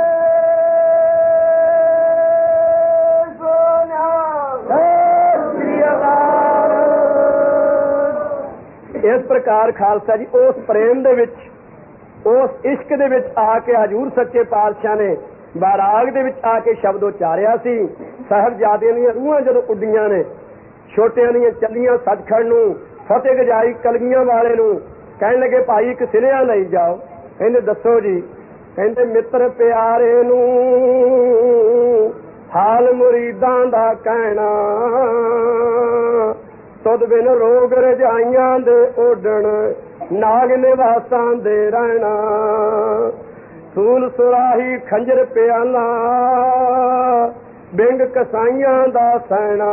Speaker 1: इस प्रकार खालसा जी उस प्रेम दे विच, उस इश्क दे विच आके हजूर सच्चे पातशाह ने बैराग दे विच आके शब्द उचारिया सी। साहिबजादियां दीयां रूहां जदों उड्डियां ने, छोटियां दीयां चलियां सचखंड नूं, फतेह गजाई कलगियां वाले नूं, कहण लगे भाई एक सिनेहा लई जाओ। कहंदे दसो जी। कहंदे मित्र प्यारे नूं हाल मुरीदां दा कहना, तुद बिन रोग रजाइयां दे ओडण, नाग निवासां दे रहना, सूल सुराही खंजर प्याला, बिंग कसाइयां दा सैना,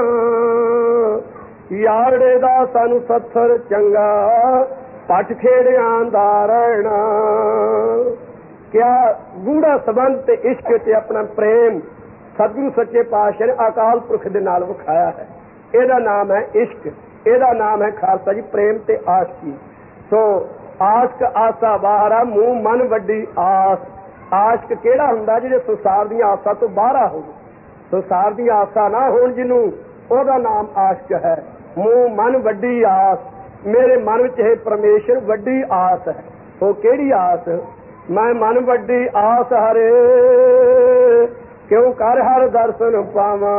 Speaker 1: यारड़े दा सानू सत्थर चंगा, पट खेड़ियां दा रहना। क्या गूढ़ा संबंध ते इश्क ते अपना प्रेम सतगुरु सच्चे पातशाह ने अकाल पुरख दे नाल विखाया है। ਇਹਦਾ नाम है इश्क, ਇਹਦਾ नाम है खालसा जी प्रेम ते आशिकी। सो आशक आसा बाहरा मूंह मन वड्डी आस। आशक किहड़ा हुंदा जिहड़े संसार दी आसा तो बाहरा होवे, संसार दी आसा ना होण जिन्नू, ਉਹਦਾ नाम आशक है। मूंह मन वड्डी आस, मेरे मन विच है परमेश्वर वड्डी आस है। वो किहड़ी आस, मैं मन वड्डी आस हरे, क्यों कर हर दर्शन पावां।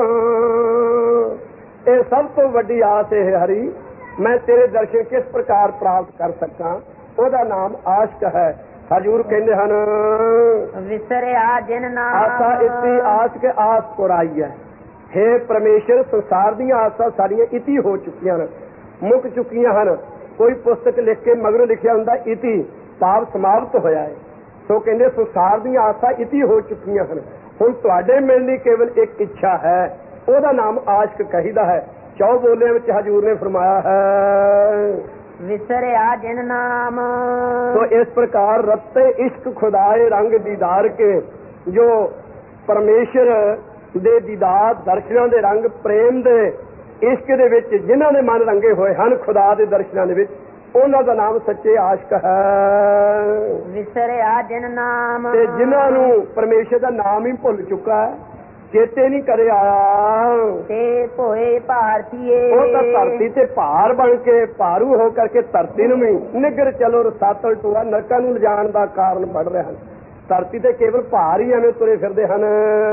Speaker 1: ਇਹ ਸਭ ਤੋਂ ਵੱਡੀ ਆਸ ਹੈ ਹਰੀ, मैं तेरे दर्शन किस प्रकार प्राप्त कर सका, ਉਹਦਾ नाम आशक है। हजूर कहते हैं
Speaker 2: विसरिया जिन नाम
Speaker 1: आसा इति आशक आस पुराई है। हे परमेश्वर संसार दी आसा साड़ियां इति हो चुकियां न, मुक चुकियां हैं। कोई पुस्तक लिख के मगरों लिखिया हुंदा इति भाव समाप्त होया है। सो कहते संसार दी आसा इति हो चुकियां हैं, हुण तुहाडे मिलण दी केवल एक इच्छा है, ਉਹਦਾ नाम आशक कहीदा है। चौ बोलियां विच हजूर ने फरमाया है
Speaker 2: विसरिया जिन नाम।
Speaker 1: तो इस प्रकार रत्ते इश्क खुदाए रंग दीदार के, जो परमेश्वर दे दीदार दर्शनां दे रंग प्रेम दे इश्क दे विच जिन्हां दे मन रंगे होए हन खुदा दे दर्शनां दे विच, ਉਹਨਾਂ ਦਾ ਨਾਮ ਸੱਚੇ ਆਸ਼ਕ ਹੈ।
Speaker 2: ਵਿਸਰਿਆ ਜਿਨ ਨਾਮ,
Speaker 1: ਤੇ ਜਿਨ੍ਹਾਂ ਨੂੰ ਪਰਮੇਸ਼ਰ ਦਾ ਨਾਮ ਹੀ ਭੁੱਲ ਚੁੱਕਾ ਹੈ, ਚੇਤੇ ਨਹੀਂ ਕਰੇ ਆਇਆ,
Speaker 2: ਤੇ ਭੋਏ ਭਾਰਤੀਏ,
Speaker 1: ਉਹ ਤਾਂ ਧਰਤੀ ਤੇ ਭਾਰ ਬਣ ਕੇ ਭਾਰੂ ਹੋ ਕਰਕੇ ਧਰਤੀ ਨੂੰ ਵੀ ਨਿਗਰ ਚਲੋ ਰਸਾਤਲ ਟੋਆ ਨਰਕਾਂ ਨੂੰ ਲਿਜਾਣ ਦਾ ਕਾਰਨ ਬਣ ਰਹੇ ਹਨ। ਧਰਤੀ ਤੇ ਕੇਵਲ ਭਾਰ ਹੀ ਐਵੇਂ ਤੁਰੇ ਫਿਰਦੇ ਹਨ।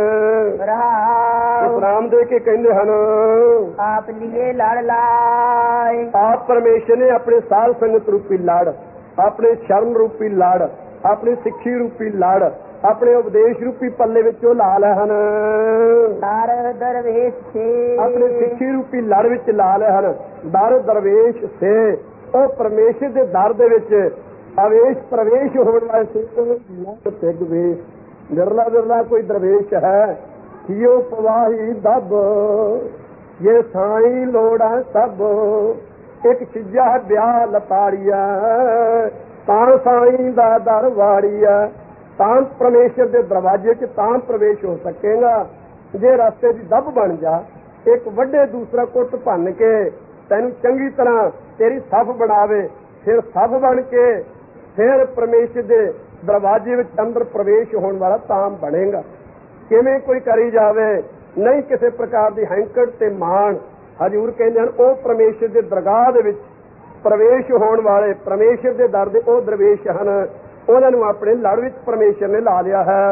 Speaker 1: ਇਸਲਾਮ ਦੇ ਕੇ ਕਹਿੰਦੇ ਹਨ
Speaker 2: ਆਪ ਲੀਏ ਲੜ ਲਾਏ।
Speaker 1: ਆਪ ਪਰਮੇਸ਼ਰ ਨੇ ਆਪਣੇ ਸਾਧ ਸੰਗਤ ਰੂਪੀ ਲੜ, ਆਪਣੇ ਸ਼ਰਨ ਰੂਪੀ ਲੜ, ਆਪਣੀ ਸਿੱਖੀ ਰੂਪੀ ਲੜ, ਆਪਣੇ ਉਪਦੇਸ਼ ਰੂਪੀ ਪੱਲੇ ਵਿੱਚੋਂ ਲਾ ਲਏ ਹਨ।
Speaker 2: ਦਰ ਦਰਵੇਸ਼ ਸੇ,
Speaker 1: ਆਪਣੇ ਸਿੱਖੀ ਰੂਪੀ ਲੜ ਵਿੱਚ ਲਾ ਲਏ ਹਨ। ਦਰ ਦਰਵੇਸ਼ ਸੇ, ਉਹ ਪਰਮੇਸ਼ਰ ਦੇ ਦਰ ਦੇ ਵਿੱਚ ਅਵੇਸ਼ ਪ੍ਰਵੇਸ਼ ਹੋਣ ਵਾਸਤੇ ਤਿਗ ਵੇਸ਼। ਵਿਰਲਾ ਵਿਰਲਾ ਕੋਈ ਦਰਵੇਸ਼ ਹੈ, ਕਿਉ ਪਵਾਹੀ ਦੱਬ ਇਹ ਸਾਈ ਲੋੜਾ ਸਭ। ਇੱਕ ਚੀਜ਼ਾ ਵਿਆਹ ਲਤਾੜੀਆ ਤਾਂ ਸਾਈ ਦਾ ਦਰ ਵਾੜੀਆ, ਤਾਂ ਪਰਮੇਸ਼ਰ ਦੇ ਦਰਵਾਜ਼ੇ 'ਚ ਤਾਂ ਪ੍ਰਵੇਸ਼ ਹੋ ਸਕੇਗਾ। ਜੇ ਰਸਤੇ ਦੀ ਦੱਬ ਬਣ ਜਾ, ਇੱਕ ਵੱਡੇ ਦੂਸਰਾ ਕੁੱਟ ਭੰਨ ਕੇ ਤੈਨੂੰ ਚੰਗੀ ਤਰ੍ਹਾਂ ਤੇਰੀ ਸਫ ਬਣਾਵੇ, ਫਿਰ ਸਭ ਬਣ ਕੇ ਫਿਰ ਪਰਮੇਸ਼ਰ ਦੇ ਦਰਵਾਜ਼ੇ ਵਿੱਚ ਅੰਦਰ ਪ੍ਰਵੇਸ਼ ਹੋਣ ਵਾਲਾ ਤਾਂ ਬਣੇਗਾ। ਕਿਵੇਂ ਕੋਈ ਕਰੀ ਜਾਵੇ, ਨਹੀਂ ਕਿਸੇ ਪ੍ਰਕਾਰ ਦੀ ਹੈਂਕੜ ਤੇ ਮਾਣ। ਹਜ਼ੂਰ ਕਹਿੰਦੇ ਹਨ ਉਹ ਪਰਮੇਸ਼ਰ ਦੇ ਦਰਗਾਹ ਦੇ ਵਿੱਚ ਪ੍ਰਵੇਸ਼ ਹੋਣ ਵਾਲੇ, ਪਰਮੇਸ਼ਰ ਦੇ ਦਰ ਦੇ ਉਹ ਦਰਵੇਸ਼ ਹਨ, ਉਹਨਾਂ ਨੂੰ ਆਪਣੇ ਲੜ ਵਿੱਚ ਪਰਮੇਸ਼ਰ ਨੇ ਲਾ ਲਿਆ ਹੈ।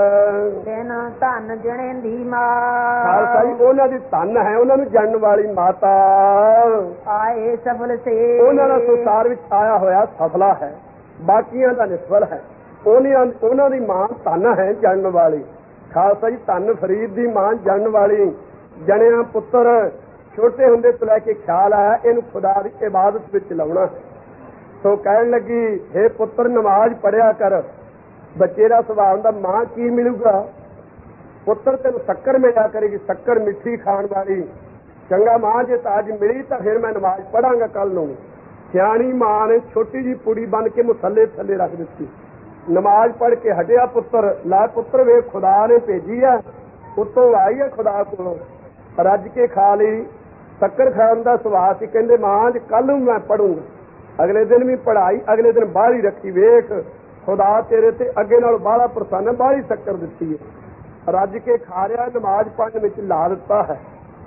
Speaker 2: ਧਨ ਜਣੇ ਦੀ ਮਾਂ
Speaker 1: ਖਾਲਸਾ ਜੀ ਉਹਨਾਂ ਦੀ ਧਨ ਹੈ, ਉਹਨਾਂ ਨੂੰ ਜਣਨ ਵਾਲੀ ਮਾਤਾ
Speaker 2: ਆਏ ਸਫਲ ਸੇ,
Speaker 1: ਉਹਨਾਂ ਦਾ ਸੰਸਾਰ ਵਿੱਚ ਆਇਆ ਹੋਇਆ ਸਫਲਾ ਹੈ, ਬਾਕੀਆਂ ਦਾ ਨਿਸਫਲ ਹੈ। ਉਹਨਾਂ ਉਹਨਾਂ ਦੀ ਮਾਂ ਧਨ ਹੈ ਜਣਨ ਵਾਲੀ। ਖਾਲਸਾ ਜੀ ਧੰਨ ਫਰੀਦ ਦੀ ਮਾਂ ਜਣਨ ਵਾਲੀ। ਜਣਿਆ ਪੁੱਤਰ ਛੋਟੇ ਹੁੰਦੇ ਤੋਂ ਲੈ ਕੇ ਖਿਆਲ ਆਇਆ ਇਹਨੂੰ ਖੁਦਾ ਦੀ ਇਬਾਦਤ ਵਿੱਚ ਲਾਉਣਾ। ਸੋ ਕਹਿਣ ਲੱਗੀ, ਹੇ ਪੁੱਤਰ ਨਮਾਜ਼ ਪੜ੍ਹਿਆ ਕਰ। ਬੱਚੇ ਦਾ ਸੁਭਾਅ ਹੁੰਦਾ ਮਾਂ ਕੀ ਮਿਲੂਗਾ, ਪੁੱਤਰ ਤੈਨੂੰ ਸ਼ੱਕਰ ਮਿਲਿਆ ਕਰੇਗੀ, ਸ਼ੱਕਰ ਮਿੱਠੀ ਖਾਣ ਵਾਲੀ। ਚੰਗਾ ਮਾਂ ਜੇ ਤਾਂ ਅੱਜ ਮਿਲੀ ਤਾਂ ਫਿਰ ਮੈਂ ਨਮਾਜ਼ ਪੜਾਂਗਾ ਕੱਲ ਨੂੰ। ਸਿਆਣੀ ਮਾਂ ਨੇ ਛੋਟੀ ਜਿਹੀ ਪੁੜੀ ਬਣ ਕੇ ਮੁਸੱਲੇ ਥੱਲੇ ਰੱਖ ਦਿੱਤੀ। ਨਮਾਜ਼ ਪੜ੍ਹ ਕੇ ਹਟਿਆ ਪੁੱਤਰ, ਲੈ ਪੁੱਤਰ ਵੇਖ ਖੁਦਾ ਨੇ ਭੇਜੀ ਆ, ਉੱਤੋਂ ਆਈ ਹੈ ਖੁਦਾ ਕੋਲੋਂ, ਰੱਜ ਕੇ ਖਾ ਲਈ। ਸ਼ੱਕਰ ਖਾਣ ਦਾ ਸੁਭਾਅ ਸੀ। ਕਹਿੰਦੇ ਮਾਂ ਅੱਜ ਕੱਲ ਨੂੰ ਮੈਂ ਪੜੂੰਗਾ। ਅਗਲੇ ਦਿਨ ਵੀ ਪੜ੍ਹਾਈ, ਅਗਲੇ ਦਿਨ ਬਾਹਲੀ ਰੱਖੀ। ਵੇਖ ਖੁਦਾ ਤੇਰੇ ਤੇ ਅੱਗੇ ਨਾਲ ਬਾਹਲਾ ਪ੍ਰਸੰਨ, ਬਾਹਲੀ ਸ਼ੱਕਰ ਦਿੱਤੀ ਹੈ। ਰੱਜ ਕੇ ਖਾ ਰਿਹਾ, ਨਮਾਜ਼ ਪੜ੍ਹਨ ਵਿੱਚ ਲਾ ਦਿੱਤਾ ਹੈ।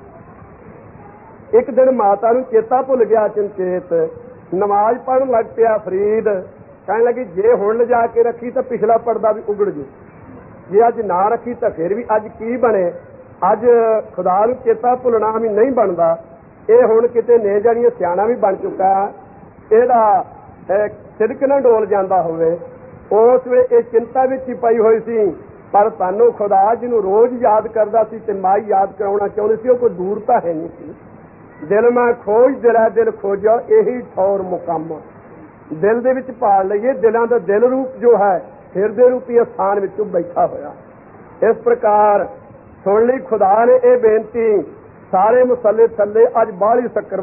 Speaker 1: ਇੱਕ ਦਿਨ ਮਾਤਾ ਨੂੰ ਚੇਤਾ ਭੁੱਲ ਗਿਆ, ਚੰਚੇਤ ਨਮਾਜ਼ ਪੜ੍ਹਨ ਲੱਗ ਪਿਆ ਫਰੀਦ। ਕਹਿਣ ਲੱਗੀ ਜੇ ਹੁਣ ਲਿਜਾ ਕੇ ਰੱਖੀ ਤਾਂ ਪਿਛਲਾ ਪਰਦਾ ਵੀ ਉਗੜ ਜੂ, ਜੇ ਅੱਜ ਨਾ ਰੱਖੀ ਤਾਂ ਫਿਰ ਵੀ ਅੱਜ ਕੀ ਬਣੇ। ਅੱਜ ਖੁਦਾ ਨੂੰ ਚੇਤਾ ਭੁੱਲਣਾ ਵੀ ਨਹੀਂ ਬਣਦਾ। ਇਹ ਹੁਣ ਕਿਤੇ ਨੇ ਜਾਣੀਏ ਸਿਆਣਾ ਵੀ ਬਣ ਚੁੱਕਾ, ਇਹਦਾ ਸਿਦਕ ਨਾ ਡੋਲ ਜਾਂਦਾ ਹੋਵੇ। ਉਸ ਵੇਲੇ ਇਹ ਚਿੰਤਾ ਵਿੱਚ ਹੀ ਪਈ ਹੋਈ ਸੀ। ਪਰ ਤੁਹਾਨੂੰ ਖੁਦਾ ਜਿਹਨੂੰ ਰੋਜ਼ ਯਾਦ ਕਰਦਾ ਸੀ ਤੇ ਮਾਈ ਯਾਦ ਕਰਾਉਣਾ ਚਾਹੁੰਦੀ ਸੀ, ਉਹ ਕੋਈ ਦੂਰ ਤਾਂ ਹੈ ਨਹੀਂ ਸੀ। ਦਿਲ ਮੈਂ ਖੋਜ ਦਿਲਾ ਦਿਲ ਖੋਜਾ, ਇਹੀ ਠੌਰ ਮੁਕਾਮਾ। ਦਿਲ ਦੇ ਵਿੱਚ ਭਾਲ ਲਈਏ, ਦਿਲਾਂ ਦਾ ਦਿਲ ਰੂਪ ਜੋ ਹੈ ਹਿਰਦੇ ਰੂਪੀ ਅਸਥਾਨ ਵਿੱਚੋਂ ਬੈਠਾ ਹੋਇਆ। ਇਸ ਪ੍ਰਕਾਰ ਸੁਣ ਲਈ ਖੁਦਾ ਨੇ ਇਹ ਬੇਨਤੀ। ਸਾਰੇ ਮੁਸੱਲੇ ਥੱਲੇ ਅੱਜ ਬਾਹਲੀ ਸ਼ੱਕਰ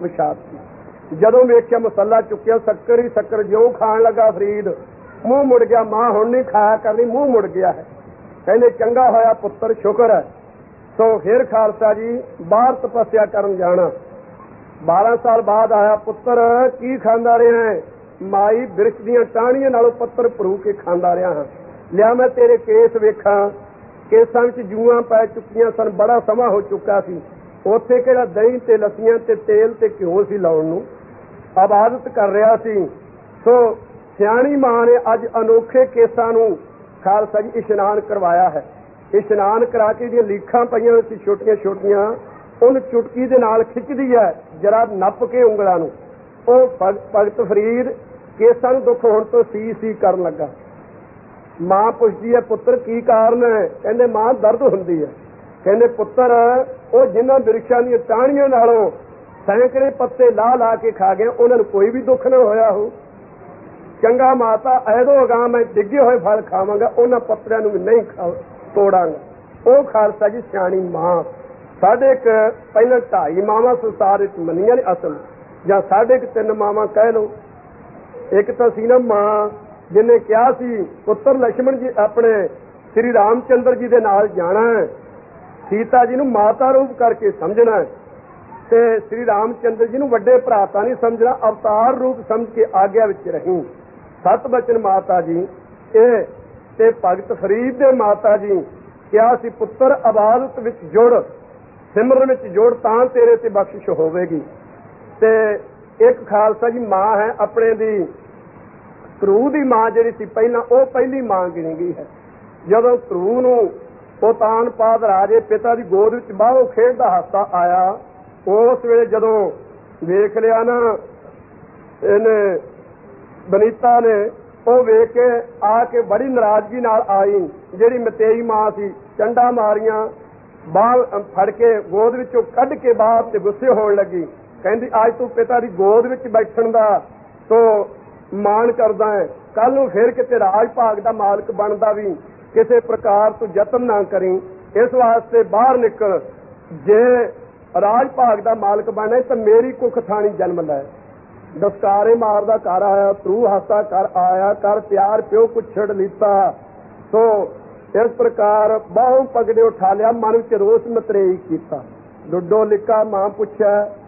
Speaker 1: ਵਿਛਾਤੀ। ਜਦੋਂ ਵੇਖਿਆ ਮੁਸੱਲਾ ਚੁੱਕਿਆ, ਸ਼ੱਕਰ ਹੀ ਸ਼ੱਕਰ। ਜਿਉਂ ਖਾਣ ਲੱਗਾ ਫਰੀਦ ਮੂੰਹ ਮੁੜ ਗਿਆ। ਮਾਂ ਹੁਣ ਨਹੀਂ ਖਾਇਆ ਕਰਨੀ, ਮੂੰਹ ਮੁੜ ਗਿਆ ਹੈ। ਕਹਿੰਦੇ ਚੰਗਾ ਹੋਇਆ ਪੁੱਤਰ, ਸ਼ੁਕਰ ਹੈ। ਸੋ ਫਿਰ ਖਾਲਸਾ ਜੀ ਬਾਹਰ ਤਪੱਸਿਆ ਕਰਨ ਜਾਣਾ। ਬਾਰਾਂ ਸਾਲ ਬਾਅਦ ਆਇਆ ਪੁੱਤਰ, ਕੀ ਖਾਂਦਾ ਰਿਹਾ? ਮਾਈ ਬਿਰਛ ਦੀਆਂ ਟਾਹਣੀਆਂ ਨਾਲੋਂ ਪੱਤਰ ਭਰੂ ਕੇ ਖਾਂਦਾ ਰਿਹਾ ਹਾਂ। ਲਿਆ ਮੈਂ ਤੇਰੇ ਕੇਸ ਵੇਖਾਂ। ਕੇਸਾਂ ਵਿੱਚ ਜੂਆਂ ਪੈ ਚੁੱਕੀਆਂ ਸਨ, ਬੜਾ ਸਮਾਂ ਹੋ ਚੁੱਕਾ ਸੀ। ਉੱਥੇ ਕਿਹੜਾ ਦਹੀਂ ਤੇ ਲੱਸੀਆਂ ਤੇ ਤੇਲ ਤੇ ਘਿਓ ਸੀ ਲਾਉਣ ਨੂੰ। ਇਬਾਦਤ ਕਰ ਰਿਹਾ ਸੀ। ਸੋ ਸਿਆਣੀ ਮਾਂ ਨੇ ਅੱਜ ਅਨੋਖੇ ਕੇਸਾਂ ਨੂੰ ਖਾਲਸਾ ਜੀ ਇਸ਼ਨਾਨ ਕਰਵਾਇਆ ਹੈ। ਇਸ਼ਨਾਨ ਕਰਾ ਕੇ ਜਿਹੜੀਆਂ ਲੀਖਾਂ ਪਈਆਂ ਸੀ ਛੋਟੀਆਂ ਛੋਟੀਆਂ, ਉਹਨੂੰ ਚੁਟਕੀ ਦੇ ਨਾਲ ਖਿੱਚਦੀ ਹੈ ਜਰਾ ਨੱਪ ਕੇ ਉਂਗਲਾਂ ਨੂੰ। ਉਹ ਭਗਤ ਫਰੀਦ ਕੇਸਾਂ ਨੂੰ ਦੁੱਖ ਹੋਣ ਤੋਂ ਸੀ ਸੀ ਕਰਨ ਲੱਗਾ। ਮਾਂ ਪੁੱਛਦੀ ਹੈ ਪੁੱਤਰ ਕੀ ਕਾਰਨ ਹੈ? ਕਹਿੰਦੇ ਮਾਂ ਦਰਦ ਹੁੰਦੀ ਹੈ। ਕਹਿੰਦੇ ਪੁੱਤਰ ਉਹ ਜਿਨ੍ਹਾਂ ਬਿਰਛਾਂ ਦੀਆਂ ਟਾਹਣੀਆਂ ਨਾਲੋਂ ਸੈਂਕੜੇ ਪੱਤੇ ਲਾ ਲਾ ਕੇ ਖਾ ਗਏ, ਉਹਨਾਂ ਨੂੰ ਕੋਈ ਵੀ ਦੁੱਖ ਨਾ ਹੋਇਆ ਹੋ। ਚੰਗਾ ਮਾਤਾ ਐਦੋਂ ਅਗਾਂਹ ਮੈਂ ਡਿੱਗੇ ਹੋਏ ਫਲ ਖਾਵਾਂਗਾ, ਉਹਨਾਂ ਪੱਤਿਆਂ ਨੂੰ ਵੀ ਨਹੀਂ ਖਾ ਤੋੜਾਂਗਾ। ਉਹ ਖਾਲਸਾ ਜੀ ਸਿਆਣੀ ਮਾਂ। ਸਾਡੇ ਇੱਕ ਪਹਿਲਾਂ ਢਾਈ ਮਾਵਾਂ ਸੰਸਾਰ ਵਿੱਚ ਮੰਨੀਆਂ ਨੇ ਅਸਲ, ਜਾਂ ਸਾਢੇ ਕੁ ਤਿੰਨ ਮਾਵਾਂ ਕਹਿ ਲਓ। ਇੱਕ ਤਾਂ ਸੀ ਨਾ ਮਾਂ ਜਿਹਨੇ ਕਿਹਾ ਸੀ ਪੁੱਤਰ ਲక్ష్మణ ਜੀ ਆਪਣੇ ਸ੍ਰੀ ਰਾਮ ਚੰਦਰ ਜੀ ਦੇ ਨਾਲ ਜਾਣਾ, ਸੀਤਾ ਜੀ ਨੂੰ ਮਾਤਾ ਰੂਪ ਕਰਕੇ ਸਮਝਣਾ ਤੇ ਸ੍ਰੀ ਰਾਮ ਚੰਦਰ ਜੀ ਨੂੰ ਵੱਡੇ ਭਰਾ ਤਾਂ ਨਹੀਂ ਸਮਝਣਾ, ਅਵਤਾਰ ਰੂਪ ਸਮਝ ਕੇ ਆਗਿਆ ਵਿੱਚ ਰਹੀ। ਸਤ ਬਚਨ ਮਾਤਾ ਜੀ ਇਹ ਤੇ ਭਗਤ ਫਰੀਦ ਦੇ ਮਾਤਾ ਜੀ ਕਿਹਾ ਸੀ ਪੁੱਤਰ ਇਬਾਦਤ ਵਿੱਚ ਜੁੜ, ਸਿਮਰਨ ਵਿੱਚ ਜੁੜ, ਤਾਂ ਤੇਰੇ ਤੇ ਬਖਸ਼ਿਸ਼ ਹੋਵੇਗੀ। ਤੇ ਇੱਕ ਖਾਲਸਾ ਜੀ ਮਾਂ ਹੈ ਆਪਣੇ ਦੀ ਧਰੂ ਦੀ ਮਾਂ ਜਿਹੜੀ ਸੀ ਪਹਿਲਾਂ, ਉਹ ਪਹਿਲੀ ਮਾਂ ਗਿਣੀ ਗਈ ਹੈ। ਜਦੋਂ ਧਰੂ ਨੂੰ ਪੋਤਾਨ ਪਾਦ ਰਾਜੇ ਪਿਤਾ ਦੀ ਗੋਦ ਵਿੱਚ ਬਾਹਰੋਂ ਖੇਡਦਾ ਹਾਸਾ ਆਇਆ, ਉਸ ਵੇਲੇ ਜਦੋਂ ਵੇਖ ਲਿਆ ਨਾ ਇਹਨੇ ਬਨੀਤਾ ਨੇ, ਉਹ ਵੇਖ ਕੇ ਆ ਕੇ ਬੜੀ ਨਾਰਾਜ਼ਗੀ ਨਾਲ ਆਈ। ਜਿਹੜੀ ਮਤੇਈ ਮਾਂ ਸੀ ਚੰਡਾ ਮਾਰੀਆਂ, ਬਾਹਰ ਫੜ ਕੇ ਗੋਦ ਵਿੱਚੋਂ ਕੱਢ ਕੇ ਬਾਹਰ ਤੇ ਗੁੱਸੇ ਹੋਣ ਲੱਗੀ। ਕਹਿੰਦੀ ਅੱਜ ਤੂੰ ਪਿਤਾ ਦੀ ਗੋਦ ਵਿੱਚ ਬੈਠਣ ਦਾ ਤੋ ਮਾਣ ਕਰਦਾ ਹੈ, ਕੱਲ ਨੂੰ ਫਿਰ ਕਿਤੇ ਰਾਜ ਭਾਗ ਦਾ ਮਾਲਕ ਬਣਦਾ ਵੀ ਕਿਸੇ ਪ੍ਰਕਾਰ ਤੂੰ ਯਤਨ ਨਾ ਕਰੀ। ਇਸ ਵਾਸਤੇ ਬਾਹਰ ਨਿਕਲ, ਜੇ ਰਾਜ ਭਾਗ ਦਾ ਮਾਲਕ ਬਣਨਾ ਤਾਂ ਮੇਰੀ ਕੁੱਖ ਥਾਣੀ ਜਨਮ ਲੈ। ਦਸਕਾਰੇ ਮਾਰਦਾ ਘਰ ਆਇਆ, ਧਰੂ ਹਾਸਾ ਕਰ ਆਇਆ, ਕਰ ਪਿਆਰ ਪਿਓ ਕੁਛੜ ਲੀਤਾ। ਸੋ ਇਸ ਪ੍ਰਕਾਰ ਬਾਹੋਂ ਪਗੜੇ ਉਠਾ ਲਿਆ, ਮਨ ਵਿੱਚ ਰੋਸ ਮਤਰੇਈ ਕੀਤਾ। ਡੁੱਡੋ ਲਿਕਾ ਮਾਂ ਪੁੱਛਿਆ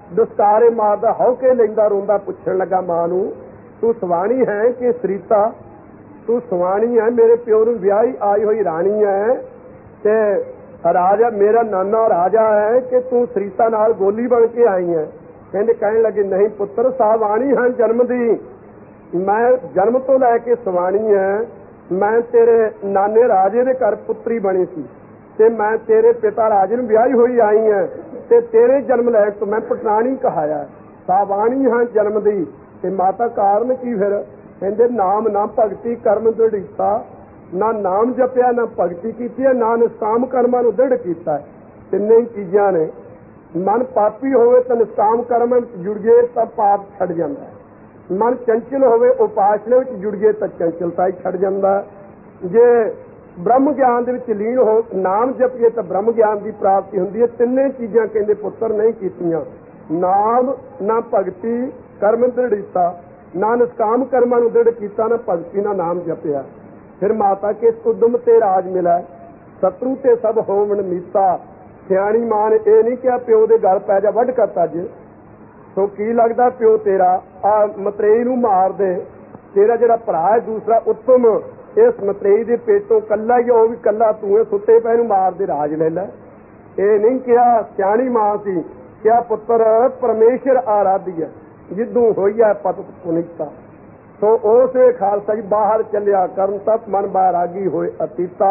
Speaker 1: ਦਸਤਾਰੇ ਮਾਰਦਾ ਹੌਕੇ ਲੈਂਦਾ ਰੋਂਦਾ ਪੁੱਛਣ ਲੱਗਾ ਮਾਂ ਨੂੰ, ਤੂੰ ਸਵਾਣੀ ਹੈ ਕਿ ਸਰੀਤਾ? ਤੂੰ ਸਵਾਣੀ ਹੈ, ਮੇਰੇ ਪਿਓ ਨੂੰ ਵਿਆਹੀ ਆਈ ਹੋਈ ਰਾਣੀ ਹੈ ਤੇ ਰਾਜਾ ਮੇਰਾ ਨਾਨਾ ਰਾਜਾ ਹੈ ਕਿ ਤੂੰ ਸਰੀਤਾ ਨਾਲ ਗੋਲੀ ਬਣ ਕੇ ਆਈ ਹੈ? ਕਹਿੰਦੇ ਕਹਿਣ ਲੱਗੇ ਨਹੀਂ ਪੁੱਤਰ, ਸਵਾਣੀ ਹਾਂ ਜਨਮ ਦੀ, ਮੈਂ ਜਨਮ ਤੋਂ ਲੈ ਕੇ ਸਵਾਣੀ ਹੈ। ਮੈਂ ਤੇਰੇ ਨਾਨੇ ਰਾਜੇ ਦੇ ਘਰ ਪੁੱਤਰੀ ਬਣੀ ਸੀ ਤੇ ਮੈਂ ਤੇਰੇ ਪਿਤਾ ਰਾਜੇ ਨੂੰ ਵਿਆਹੀ ਹੋਈ ਆਈ ਹਾਂ ਤੇ ਤੇਰੇ ਜਨਮ ਲੈ ਕੇ ਮੈਂ ਪਟਰਾਣੀ ਕਹਾਇਆ, ਸਵਾਣੀ ਹਾਂ ਜਨਮ ਦੀ। ਤੇ ਮਾਤਾ ਕਾਰਨ ਕੀ ਫਿਰ? ਕਹਿੰਦੇ ਨਾਮ ਨਾ ਭਗਤੀ ਕਰਮ ਦ੍ਰਿੜਤਾ, ਨਾ ਨਾਮ ਜਪਿਆ ਨਾ ਭਗਤੀ ਕੀਤੀ ਹੈ, ਨਾ ਨਿਸ਼ਕਾਮ ਕਰਮਾਂ ਨੂੰ ਦ੍ਰਿੜ ਕੀਤਾ। ਤਿੰਨੇ ਹੀ ਚੀਜ਼ਾਂ ਨੇ। ਮਨ ਪਾਪੀ ਹੋਵੇ ਤਾਂ ਨਿਸ਼ਕਾਮ ਕਰਮ ਵਿੱਚ ਜੁੜ ਜੇ ਤਾਂ ਪਾਪ ਛੱਡ ਜਾਂਦਾ, ਮਨ ਚੰਚਲ ਹੋਵੇ ਉਪਾਸਨਾ ਵਿੱਚ ਜੁੜ ਜੇ ਤਾਂ ਚੰਚਲਤਾ ਹੀ ਛੱਡ ਜਾਂਦਾ। ਜੇ ਬ੍ਰਹਮ ਗਿਆਨ ਦੇ ਵਿੱਚ ਲੀਨ ਹੋ ਨਾਮ ਜਪੀਏ ਤਾਂ ਬ੍ਰਹਮ ਗਿਆਨ ਦੀ ਪ੍ਰਾਪਤੀ ਹੁੰਦੀ ਹੈ। ਤਿੰਨੇ ਚੀਜ਼ਾਂ ਕਹਿੰਦੇ ਪੁੱਤਰ ਨਹੀਂ ਕੀਤੀਆਂ, ਨਾਮ ਨਾ ਭਗਤੀ ਕਰਮ ਦ੍ਰਿੜਤਾ, ਨਾ ਨਿਸ਼ਕਾਮ ਕਰਮਾਂ ਨੂੰ ਦ੍ਰਿੜ ਕੀਤਾ, ਨਾ ਭਗਤੀ ਨਾ ਨਾਮ ਜਪਿਆ। ਫਿਰ ਮਾਤਾ ਕੇ ਉਦਮ ਤੇ ਰਾਜ ਮਿਲਾ, ਸ਼ਤਰੂ ਤੇ ਸਭ ਹੋਵਣ ਮੀਤਾ। ਸਿਆਣੀ ਮਾਂ ਨੇ ਇਹ ਨਹੀਂ ਕਿਹਾ ਪਿਓ ਦੇ ਗਲ ਪੈ ਜਾ ਵੱਢ ਕਰ ਤੱਜ। ਸੋ ਕੀ ਲੱਗਦਾ ਪਿਓ ਤੇਰਾ ਆ ਮਤਰੇਈ ਨੂੰ ਮਾਰ ਦੇ, ਤੇਰਾ ਜਿਹੜਾ ਭਰਾ ਹੈ ਦੂਸਰਾ ਉੱਤਮ ਇਸ ਮਤਰੇਈ ਦੇ ਪੇਟੋਂ ਕੱਲਾ ਹੀ, ਉਹ ਵੀ ਕੱਲਾ ਤੂੰ ਹੈ, ਸੁੱਤੇ ਪੈ ਨੂੰ ਮਾਰ ਦੇ ਰਾਜ ਲੈ ਲੈ। ਇਹ ਨਹੀਂ ਕਿਹਾ, ਸਿਆਣੀ ਮਾਂ ਸੀ, ਕਿਹਾ ਪੁੱਤਰ ਪਰਮੇਸ਼ਰ ਆਰਾਧੀ ਹੈ ਜਿੱਦੂ ਹੋਈ ਹੈ ਪਤ ਪੁਨੀਤਾ। ਸੋ ਉਸ ਵੇਲੇ ਖਾਲਸਾ ਜੀ ਬਾਹਰ ਚੱਲਿਆ ਕਰਨ ਤੱਕ ਮਨ ਬੈਰਾਗੀ ਹੋਏ ਅਤੀਤਾ।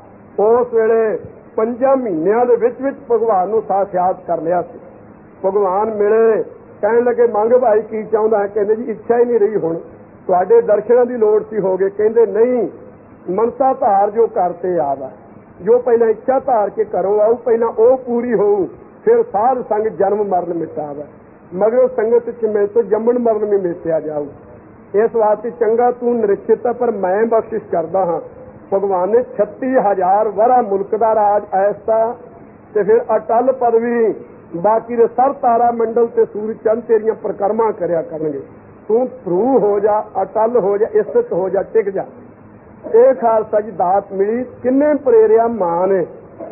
Speaker 1: ਉਸ ਵੇਲੇ ਪੰਜਾਂ ਮਹੀਨਿਆਂ ਦੇ ਵਿੱਚ ਵਿੱਚ ਭਗਵਾਨ ਨੂੰ ਸਾਖਿਆਤ ਕਰ ਲਿਆ ਸੀ। ਭਗਵਾਨ ਮਿਲੇ, ਕਹਿਣ ਲੱਗੇ ਮੰਗ ਭਾਈ ਕੀ ਚਾਹੁੰਦਾ ਹੈ? ਕਹਿੰਦੇ ਜੀ ਇੱਛਾ ਹੀ ਨਹੀਂ ਰਹੀ, ਹੁਣ ਤੁਹਾਡੇ ਦਰਸ਼ਨਾਂ ਦੀ ਲੋੜ ਸੀ ਹੋ ਗਏ। ਕਹਿੰਦੇ ਨਹੀਂ, ਮਨਸਾ ਧਾਰ ਜੋ ਕਰਤੇ ਆਦਾ, ਜੋ ਪਹਿਲਾਂ ਇੱਛਾ ਧਾਰ ਕੇ ਘਰੋਂ ਆਊ ਪਹਿਲਾਂ ਉਹ ਪੂਰੀ ਹੋਊ, ਫਿਰ ਸਾਧ ਸੰਗ ਜਨਮ ਮਰਨ ਮਿਟਾਵਾ, ਮਗਰੋਂ ਸੰਗਤ ਚ ਮਿਲ ਤੋਂ ਜੰਮਣ ਮਰਨ ਵੀ ਮਿਟਿਆ ਜਾਊ। ਇਸ ਵਾਸਤੇ ਚੰਗਾ ਤੂੰ ਨਿਰਚਿਤ ਹੈ ਪਰ ਮੈਂ ਬਖਸ਼ਿਸ਼ ਕਰਦਾ ਹਾਂ। ਭਗਵਾਨ ਨੇ ਛੱਤੀ ਹਜ਼ਾਰ ਵਰਾ ਮੁਲਕ ਦਾ ਰਾਜ ਐਸਾ ਤੇ ਫਿਰ ਅਟਲ ਪਦਵੀ, ਬਾਕੀ ਦੇ ਸਭ ਤਾਰਾ ਮੰਡਲ ਤੇ ਸੂਰਜ ਚੰਦ ਤੇਰੀਆਂ ਪ੍ਰਕਰਮਾਂ ਕਰਿਆ ਕਰਨਗੇ। ਤੂੰ ਧਰੂ ਹੋ ਜਾ, ਅਟਲ ਹੋ ਜਾ, ਇਸਤ ਹੋ ਜਾ, ਟਿਕ ਜਾ। ਇਹ ਖਾਲਸਾ ਜੀ ਦਾਤ ਮਿਲੀ। ਕਿੰਨੇ ਪ੍ਰੇਰਿਆ ਮਾਂ ਨੇ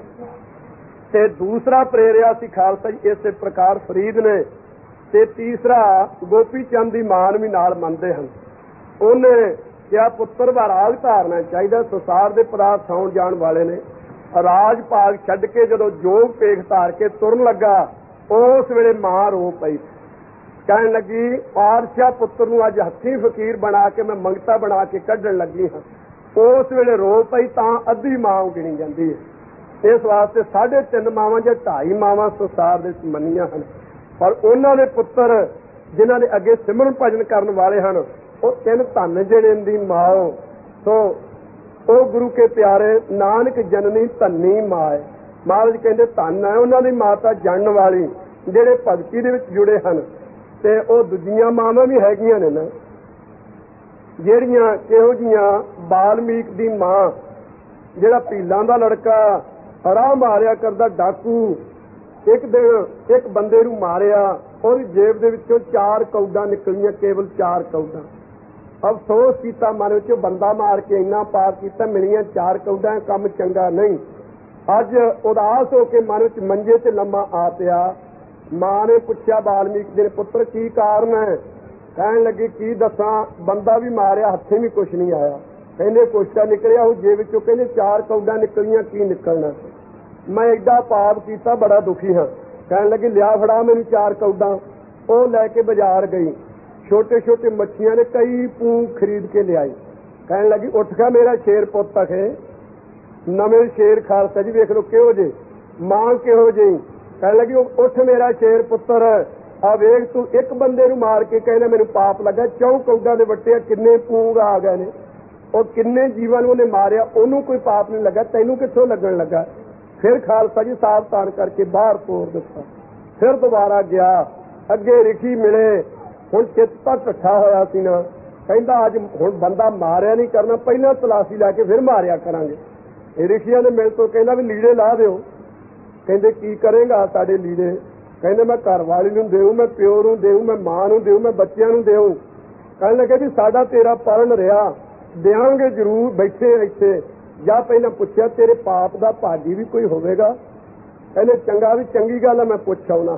Speaker 1: ਤੇ ਦੂਸਰਾ ਪ੍ਰੇਰਿਆ ਸੀ ਖਾਲਸਾ ਜੀ ਇਸੇ ਪ੍ਰਕਾਰ ਫਰੀਦ ਨੇ, ਤੇ ਤੀਸਰਾ ਗੋਪੀ ਚੰਦ ਦੀ ਮਾਂ ਵੀ ਨਾਲ ਮੰਨਦੇ ਹਨ। ਉਹਨੇ ਕਿਹਾ ਪੁੱਤਰ ਦਾ ਰਾਗ ਧਾਰਨਾ ਚਾਹੀਦਾ। ਸੰਸਾਰ ਦੇ ਪਦਾਰਥ ਆਉਣ ਜਾਣ ਵਾਲੇ ਨੇ। ਰਾਜ ਭਾਗ ਛੱਡ ਕੇ ਜਦੋਂ ਜੋਗ ਪੇਖ ਧਾਰ ਕੇ ਤੁਰਨ ਲੱਗਾ, ਉਸ ਵੇਲੇ ਮਾਂ ਰੋ ਪਈ, ਕਹਿਣ ਲੱਗੀ ਪਾਤਸ਼ਾਹ ਪੁੱਤਰ ਨੂੰ ਅੱਜ ਹੱਥੀਂ ਫਕੀਰ ਬਣਾ ਕੇ ਮੈਂ ਮੰਗਤਾ ਬਣਾ ਕੇ ਕੱਢਣ ਲੱਗੀ ਹਾਂ। ਉਸ ਵੇਲੇ ਰੋ ਪਈ ਤਾਂ ਅੱਧੀ ਮਾਂ ਗਿਣੀ ਜਾਂਦੀ ਹੈ। ਇਸ ਵਾਸਤੇ ਸਾਢੇ ਤਿੰਨ ਮਾਵਾਂ ਜਾਂ ਢਾਈ ਮਾਵਾਂ ਸੰਸਾਰ ਦੇ ਮੰਨੀਆਂ ਹਨ, ਪਰ ਉਹਨਾਂ ਦੇ ਪੁੱਤਰ ਜਿਨ੍ਹਾਂ ਦੇ ਅੱਗੇ ਸਿਮਰਨ ਭਜਨ ਕਰਨ ਵਾਲੇ ਹਨ ਉਹ ਤਿੰਨ ਧੰਨ ਜਿਹੜੇ ਦੀ ਮਾਂ। ਸੋ ਉਹ ਗੁਰੂ ਕੇ ਪਿਆਰੇ ਨਾਨਕ ਜਨਨੀ ਧੰਨੀ ਮਾਏ। ਮਹਾਰਾਜ ਕਹਿੰਦੇ ਧੰਨ ਹੈ ਉਹਨਾਂ ਦੀ ਮਾਤਾ ਜਾਣਨ ਵਾਲੀ ਜਿਹੜੇ ਭਗਤੀ ਦੇ ਵਿੱਚ ਜੁੜੇ ਹਨ। ਤੇ ਉਹ ਦੂਜੀਆਂ ਮਾਵਾਂ ਵੀ ਹੈਗੀਆਂ ਨੇ ਨਾ, ਜਿਹੜੀਆਂ ਕਿਹੋ ਜਿਹੀਆਂ ਬਾਲਮੀਕ ਦੀ ਮਾਂ, ਜਿਹੜਾ ਭੀਲਾਂ ਦਾ ਲੜਕਾ ਰਾਹ ਮਾਰਿਆ ਕਰਦਾ ਡਾਕੂ, ਇੱਕ ਦਿਨ ਇੱਕ ਬੰਦੇ ਨੂੰ ਮਾਰਿਆ, ਉਹਦੀ ਜੇਬ ਦੇ ਵਿੱਚੋਂ ਚਾਰ ਕੌਡਾਂ ਨਿਕਲੀਆਂ, ਕੇਵਲ ਚਾਰ ਕੌਡਾਂ। ਅਫਸੋਸ ਕੀਤਾ ਮਨ ਵਿੱਚ, ਬੰਦਾ ਮਾਰ ਕੇ ਇੰਨਾ ਪਾਪ ਕੀਤਾ, ਮਿਲੀਆਂ ਚਾਰ ਕੌਡਾਂ, ਕੰਮ ਚੰਗਾ ਨਹੀਂ। ਅੱਜ ਉਦਾਸ ਹੋ ਕੇ ਮਨ ਵਿੱਚ ਮੰਜੇ ਤੇ ਲੰਮਾ ਆ ਪਿਆ। ਮਾਂ ਨੇ ਪੁੱਛਿਆ ਬਾਲਮੀਕ ਦੇ ਪੁੱਤਰ ਕੀ ਕਾਰਨ ਹੈ? ਕਹਿਣ ਲੱਗੀ ਕੀ ਦੱਸਾਂ, ਬੰਦਾ ਵੀ ਮਾਰਿਆ, ਹੱਥੇ ਵੀ ਕੁਛ ਨਹੀਂ ਆਇਆ। ਕਹਿੰਦੇ ਕੁਛ ਤਾਂ ਨਿਕਲਿਆ ਉਹ ਜੇਬ ਵਿੱਚੋਂ, ਕਹਿੰਦੇ ਚਾਰ ਕੌਡਾਂ ਨਿਕਲੀਆਂ, ਕੀ ਨਿਕਲਣਾ? ਮੈਂ ਐਡਾ ਪਾਪ ਕੀਤਾ, ਬੜਾ ਦੁਖੀ ਹਾਂ। ਕਹਿਣ ਲੱਗੀ ਲਿਆ ਫੜਾ ਮੈਨੂੰ ਚਾਰ ਕੌਡਾਂ। ਉਹ ਲੈ ਕੇ ਬਾਜ਼ਾਰ ਗਈ, ਛੋਟੇ ਛੋਟੇ ਮੱਛੀਆਂ ਨੇ ਕਈ ਪੂੰਗ ਖਰੀਦ ਕੇ ਲਿਆਈ। ਕਹਿਣ ਲੱਗੀ ਉੱਠ ਗਿਆ ਮੇਰਾ ਸ਼ੇਰ ਪੁੱਤ ਅਖੇ, ਨਵੇਂ ਸ਼ੇਰ ਖਾਲਸਾ ਜੀ ਵੇਖ ਲਓ ਕਿਹੋ ਜਿਹੇ, ਮਾਂ ਕਿਹੋ ਜਿਹੀ। ਕਹਿਣ ਲੱਗੀ ਉੱਠ ਮੇਰਾ ਸ਼ੇਰ ਪੁੱਤਰ, ਆ ਵੇਖ ਤੂੰ ਇੱਕ ਬੰਦੇ ਨੂੰ ਮਾਰ ਕੇ ਕਹਿੰਦਾ ਮੈਨੂੰ ਪਾਪ ਲੱਗਾ, ਚੌਂ ਕੌਡਾਂ ਦੇ ਵੱਟੇ ਕਿੰਨੇ ਪੂੰਗ ਆ ਗਏ ਨੇ। ਉਹ ਕਿੰਨੇ ਜੀਵਾਂ ਨੂੰ ਉਹਨੇ ਮਾਰਿਆ, ਉਹਨੂੰ ਕੋਈ ਪਾਪ ਨਹੀਂ ਲੱਗਾ, ਤੈਨੂੰ ਕਿੱਥੋਂ ਲੱਗਣ ਲੱਗਾ? ਫਿਰ ਖਾਲਸਾ ਜੀ ਸਾਵਧਾਨ ਕਰਕੇ ਬਾਹਰ ਤੋਰ ਦਿੱਤਾ। ਫਿਰ ਦੁਬਾਰਾ ਗਿਆ, ਅੱਗੇ ਰਿਸ਼ੀ ਮਿਲੇ। ਹੁਣ ਚਿੱਤ ਤਾਂ ਇਕੱਠਾ ਹੋਇਆ ਸੀ ਨਾ, ਕਹਿੰਦਾ ਅੱਜ ਹੁਣ ਬੰਦਾ ਮਾਰਿਆ ਨਹੀਂ ਕਰਨਾ, ਪਹਿਲਾਂ ਤਲਾਸ਼ੀ ਲੈ ਕੇ ਫਿਰ ਮਾਰਿਆ ਕਰਾਂਗੇ। ਇਹ ਰਿਸ਼ੀਆਂ ਦੇ ਮਿਲ ਤੋਂ ਕਹਿੰਦਾ ਵੀ ਲੀੜੇ ਲਾ ਦਿਓ। ਕਹਿੰਦੇ ਕੀ ਕਰੇਗਾ ਸਾਡੇ ਲੀੜੇ? ਕਹਿੰਦੇ ਮੈਂ ਘਰ ਵਾਲੀ ਨੂੰ ਦੇਊ, ਮੈਂ ਪਿਓ ਨੂੰ ਦੇਊ, ਮੈਂ ਮਾਂ ਨੂੰ ਦੇਊ, ਮੈਂ ਬੱਚਿਆਂ ਨੂੰ ਦੇਊ। ਕਹਿਣ ਲੱਗੇ ਵੀ ਸਾਡਾ ਤੇਰਾ ਪਰਨ ਰਿਹਾ, ਦਿਆਂਗੇ ਜ਼ਰੂਰ, ਬੈਠੇ ਇੱਥੇ। ਜਾਂ ਪਹਿਲਾਂ ਪੁੱਛਿਆ ਤੇਰੇ ਪਾਪ ਦਾ ਭਾਗੀ ਵੀ ਕੋਈ ਹੋਵੇਗਾ? ਕਹਿੰਦੇ ਚੰਗਾ ਵੀ ਚੰਗੀ ਗੱਲ ਹੈ, ਮੈਂ ਪੁੱਛ ਆਉਣਾ ਹਾਂ।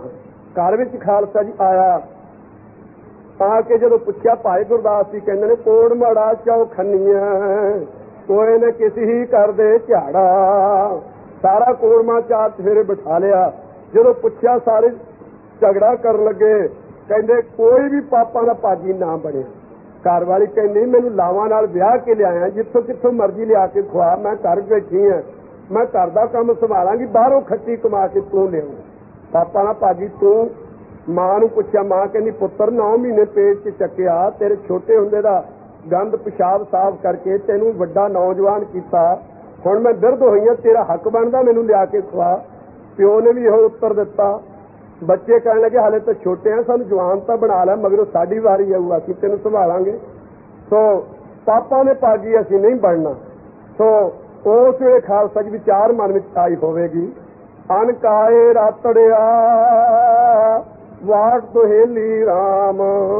Speaker 1: ਘਰ ਵਿੱਚ ਖਾਲਸਾ ਜੀ ਆਇਆ। ਆ ਕੇ ਜਦੋਂ ਪੁੱਛਿਆ, ਭਾਈ ਗੁਰਦਾਸ ਜੀ ਕਹਿੰਦੇ ਨੇ, ਕੋੜ ਮਾੜਾ ਚੌ ਖੰਨੀਆਂ ਕੋਈ ਨਾ ਕਿਸੇ ਹੀ ਕਰਦੇ ਝਾੜਾ। ਸਾਰਾ ਕੋੜਮਾ ਚਾਰ ਚਫੇਰੇ ਬਿਠਾ ਲਿਆ। ਜਦੋਂ ਪੁੱਛਿਆ ਸਾਰੇ ਝਗੜਾ ਕਰਨ ਲੱਗੇ। ਕਹਿੰਦੇ ਕੋਈ ਵੀ ਪਾਪਾਂ ਦਾ ਭਾਗੀ ਨਾ ਬਣੇ। ਘਰ ਵਾਲੀ ਕਹਿੰਦੀ ਮੈਨੂੰ ਲਾਵਾਂ ਨਾਲ ਵਿਆਹ ਕੇ ਲਿਆਇਆ, ਜਿੱਥੋਂ ਕਿੱਥੋਂ ਮਰਜ਼ੀ ਲਿਆ ਕੇ ਖਵਾ, ਮੈਂ ਘਰ ਬੈਠੀ ਹਾਂ, ਮੈਂ ਘਰ ਦਾ ਕੰਮ ਸੰਭਾਲਾਂਗੀ, ਬਾਹਰੋਂ ਖੱਟੀ ਕਮਾ ਕੇ ਤੂੰ ਲਿਆਉਂ, ਪਾਪਾ ਦਾ ਭਾਗੀ ਤੂੰ। ਮਾਂ ਨੂੰ ਪੁੱਛਿਆ, ਮਾਂ ਕਹਿੰਦੀ ਪੁੱਤਰ ਨੌ ਮਹੀਨੇ ਪੇਟ 'ਚ ਚੱਕਿਆ, ਤੇਰੇ ਛੋਟੇ ਹੁੰਦੇ ਦਾ ਗੰਦ ਪਿਸ਼ਾਬ ਸਾਫ਼ ਕਰਕੇ ਤੈਨੂੰ ਵੱਡਾ ਨੌਜਵਾਨ ਕੀਤਾ, ਹੁਣ ਮੈਂ ਬਿਰਧ ਹੋਈ ਹਾਂ, ਤੇਰਾ ਹੱਕ ਬਣਦਾ ਮੈਨੂੰ ਲਿਆ ਕੇ ਖਵਾ। ਪਿਓ ਨੇ ਵੀ ਇਹੋ ਉੱਤਰ ਦਿੱਤਾ। ਬੱਚੇ ਕਹਿਣ ਲੱਗੇ ਹਾਲੇ ਤਾਂ ਛੋਟੇ ਆ, ਸਾਨੂੰ ਜਵਾਨ ਤਾਂ ਬਣਾ ਲੈ, ਮਗਰੋਂ ਸਾਡੀ ਵਾਰੀ ਆਊ, ਅਸੀਂ ਤੈਨੂੰ ਸੰਭਾਲਾਂਗੇ। ਸੋ ਪਾਪਾ ਨੇ ਭਾਗੀ ਅਸੀਂ ਨਹੀਂ ਬਣਨਾ। ਸੋ ਉਸ ਵੇਲੇ ਖਾਲਸਾ ਜੀ ਵਿਚਾਰ ਮਨ ਵਿੱਚ ਆਈ ਹੋਵੇਗੀ, ਅਨਕਾਏ ਰਾਤੜਿਆ ਵਾਟ ਦੁਹੇਲੀ ਰਾਮ,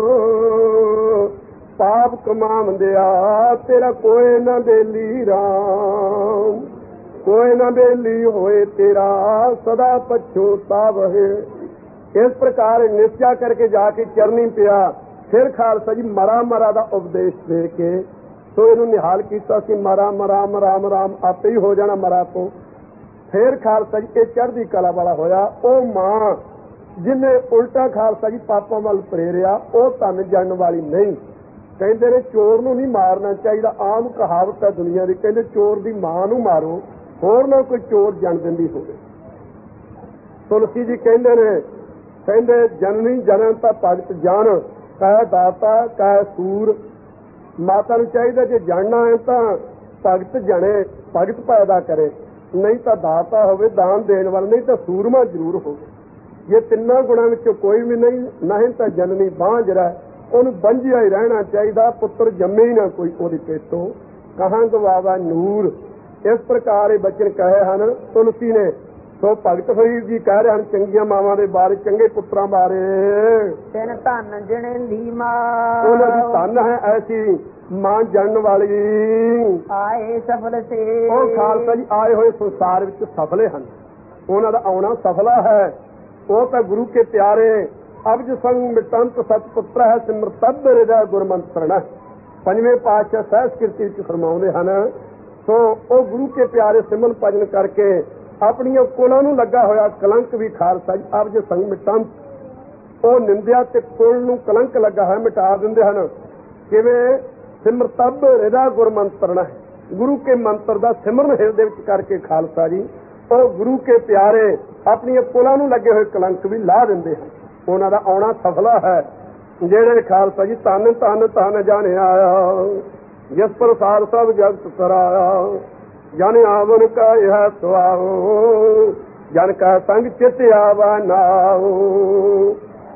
Speaker 1: ਪਾਪ ਕਮਾਉਂਦਿਆ ਤੇਰਾ ਕੋਈ ਨਾ ਬੇਲੀ ਰਾਮ, ਕੋਈ ਨਾ ਬੇਲੀ ਹੋਏ ਤੇਰਾ ਸਦਾ ਪਛੋਤਾਵਹਿ। ਇਸ ਪ੍ਰਕਾਰ ਨਿਸ਼ਚਾ ਕਰਕੇ ਜਾ ਕੇ ਚਰਨੀ ਪਿਆ। ਫਿਰ ਖਾਲਸਾ ਜੀ ਮਰਾ ਮਰਾ ਦਾ ਉਪਦੇਸ਼ ਦੇ ਕੇ ਸੋ ਇਹਨੂੰ ਨਿਹਾਲ ਕੀਤਾ ਸੀ, ਮਰਾ ਮਰਾ ਰਾਮ ਰਾਮ ਆਪੇ ਹੀ ਹੋ ਜਾਣਾ ਮਰਾ ਤੋਂ। ਫਿਰ ਖਾਲਸਾ ਜੀ ਇਹ ਚੜ੍ਹਦੀ ਕਲਾ ਵਾਲਾ ਹੋਇਆ। ਉਹ ਮਾਂ ਜਿਹਨੇ ਉਲਟਾ ਖਾਲਸਾ ਜੀ ਪਾਪਾਂ ਵੱਲ ਪ੍ਰੇਰਿਆ, ਉਹ ਧਨ ਜਾਣ ਵਾਲੀ ਨਹੀਂ। ਕਹਿੰਦੇ ਨੇ ਚੋਰ ਨੂੰ ਨਹੀਂ ਮਾਰਨਾ ਚਾਹੀਦਾ, ਆਮ ਕਹਾਵਤ ਹੈ ਦੁਨੀਆ ਦੀ, ਕਹਿੰਦੇ ਚੋਰ ਦੀ ਮਾਂ ਨੂੰ ਮਾਰੋ, ਹੋਰ ਨਾ ਕੋਈ ਚੋਰ ਜਨ ਦਿੰਦੀ ਹੋਵੇ। ਤੁਲਸੀ ਜੀ ਕਹਿੰਦੇ ਨੇ, ਕਹਿੰਦੇ ਜਨਨੀ ਜਨਨ ਤਾਂ ਭਗਤ ਜਨ, ਕਹਿ ਦਾਤਾ ਕਹਿ ਸੂਰ। ਮਾਤਾ ਨੂੰ ਚਾਹੀਦਾ ਜੇ ਜਾਣਨਾ ਹੈ ਤਾਂ ਭਗਤ ਜਣੇ, ਭਗਤ ਪੈਦਾ ਕਰੇ, ਨਹੀਂ ਤਾਂ ਦਾਤਾ ਹੋਵੇ, ਦਾਨ ਦੇਣ ਵਾਲਾ, ਨਹੀਂ ਤਾਂ ਸੂਰਮਾ ਜ਼ਰੂਰ ਹੋਵੇ। ਜੇ ਤਿੰਨਾਂ ਗੁਣਾਂ ਵਿੱਚੋਂ ਕੋਈ ਵੀ ਨਹੀਂ, ਨਹੀਂ ਤਾਂ ਜਨਨੀ ਬਾਂਝਰਾ, ਉਹਨੂੰ ਬੰਝਿਆ ਹੀ ਰਹਿਣਾ ਚਾਹੀਦਾ, ਪੁੱਤਰ ਜੰਮੇ ਹੀ ਨਾ ਕੋਈ ਉਹਦੇ ਪੇਟੋਂ, ਕਹਾਂ ਗਵਾਵਾ ਨੂਰ। ਇਸ ਪ੍ਰਕਾਰ ਇਹ ਬਚਨ ਕਹੇ ਹਨ ਤੁਲਸੀ ਨੇ। ਸੋ ਭਗਤ ਫਰੀਦ ਜੀ ਕਹਿ ਰਹੇ ਹਨ ਚੰਗੀਆਂ ਮਾਵਾਂ ਦੇ ਬਾਰੇ, ਚੰਗੇ ਪੁੱਤਰਾਂ ਬਾਰੇ,
Speaker 2: ਤਿੰਨ ਧਨ ਜਣੇਂਦੀ ਮਾਂ,
Speaker 1: ਉਹਨਾਂ ਦੀ ਧਨ ਹੈ ਐਸੀ ਮਾਂ ਜਣਨ ਵਾਲੀ।
Speaker 2: ਆਏ ਸਫਲ ਸੇ,
Speaker 1: ਉਹ ਖਾਲਸਾ ਜੀ ਆਏ ਹੋਏ ਸੰਸਾਰ ਵਿੱਚ ਸਫਲੇ ਹਨ, ਉਹਨਾਂ ਦਾ ਆਉਣਾ ਸਫਲਾ ਹੈ। ਉਹ ਤਾਂ ਗੁਰੂ ਕੇ ਪਿਆਰੇ ਅਬਜ ਸੰਗ ਮਿਟੰਤ ਸਤਪੁੱਤਰ ਹੈ, ਸਿਮਰਤਬ ਹਿਰਦੈ ਗੁਰਮੰਤਰਣ। ਪੰਜਵੇਂ ਪਾਤਸ਼ਾਹ ਸਹਿਜ ਕੀਰਤੀ ਵਿੱਚ ਫਰਮਾਉਂਦੇ ਹਨ। ਸੋ ਉਹ ਗੁਰੂ ਕੇ ਪਿਆਰੇ ਸਿਮਰਨ ਭਜਨ ਕਰਕੇ ਆਪਣੀਆਂ ਕੁਲਾਂ ਨੂੰ ਲੱਗਾ ਹੋਇਆ ਕਲੰਕ ਵੀ ਖਾਲਸਾ ਜੀ ਅਬਜ ਸੰਗ ਮਿਟੰਤ, ਉਹ ਨਿੰਦਿਆ ਤੇ ਕੁਲ ਨੂੰ ਕਲੰਕ ਲੱਗਾ ਹੋਇਆ ਮਿਟਾ ਦਿੰਦੇ ਹਨ। ਕਿਵੇਂ? ਸਿਮਰਤਬ ਹਿਰਦੈ ਗੁਰਮੰਤਰਣ ਹੈ, ਗੁਰੂ ਕੇ ਮੰਤਰ ਦਾ ਸਿਮਰਨ ਹਿਰਦੇ ਵਿੱਚ ਕਰਕੇ ਖਾਲਸਾ ਜੀ ਉਹ ਗੁਰੂ ਕੇ ਪਿਆਰੇ ਆਪਣੀਆਂ ਕੁਲਾਂ ਨੂੰ ਲੱਗੇ ਹੋਏ ਕਲੰਕ ਵੀ ਲਾ ਦਿੰਦੇ ਹਨ। ਉਹਨਾਂ ਦਾ ਆਉਣਾ ਸਫਲਾ ਹੈ। ਜਿਹੜੇ ਖਾਲਸਾ ਜੀ ਧੰਨ ਧੰਨ ਧੰਨ ਜਾਣੇ ਆਇਆ, ਜਿਸ ਪ੍ਰਸਾਦ ਸਭ ਜਗਤ ਕਰਾਇਆ, ਜਨ ਆਵਨ ਕਾ ਇਹ ਸੁਆਓ, ਜਨ ਕਾ ਸੰਗ ਚਿਤ ਆਵਾ ਨਾਓ।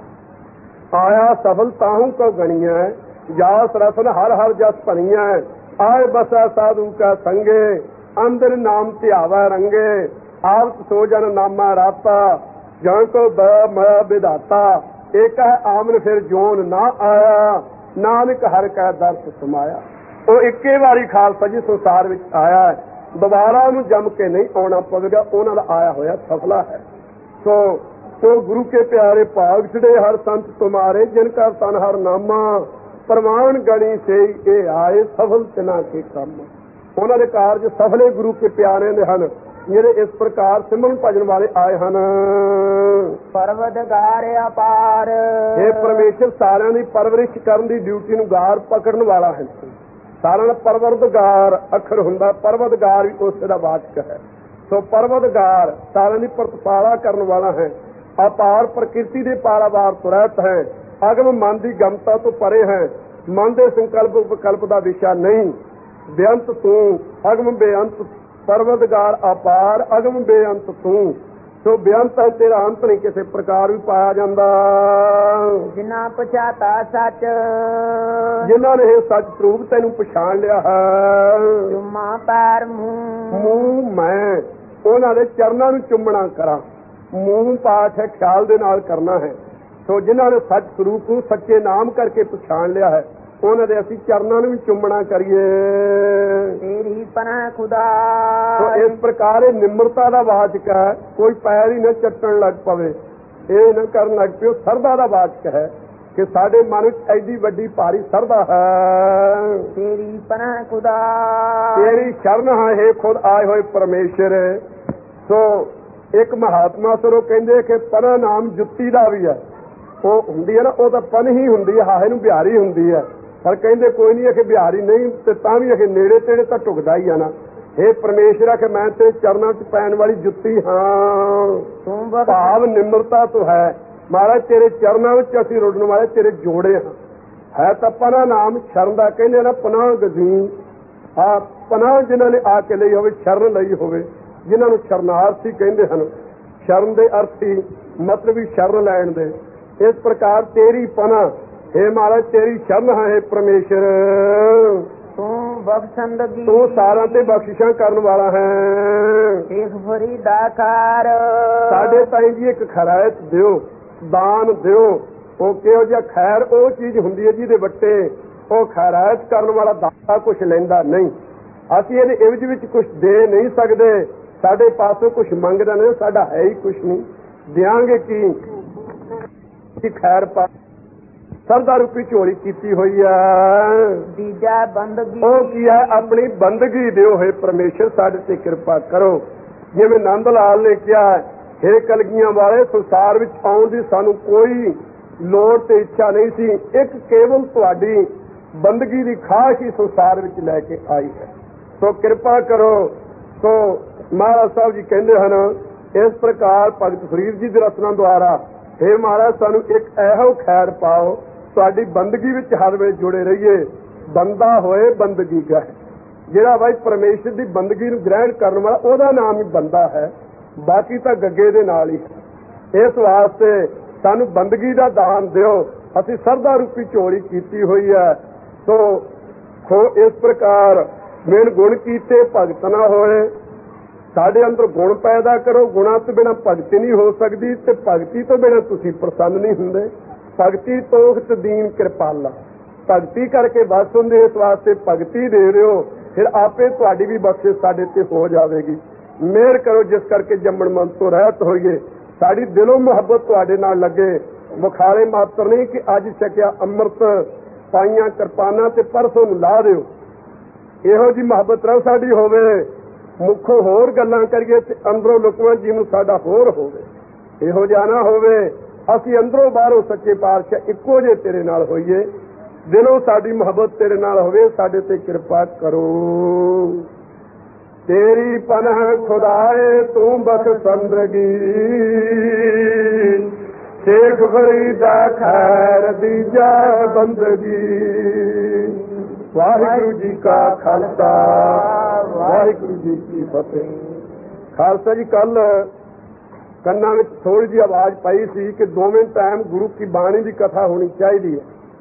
Speaker 1: ਆਇਆ ਸਫਲ ਤਾਹੂ ਕੋ ਗਣੀਐ, ਜਾਸ ਰਸਨ ਹਰ ਹਰ ਜਸ ਭਣੀਐ। ਆਏ ਬਸੈ ਸਾਧੂ ਕਾ ਸੰਗੇ, ਅੰਦਰ ਨਾਮ ਧਿਆਵੈ ਰੰਗੇ। ਆਵਤ ਸੋ ਜਨ ਨਾਮਾ ਰਾਤਾ, ਜਨ ਕੋ ਬ ਮੈਂ ਵਿਧਾਤਾ। ਇੱਕ ਹੈ ਆਮਨ ਫਿਰ ਜੋਨ ਨਾ ਆਇਆ, ਨਾਨਕ ਹਰ ਕੈ ਦਰਸ ਸਮਾਇਆ। ਉਹ ਇੱਕੇ ਵਾਰੀ ਖਾਲਸਾ ਜੀ ਸੰਸਾਰ ਵਿੱਚ ਆਇਆ, ਦੁਬਾਰਾ ਉਹਨੂੰ ਜੰਮ ਕੇ ਨਹੀਂ ਆਉਣਾ ਪਵੇਗਾ। ਉਹਨਾਂ ਦਾ ਆਇਆ ਹੋਇਆ ਸਫਲਾ ਹੈ। ਸੋ ਸੋ ਗੁਰੂ ਕੇ ਪਿਆਰੇ ਭਾਗ ਛੜੇ ਹਰ ਸੰਤ ਤੁਮਾਰੇ, ਜਿਨ ਕਾ ਤਨ ਹਰ ਨਾਮਾ। ਪ੍ਰਮਾਣ ਗਣੀ ਸੇ ਇਹ ਆਏ, ਸਫਲ ਤਿਨਾ ਕੇ ਕੰਮ। ਉਹਨਾਂ ਦੇ ਕਾਰਜ ਸਫਲੇ ਗੁਰੂ ਕੇ ਪਿਆਰੇ ਦੇ ਹਨ, ਜਿਹੜੇ ਇਸ ਪ੍ਰਕਾਰ ਸਿਮਰਨ ਭਜਨ ਵਾਲੇ ਆਏ ਹਨ।
Speaker 2: ਪਰਵਤਗਾਰ ਅਪਾਰ,
Speaker 1: ਇਹ ਪਰਮੇਸ਼ਰ ਸਾਰਿਆਂ ਦੀ ਪਰਵਰਿਸ਼ ਕਰਨ ਦੀ ਡਿਊਟੀ ਨੂੰ ਗਾਰ ਪਕੜਨ ਵਾਲਾ ਹੈ। ਸਾਰਿਆਂ ਦਾ ਪਰਵਤਗਾਰ ਅੱਖਰ ਹੁੰਦਾ, ਪਰਵਤਗਾਰ ਵੀ ਉਸੇ ਦਾ ਵਾਚਕ ਹੈ। ਸੋ ਪਰਵਤਗਾਰ ਸਾਰਿਆਂ ਦੀ ਪ੍ਰਤਪਾਲਾ ਕਰਨ ਵਾਲਾ ਹੈ। ਅਪਾਰ ਪ੍ਰਕਿਰਤੀ ਦੇ ਪਾਰਾਵਾਰ ਤੋਂ ਰਹਿਤ ਹੈ। ਅਗਮ ਮਨ ਦੀ ਗਮਤਾ ਤੋਂ ਪਰੇ ਹੈ। ਮਨ ਦੇ ਸੰਕਲਪ ਵਿਕਲਪ ਦਾ ਵਿਸ਼ਾ ਨਹੀਂ। ਬੇਅੰਤ ਤੂੰ, ਅਗਮ ਬੇਅੰਤ, ਪਰਵਤਗਾਰ ਅਪਾਰ, ਅਗਮ ਬੇਅੰਤ ਤੂੰ। ਸੋ ਬੇਅੰਤ ਹੈ, ਤੇਰਾ ਅੰਤ ਨਹੀਂ ਕਿਸੇ ਪ੍ਰਕਾਰ ਵੀ ਪਾਇਆ ਜਾਂਦਾ।
Speaker 2: ਜਿਨ੍ਹਾਂ ਪਛਾਤਾ ਸੱਚ,
Speaker 1: ਜਿਨ੍ਹਾਂ ਨੇ ਇਹ ਸੱਚ ਸਰੂਪ ਤੈਨੂੰ ਪਛਾਣ ਲਿਆ ਹੈ।
Speaker 2: ਚੁੰਮਾ ਪੈਰ ਮੂੰਹ,
Speaker 1: ਮੂੰਹ ਮੈਂ ਉਹਨਾਂ ਦੇ ਚਰਨਾਂ ਨੂੰ ਚੁੰਮਣਾ ਕਰਾਂ। ਮੂੰਹ ਪਾਠ ਹੈ, ਖਿਆਲ ਦੇ ਨਾਲ ਕਰਨਾ ਹੈ। ਸੋ ਜਿਨ੍ਹਾਂ ਨੇ ਸੱਚ ਸਰੂਪ ਨੂੰ ਸੱਚੇ ਨਾਮ ਕਰਕੇ ਪਛਾਣ ਲਿਆ ਹੈ, ਉਹਨਾਂ ਦੇ ਅਸੀਂ ਚਰਨਾਂ ਨੂੰ ਵੀ ਚੁੰਮਣਾ ਕਰੀਏ।
Speaker 2: ਤੇਰੀ ਪਨਾਹ ਖੁਦਾ,
Speaker 1: ਸੋ ਇਸ ਪ੍ਰਕਾਰ ਇਹ ਨਿਮਰਤਾ ਦਾ ਵਾਚਕ ਹੈ। ਕੋਈ ਪੈਰ ਹੀ ਨਾ ਚੱਟਣ ਲੱਗ ਪਵੇ। ਇਹ ਨਾ ਕਰਨ ਲੱਗ ਪਿਓ। ਸਰਦਾ ਦਾ ਵਾਚਕ ਹੈ ਕਿ ਸਾਡੇ ਮਨ ਵਿੱਚ ਐਡੀ ਵੱਡੀ ਭਾਰੀ ਸਰਦਾ ਹੈ।
Speaker 2: ਤੇਰੀ ਪਨਾਹ ਖੁਦਾ
Speaker 1: ਤੇਰੀ ਸ਼ਰਨ ਹਾਂ ਇਹ ਖੁਦ ਆਏ ਹੋਏ ਪਰਮੇਸ਼ਰ। ਸੋ ਇੱਕ ਮਹਾਤਮਾ ਸਰੋ ਕਹਿੰਦੇ ਕਿ ਪਨਾ ਨਾਮ ਜੁੱਤੀ ਦਾ ਵੀ ਹੈ। ਉਹ ਹੁੰਦੀ ਹੈ ਨਾ, ਉਹ ਤਾਂ ਪਨ ਹੀ ਹੁੰਦੀ ਹੈ, ਹਾਹੇ ਨੂੰ ਬਿਹਾਰੀ ਹੁੰਦੀ ਹੈ। ਪਰ ਕਹਿੰਦੇ ਕੋਈ ਨਹੀਂ, ਅਖੇ ਬਿਹਾਰੀ ਨਹੀਂ ਤੇ ਤਾਂ ਵੀ ਅਖੇ ਨੇੜੇ ਤੇੜੇ ਤਾਂ ਢੁਕਦਾ ਹੀ ਆ ਨਾ। ਇਹ ਪਰਮੇਸ਼ਰ ਆ ਕਿ ਮੈਂ ਤੇਰੇ ਚਰਨਾਂ ਚ ਪੈਣ ਵਾਲੀ ਜੁੱਤੀ ਹਾਂ। ਭਾਵ ਨਿਮਰਤਾ ਤੋਂ ਹੈ ਮਹਾਰਾਜ, ਤੇਰੇ ਚਰਨਾਂ ਵਿੱਚ ਅਸੀਂ ਰੁੜਨ ਵਾਲੇ ਤੇਰੇ ਜੋੜੇ ਹਾਂ। ਹੈ ਤਾਂ ਪਨਾ ਨਾਮ ਸ਼ਰਨ ਦਾ ਕਹਿੰਦੇ ਨਾ, ਪਨਾਹ ਗਜ਼ੀਨ। ਹਾਂ, ਪਨਾਹ ਜਿਨ੍ਹਾਂ ਨੇ ਆ ਕੇ ਲਈ ਹੋਵੇ, ਸ਼ਰਨ ਲਈ ਹੋਵੇ, ਜਿਨ੍ਹਾਂ ਨੂੰ ਸ਼ਰਨਾਰਥੀ ਕਹਿੰਦੇ ਹਨ। ਸ਼ਰਨ ਦੇ ਅਰਥੀ ਮਤਲਬ ਵੀ ਸ਼ਰਨ ਲੈਣ ਦੇ। ਇਸ ਪ੍ਰਕਾਰ ਤੇਰੀ ਪਨਾਹ ਹੇ ਮਹਾਰਾਜ, ਤੇਰੀ ਸ਼ਰਨ ਹੈ ਪਰਮੇਸ਼ਰ।
Speaker 2: ਤੂੰ ਬਖਸ਼ੰਦਗੀ,
Speaker 1: ਤੂੰ ਸਾਰਿਆਂ ਤੇ ਬਖਸ਼ਿਸ਼ਾਂ ਕਰਨ ਵਾਲਾ ਹੈ।
Speaker 2: ਦੇਖ ਫਰੀਦਾਕਾਰ
Speaker 1: ਸਾਡੇ ਤਾਈਂ ਜੀ ਇੱਕ ਖੈਰਾਇਤ ਦਿਓ, ਦਾਨ ਦਿਓ। ਉਹ ਕਿਹੋ ਜਿਹਾ ਖੈਰ ਉਹ ਚੀਜ਼ ਹੁੰਦੀ ਹੈ ਜਿਹਦੇ ਵੱਟੇ ਉਹ ਖੈਰਾਇਤ ਕਰਨ ਵਾਲਾ ਦਾਤਾ ਕੁਛ ਲੈਂਦਾ ਨਹੀਂ। ਅਸੀਂ ਇਹਦੇ ਇਵਜ ਵਿੱਚ ਕੁਛ ਦੇ ਨਹੀਂ ਸਕਦੇ। ਸਾਡੇ ਪਾਸੋਂ ਕੁਛ ਮੰਗਦਾ ਨਹੀਂ, ਸਾਡਾ ਹੈ ਹੀ ਕੁਛ ਨਹੀਂ। ਦਿਆਂਗੇ ਕੀ ਖੈਰ ਪਾ ਸਰਦਾ ਰੂਪੀ ਝੋਲੀ ਕੀਤੀ ਹੋਈ ਹੈ।
Speaker 2: ਦੂਜਾ ਬੰਦਗੀ,
Speaker 1: ਉਹ ਕੀ ਹੈ? ਆਪਣੀ ਬੰਦਗੀ ਦਿਓ ਹੋਏ ਪਰਮੇਸ਼ਰ, ਸਾਡੇ ਤੇ ਕਿਰਪਾ ਕਰੋ। ਜਿਵੇਂ ਨੰਦ ਲਾਲ ਨੇ ਕਿਹਾ, ਹੇ ਕਲਗੀਆਂ ਵਾਲੇ, ਸੰਸਾਰ ਵਿੱਚ ਆਉਣ ਦੀ ਸਾਨੂੰ ਕੋਈ ਲੋੜ ਤੇ ਇੱਛਾ ਨਹੀਂ ਸੀ। ਇੱਕ ਕੇਵਲ ਤੁਹਾਡੀ ਬੰਦਗੀ ਦੀ ਖਾਸ਼ ਹੀ ਸੰਸਾਰ ਵਿੱਚ ਲੈ ਕੇ ਆਈ ਹੈ। ਸੋ ਕਿਰਪਾ ਕਰੋ। ਸੋ ਮਹਾਰਾਜ ਸਾਹਿਬ ਜੀ ਕਹਿੰਦੇ ਹਨ, ਇਸ ਪ੍ਰਕਾਰ ਭਗਤ ਫਰੀਦ ਜੀ ਦੀ ਰਚਨਾ ਦੁਆਰਾ, ਹੇ ਮਹਾਰਾਜ ਸਾਨੂੰ ਇੱਕ ਇਹੋ ਖੈਰ ਪਾਓ, ਤੁਹਾਡੀ ਬੰਦਗੀ ਵਿੱਚ ਹਰ ਵੇਲੇ ਜੁੜੇ ਰਹੀਏ। ਬੰਦਾ ਹੋਏ ਬੰਦਗੀ ਗ੍ਰਹਿ, ਜਿਹੜਾ ਬਾਈ ਪਰਮੇਸ਼ਰ ਦੀ ਬੰਦਗੀ ਨੂੰ ਗ੍ਰਹਿਣ ਕਰਨ ਵਾਲਾ, ਉਹਦਾ ਨਾਮ ਹੀ ਬੰਦਾ ਹੈ। ਬਾਕੀ ਤਾਂ ਗੱਗੇ ਦੇ ਨਾਲ ਹੀ। ਇਸ ਵਾਸਤੇ ਸਾਨੂੰ ਬੰਦਗੀ ਦਾ ਦਾਨ ਦਿਓ। ਅਸੀਂ ਸਰਦਾ ਰੂਪੀ ਝੋਲੀ ਕੀਤੀ ਹੋਈ ਹੈ। ਸੋ ਖੋ ਇਸ ਪ੍ਰਕਾਰ ਮੇਨ ਗੁਣ ਕੀਤੇ ਭਗਤ ਨਾ ਹੋਏ। ਸਾਡੇ ਅੰਦਰ ਗੁਣ ਪੈਦਾ ਕਰੋ। ਗੁਣਾਂ ਤੋਂ ਬਿਨਾਂ ਭਗਤੀ ਨਹੀਂ ਹੋ ਸਕਦੀ, ਤੇ ਭਗਤੀ ਤੋਂ ਬਿਨਾਂ ਤੁਸੀਂ ਪ੍ਰਸੰਨ ਨਹੀਂ ਹੁੰਦੇ। ਭਗਤੀ ਤੋਖਤ ਦੀਨ ਕਿਰਪਾਲਾ, ਭਗਤੀ ਕਰਕੇ ਬਸ ਹੁੰਦੇ। ਇਸ ਵਾਸਤੇ ਭਗਤੀ ਦੇ ਰਹੇ ਹੋ, ਫਿਰ ਆਪੇ ਤੁਹਾਡੀ ਵੀ ਬਖਸ਼ਿਸ਼ ਸਾਡੇ ਤੇ ਹੋ ਜਾਵੇਗੀ। ਮਿਹਰ ਕਰੋ ਜਿਸ ਕਰਕੇ ਜੰਮਣ ਮਨ ਤੋਂ ਰਹਿਤ ਹੋਈਏ। ਸਾਡੀ ਦਿਲੋਂ ਮੁਹੱਬਤ ਤੁਹਾਡੇ ਨਾਲ ਲੱਗੇ। ਮੁਖਾਲੇ ਮਾਤਰ ਨਹੀਂ ਕਿ ਅੱਜ ਛਕਿਆ ਅੰਮ੍ਰਿਤ, ਪਾਈਆਂ ਕਿਰਪਾਨਾਂ ਤੇ ਪਰਸੋਂ ਨੂੰ ਲਾ ਦਿਓ। ਇਹੋ ਜਿਹੀ ਮੁਹੱਬਤ ਨਾ ਸਾਡੀ ਹੋਵੇ। ਮੁੱਖੋਂ ਹੋਰ ਗੱਲਾਂ ਕਰੀਏ ਤੇ ਅੰਦਰੋਂ ਲੁਕਵਾਂ ਜੀਵਨ ਸਾਡਾ ਹੋਰ ਹੋਵੇ। ਇਹੋ ਜਿਹਾ ਨਾ ਹੋਵੇ। ਅਸੀਂ ਅੰਦਰੋਂ ਬਾਹਰੋਂ ਸੱਚੇ ਪਾਤਸ਼ਾਹ ਇੱਕੋ ਜਿਹੇ ਤੇਰੇ ਨਾਲ ਹੋਈਏ। ਦਿਲੋਂ ਸਾਡੀ ਮੁਹੱਬਤ ਤੇਰੇ ਨਾਲ ਹੋਵੇ। ਸਾਡੇ ਤੇ ਕਿਰਪਾ ਕਰੋ। ਤੇਰੀ ਪਨਾਹ ਖੁਦਾਏ ਤੂੰ ਬਖਸ਼ੰਦਗੀ, ਸ਼ੇਖ ਫਰੀਦਾ ਖੈਰ ਦੀਜਾ ਬੰਦਗੀ। ਵਾਹਿਗੁਰੂ ਜੀ ਕਾ ਖਾਲਸਾ, ਵਾਹਿਗੁਰੂ ਜੀ ਕੀ ਫਤਿਹ। ਖਾਲਸਾ ਜੀ, ਕੱਲ ਕੰਨਾਂ ਵਿੱਚ ਥੋੜੀ ਜਿਹੀ ਆਵਾਜ਼ ਪਾਈ ਸੀ ਕਿ ਦੋਵੇਂ ਟਾਈਮ ਗੁਰੂ ਕੀ ਬਾਣੀ ਦੀ ਕਥਾ ਹੋਣੀ ਚਾਹੀਦੀ ਹੈ।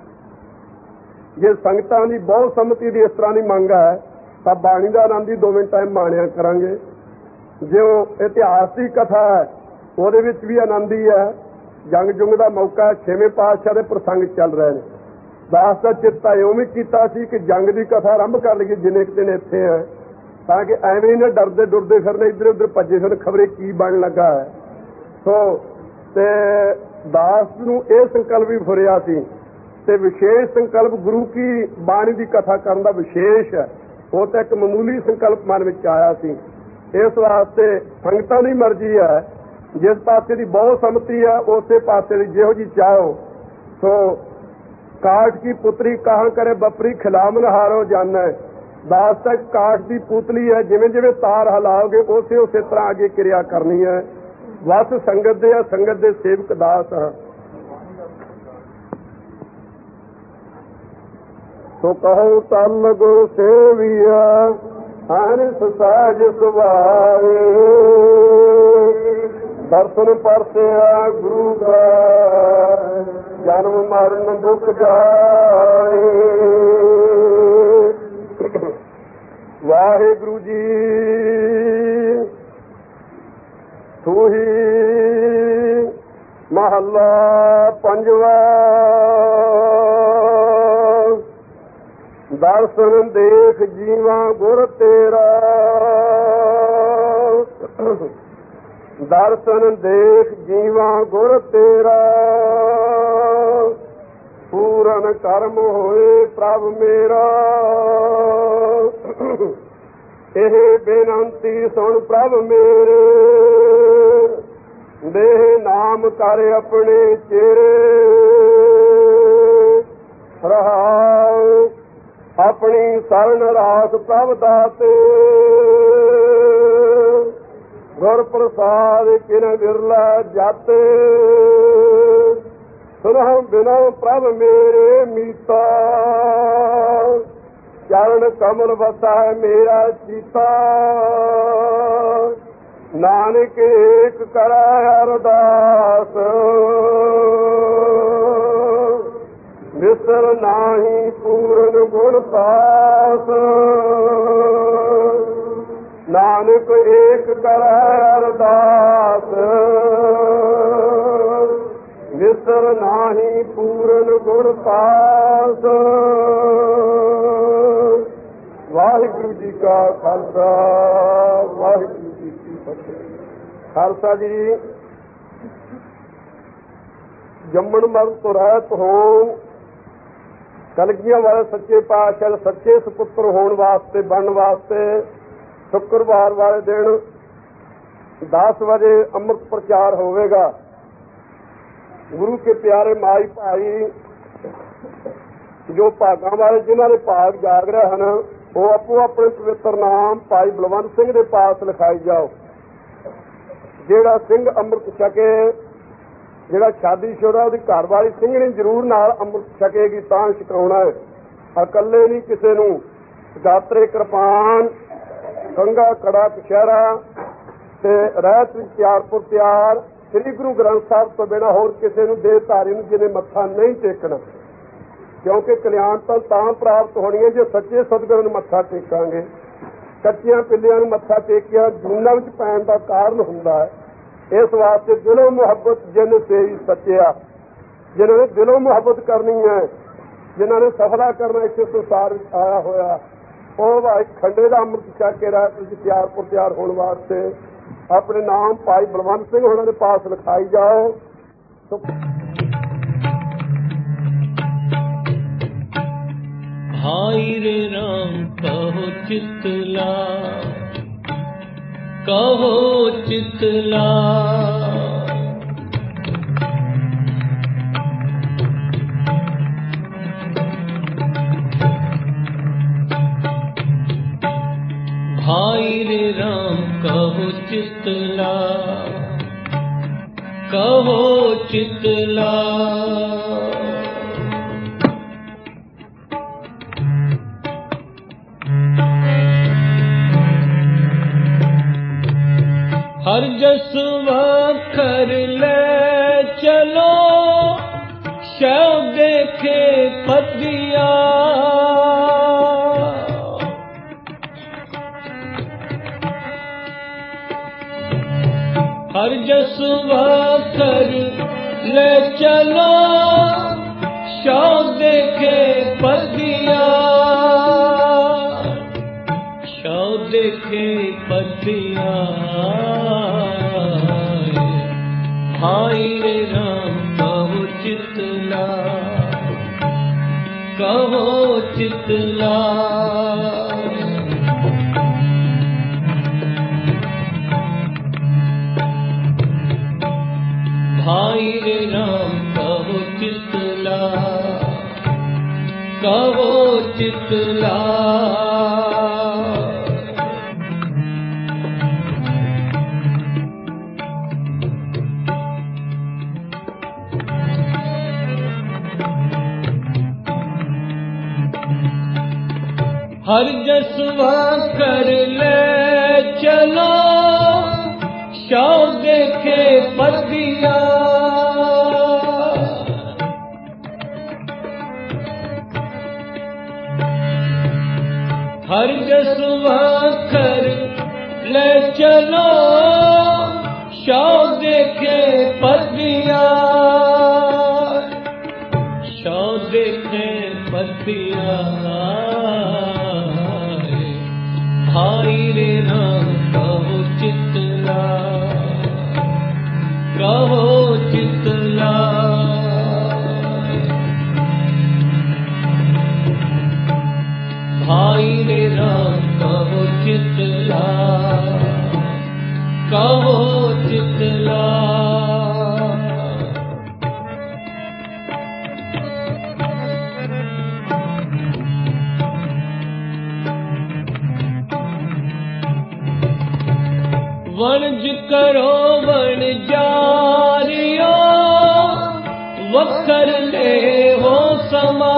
Speaker 1: ਜੇ ਸੰਗਤਾਂ ਦੀ ਬਹੁਤ ਸੰਮਤੀ ਦੀ ਇਸ ਤਰ੍ਹਾਂ ਦੀ ਮੰਗ ਹੈ ਤਾਂ ਬਾਣੀ ਦਾ ਆਨੰਦ ਹੀ ਦੋਵੇਂ ਟਾਈਮ ਮਾਣਿਆ ਕਰਾਂਗੇ। ਜੇ ਉਹ ਇਤਿਹਾਸ ਦੀ ਕਥਾ ਹੈ ਉਹਦੇ ਵਿੱਚ ਵੀ ਆਨੰਦ ਹੀ ਹੈ। ਜੰਗ ਜੁੰਗ ਦਾ ਮੌਕਾ, ਛੇਵੇਂ ਪਾਤਸ਼ਾਹ ਦੇ ਪ੍ਰਸੰਗ ਚੱਲ ਰਹੇ ਨੇ। ਦਾਸ ਦਾ ਚਿੱਤਾ ਉਵੇਂ ਕੀਤਾ ਸੀ ਕਿ ਜੰਗ ਦੀ ਕਥਾ ਆਰੰਭ ਕਰ ਲਈਏ ਜਿੰਨੇ ਕੁ ਦਿਨ ਇੱਥੇ ਹੈ, ਤਾਂ ਕਿ ਐਵੇਂ ਹੀ ਨਾ ਡਰਦੇ ਡੁਰਦੇ ਫਿਰਨੇ, ਇੱਧਰ ਉੱਧਰ ਭੱਜੇ ਫਿਰਨ, ਖਬਰੇ ਕੀ ਬਣਨ ਲੱਗਾ ਹੈ। ਸੋ ਤੇ ਦਾਸ ਨੂੰ ਇਹ ਸੰਕਲਪ ਵੀ ਫੁਰਿਆ ਸੀ ਤੇ ਵਿਸ਼ੇਸ਼ ਸੰਕਲਪ ਗੁਰੂ ਕੀ ਬਾਣੀ ਦੀ ਕਥਾ ਕਰਨ ਦਾ ਵਿਸ਼ੇਸ਼ ਹੈ। ਉਹ ਤਾਂ ਇੱਕ ਮਾਮੂਲੀ ਸੰਕਲਪ ਮਨ ਵਿੱਚ ਆਇਆ ਸੀ। ਇਸ ਵਾਸਤੇ ਸੰਗਤਾਂ ਦੀ ਮਰਜ਼ੀ ਹੈ। ਜਿਸ ਪਾਸੇ ਦੀ ਬਹੁਤ ਸੰਮਤੀ ਹੈ ਉਸੇ ਪਾਸੇ ਦੀ ਜਿਹੋ ਜਿਹੀ ਚਾਹੋ। ਸੋ ਕਾਠ ਕੀ ਪੁੱਤਰੀ ਕਹਾਂ ਕਰੇ ਬਪਰੀ, ਖਿਲਾਮਨ ਹਾਰੋ ਜਾਨਾ। ਦਾਸ ਤੱਕ ਕਾਠ ਦੀ ਪੁਤਲੀ ਹੈ, ਜਿਵੇਂ ਜਿਵੇਂ ਤਾਰ ਹਿਲਾਓਗੇ ਉਸੇ ਉਸੇ ਤਰ੍ਹਾਂ ਅੱਗੇ ਕਿਰਿਆ ਕਰਨੀ ਹੈ। ਵਸ ਸੰਗਤ ਦੇ ਆ, ਸੰਗਤ ਦੇ ਸੇਵਕ ਦਾਸ ਹਾਂ। ਸੋ ਕਹੋ ਤਲ ਗੁਰ ਸੇਵੀਆ, ਅਨਿਸ ਸਾਜ ਸੁਭਾਏ। ਦਰਸ਼ਨ ਪਰਸਿਆ ਗੁਰੂ ਦਾ, ਜਨਮ ਮਰਨ ਦੁੱਖ ਜਾਏ। ਵਾਹਿਗੁਰੂ ਜੀ ਸੂਹੀ ਮਹੱਲਾ ਪੰਜਵਾ। ਦਰਸ਼ਨ ਦੇਖ ਜੀਵਾਂ ਗੁਰ ਤੇਰਾ, ਦਰਸ਼ਨ ਦੇਖ ਜੀਵਾ ਗੁਰ ਤੇਰਾ, ਪੂਰਨ ਕਰਮ ਹੋਏ ਪ੍ਰਭ ਮੇਰਾ। ਇਹ ਬੇਨੰਤੀ ਸੁਣ ਪ੍ਰਭ ਮੇਰੇ, ਦੇਹ ਨਾਮ ਕਰ ਆਪਣੇ ਚੇਰੇ। ਰਹਾਉ ਆਪਣੀ ਸਰਨ ਰਾਖ ਪ੍ਰਭ ਦਾਤੇ, ਗੁਰ ਪ੍ਰਸਾਦ ਕਿਨ ਵਿਰਲਾ ਜਾਤੇ। ਸੁਨਹੁ ਬਿਨੋ ਪ੍ਰਭ ਮੇਰੇ ਮੀਤਾ, ਚਰਨ ਕਮਲ ਵਸਾ ਮੇਰਾ ਚੀਤਾ। ਨਾਨਕ ਏਕ ਕਰੈ ਅਰਦਾਸ, ਵਿਸਰ ਨਾਹੀ ਪੂਰਨ ਗੁਣ ਪਾਸ। ਨਾਨਕ ਏਕ ਕਰੈ ਅਰਦਾਸ, ਵਿਸਰ ਨਾਹੀ ਪੂਰਨ ਗੁਣ ਪਾਸ। ਵਾਹਿਗੁਰੂ ਜੀ ਕਾ ਖਾਲਸਾ, ਵਾਹਿਗੁਰੂ ਜੀ ਕੀ ਫਤਿਹ। ਖਾਲਸਾ ਜੀ, ਜੰਮਣ ਮਰਨ ਤੋਂ ਰਹਿਤ ਹੋਣ, ਕਲਗੀਆਂ ਵਾਲੇ ਸੱਚੇ ਪਾਤਸ਼ਾਹ ਸੱਚੇ ਸੁਪੁੱਤਰ ਹੋਣ ਵਾਸਤੇ ਬਣਨ ਵਾਸਤੇ ਸ਼ੁੱਕਰਵਾਰ ਵਾਲੇ ਦਿਨ ਦਸ ਵਜੇ ਅੰਮ੍ਰਿਤ ਪ੍ਰਚਾਰ ਹੋਵੇਗਾ। ਗੁਰੂ ਕੇ ਪਿਆਰੇ ਮਾਈ ਭਾਈ ਜੋ ਭਾਗਾਂ ਵਾਲੇ ਜਿਨ੍ਹਾਂ ਦੇ ਭਾਗ ਜਾਗ ਰਹੇ ਹਨ, ਉਹ ਆਪੋ ਆਪਣੇ ਪਵਿੱਤਰ ਨਾਮ ਭਾਈ ਬਲਵੰਤ ਸਿੰਘ ਦੇ ਪਾਸ ਲਿਖਾਈ ਜਾਓ। ਜਿਹੜਾ ਸਿੰਘ ਅੰਮ੍ਰਿਤ ਛਕੇ, ਜਿਹੜਾ ਸ਼ਾਦੀशुदा ਉਹਦੀ ਘਰ ਵਾਲੀ ਸਿੰਘਣੀ ਜ਼ਰੂਰ ਨਾਲ ਅੰਮ੍ਰਿਤ ਛਕੇਗੀ ਤਾਂ ਛਕਾਉਣਾ ਹੈ। ਇਕੱਲੇ ਨਹੀਂ ਕਿਸੇ ਨੂੰ ਦਾਤਰੇ ਕਿਰਪਾਨ ਕੰਗਾ ਕੜਾ ਕਸ਼ਹਿਰਾ ਤੇ ਰਹਿਤ ਵਿੱਚ ਤਿਆਰਪੁਰ ਤਿਆਰ ਸ੍ਰੀ ਗੁਰੂ ਗ੍ਰੰਥ ਸਾਹਿਬ ਤੋਂ ਬਿਨਾਂ ਹੋਰ ਕਿਸੇ ਨੂੰ ਦੇਹਧਾਰੀ ਨੂੰ ਜਿਹਨੇ ਮੱਥਾ ਨਹੀਂ ਟੇਕਣਾ, ਕਿਉਂਕਿ ਕਲਿਆਣ ਤਾਂ ਤਾਂ ਪ੍ਰਾਪਤ ਹੋਣੀ ਹੈ ਜੇ ਸੱਚੇ ਸਤਿਗੁਰਾਂ ਨੂੰ ਮੱਥਾ ਟੇਕਾਂਗੇ। ਕੱਚੀਆਂ ਪਿੱਲੀਆਂ ਨੂੰ ਮੱਥਾ ਟੇਕਿਆ ਜੂਨਾਂ ਵਿੱਚ ਪੈਣ ਦਾ ਕਾਰਨ ਹੁੰਦਾ ਹੈ। ਇਸ ਵਾਸਤੇ ਦਿਲੋਂ ਮੁਹੱਬਤ ਜਿਨ ਸੇ ਸੱਚਿਆ, ਜਿਨ੍ਹਾਂ ਨੇ ਦਿਲੋਂ ਮੁਹੱਬਤ ਕਰਨੀ ਹੈ, ਜਿਨ੍ਹਾਂ ਨੇ ਸਫਲਾ ਕਰਨਾ ਇਸ ਸੰਸਾਰ ਵਿੱਚ ਆਇਆ ਹੋਇਆ, ਉਹ ਭਾਈ ਖੰਡੇ ਦਾ ਅੰਮ੍ਰਿਤ ਛਕ ਕੇ ਰਾਤ ਵਿੱਚ ਤਿਆਰਪੁਰ ਤਿਆਰ ਹੋਣ ਵਾਸਤੇ ਆਪਣੇ ਨਾਮ ਭਾਈ ਬਲਵੰਤ ਸਿੰਘ ਹੋਣਾ ਦੇ ਪਾਸ ਲਿਖਾਈ ਜਾਓ।
Speaker 3: ਹਾਇ ਰੇ ਰਾਮ ਕਹੋ ਚਿਤਲਾ, ਕਹੋ ਚਿਤਲਾ। भाई रे राम कहो चितला, कहो चितला। हर जस वाखर ले चलो, शव देखे पदिया। हर जस वाखर ले चलो, शव देखे पदिया। शव देखे पदिया। हाय रे राम कहो चितला, कहो चितला। भाई रे राम कहो चितला, कहो चितला। हर जस वाखर ले चलो, शव देखे पदिया। हर जस वाखर ले चलो, शव देखे पदिया। शव देखे पदिया। भाई रे राम कहो चितला, वणज करो वन जारियो वखर ले हो समा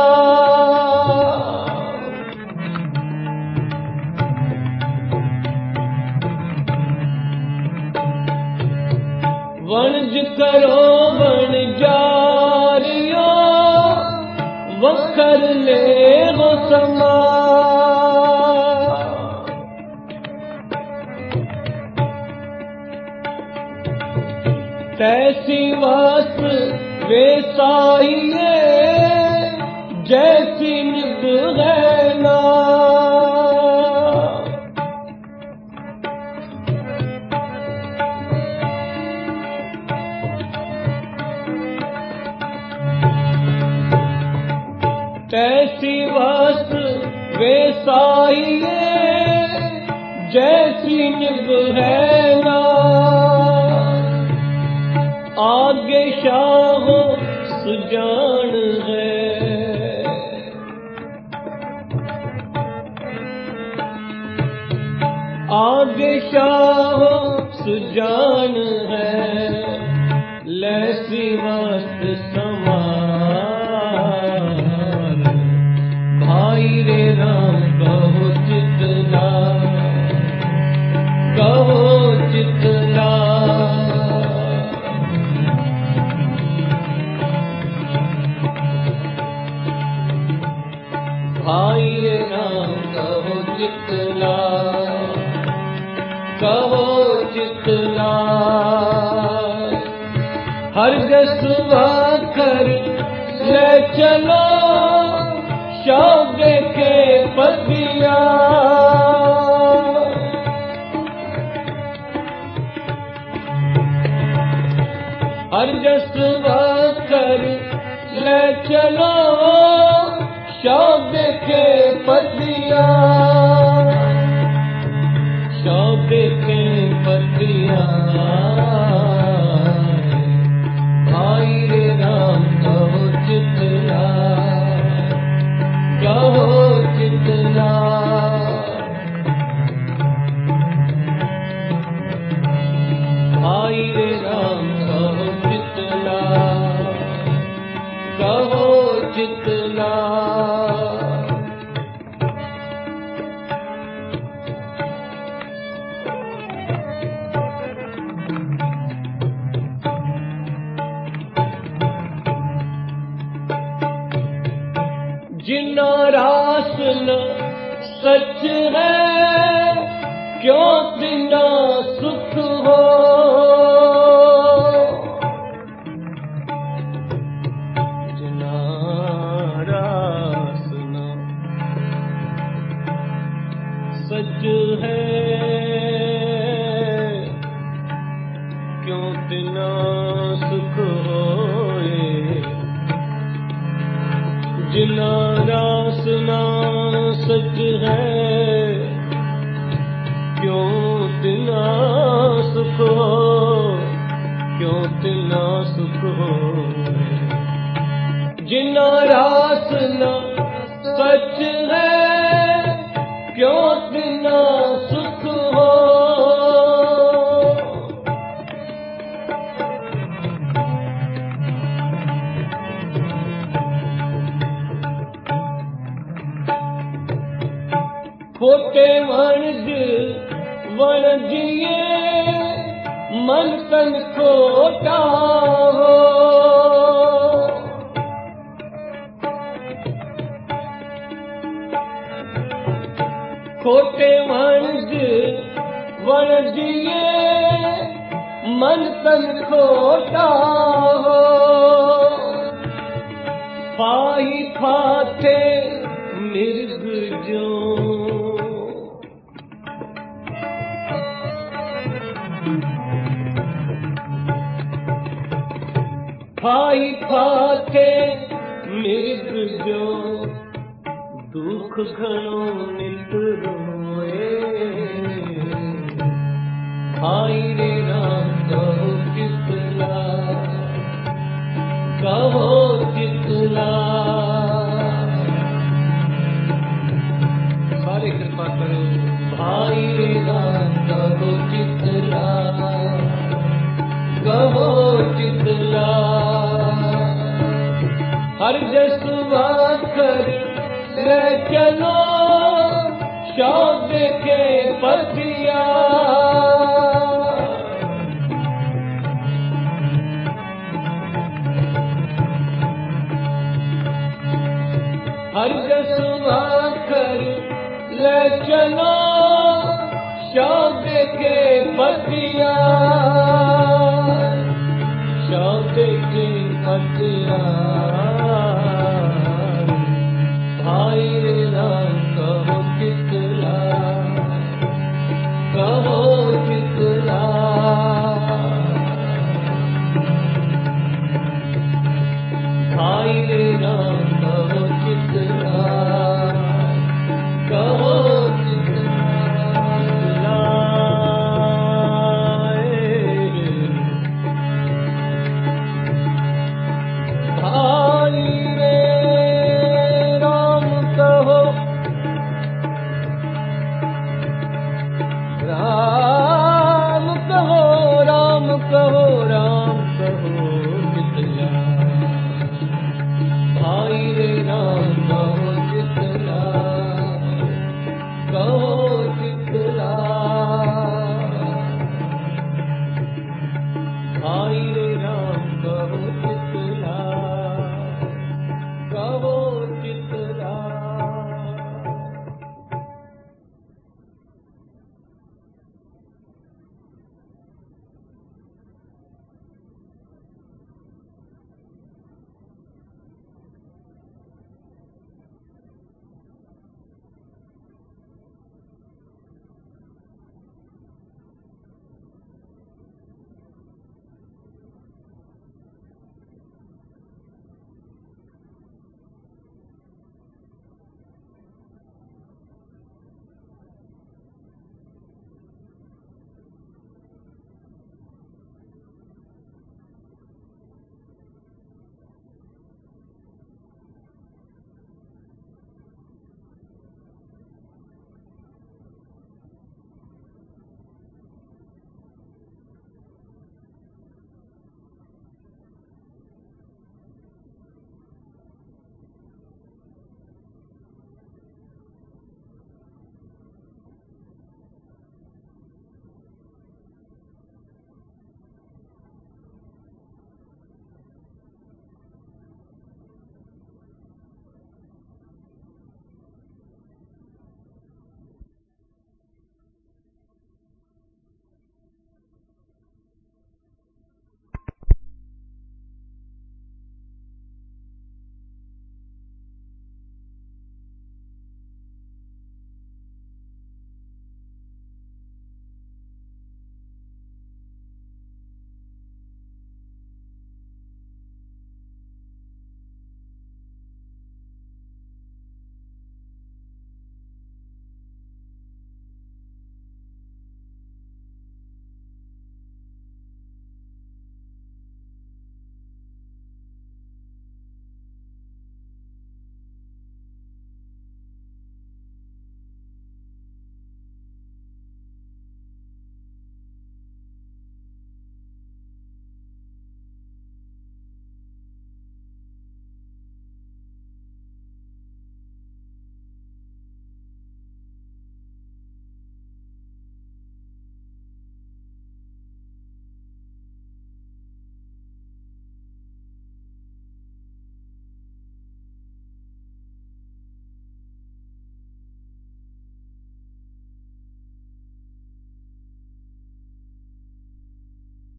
Speaker 3: वणज करो वन जारियो वखर ले हो समा तैसी वास वे साहिए जैसी निभ है ना तैसी वास वे साहिए जैसी निभ है ना आगे शाह सुजान है आगे शाह सुजान है लैसी वस्त समान भाई रे राम कहो चितला कहो चितला भाई राम कहो चितला कहो चितला हर जस वाखर ले चलो शौके के पतिया हर जस वाखर ले चलो शौके के पतिया शौके के पतिया भाई रे राम कहो चितला कहो चितला भाई रे राम कहो चितला कहो चितला जिना रास न सच है क्यों बिना सुख हो जिना रास न सच है क्यों बिना सुख होए जिना रास ना सच है क्यों तिना सुख हो क्यों तिना सुख हो जिना रास ना सच है क्यों तिना सुख हो खोटे वणज वणजिए मन तन खोटा हो खोटे वणज वणजिए मन तन खोटा हो पाही फाथे मिर्ग जो भाई फाथे मिर्ग जो दुख घणो नित रोए भाई रे राम कहो चितला कहो चितला सारे कृपा करो भाई रे राम कहो चितला देखे पतिया हर जसुआ कर ले चलो शौक देखे पतिया शौक देखे पतिया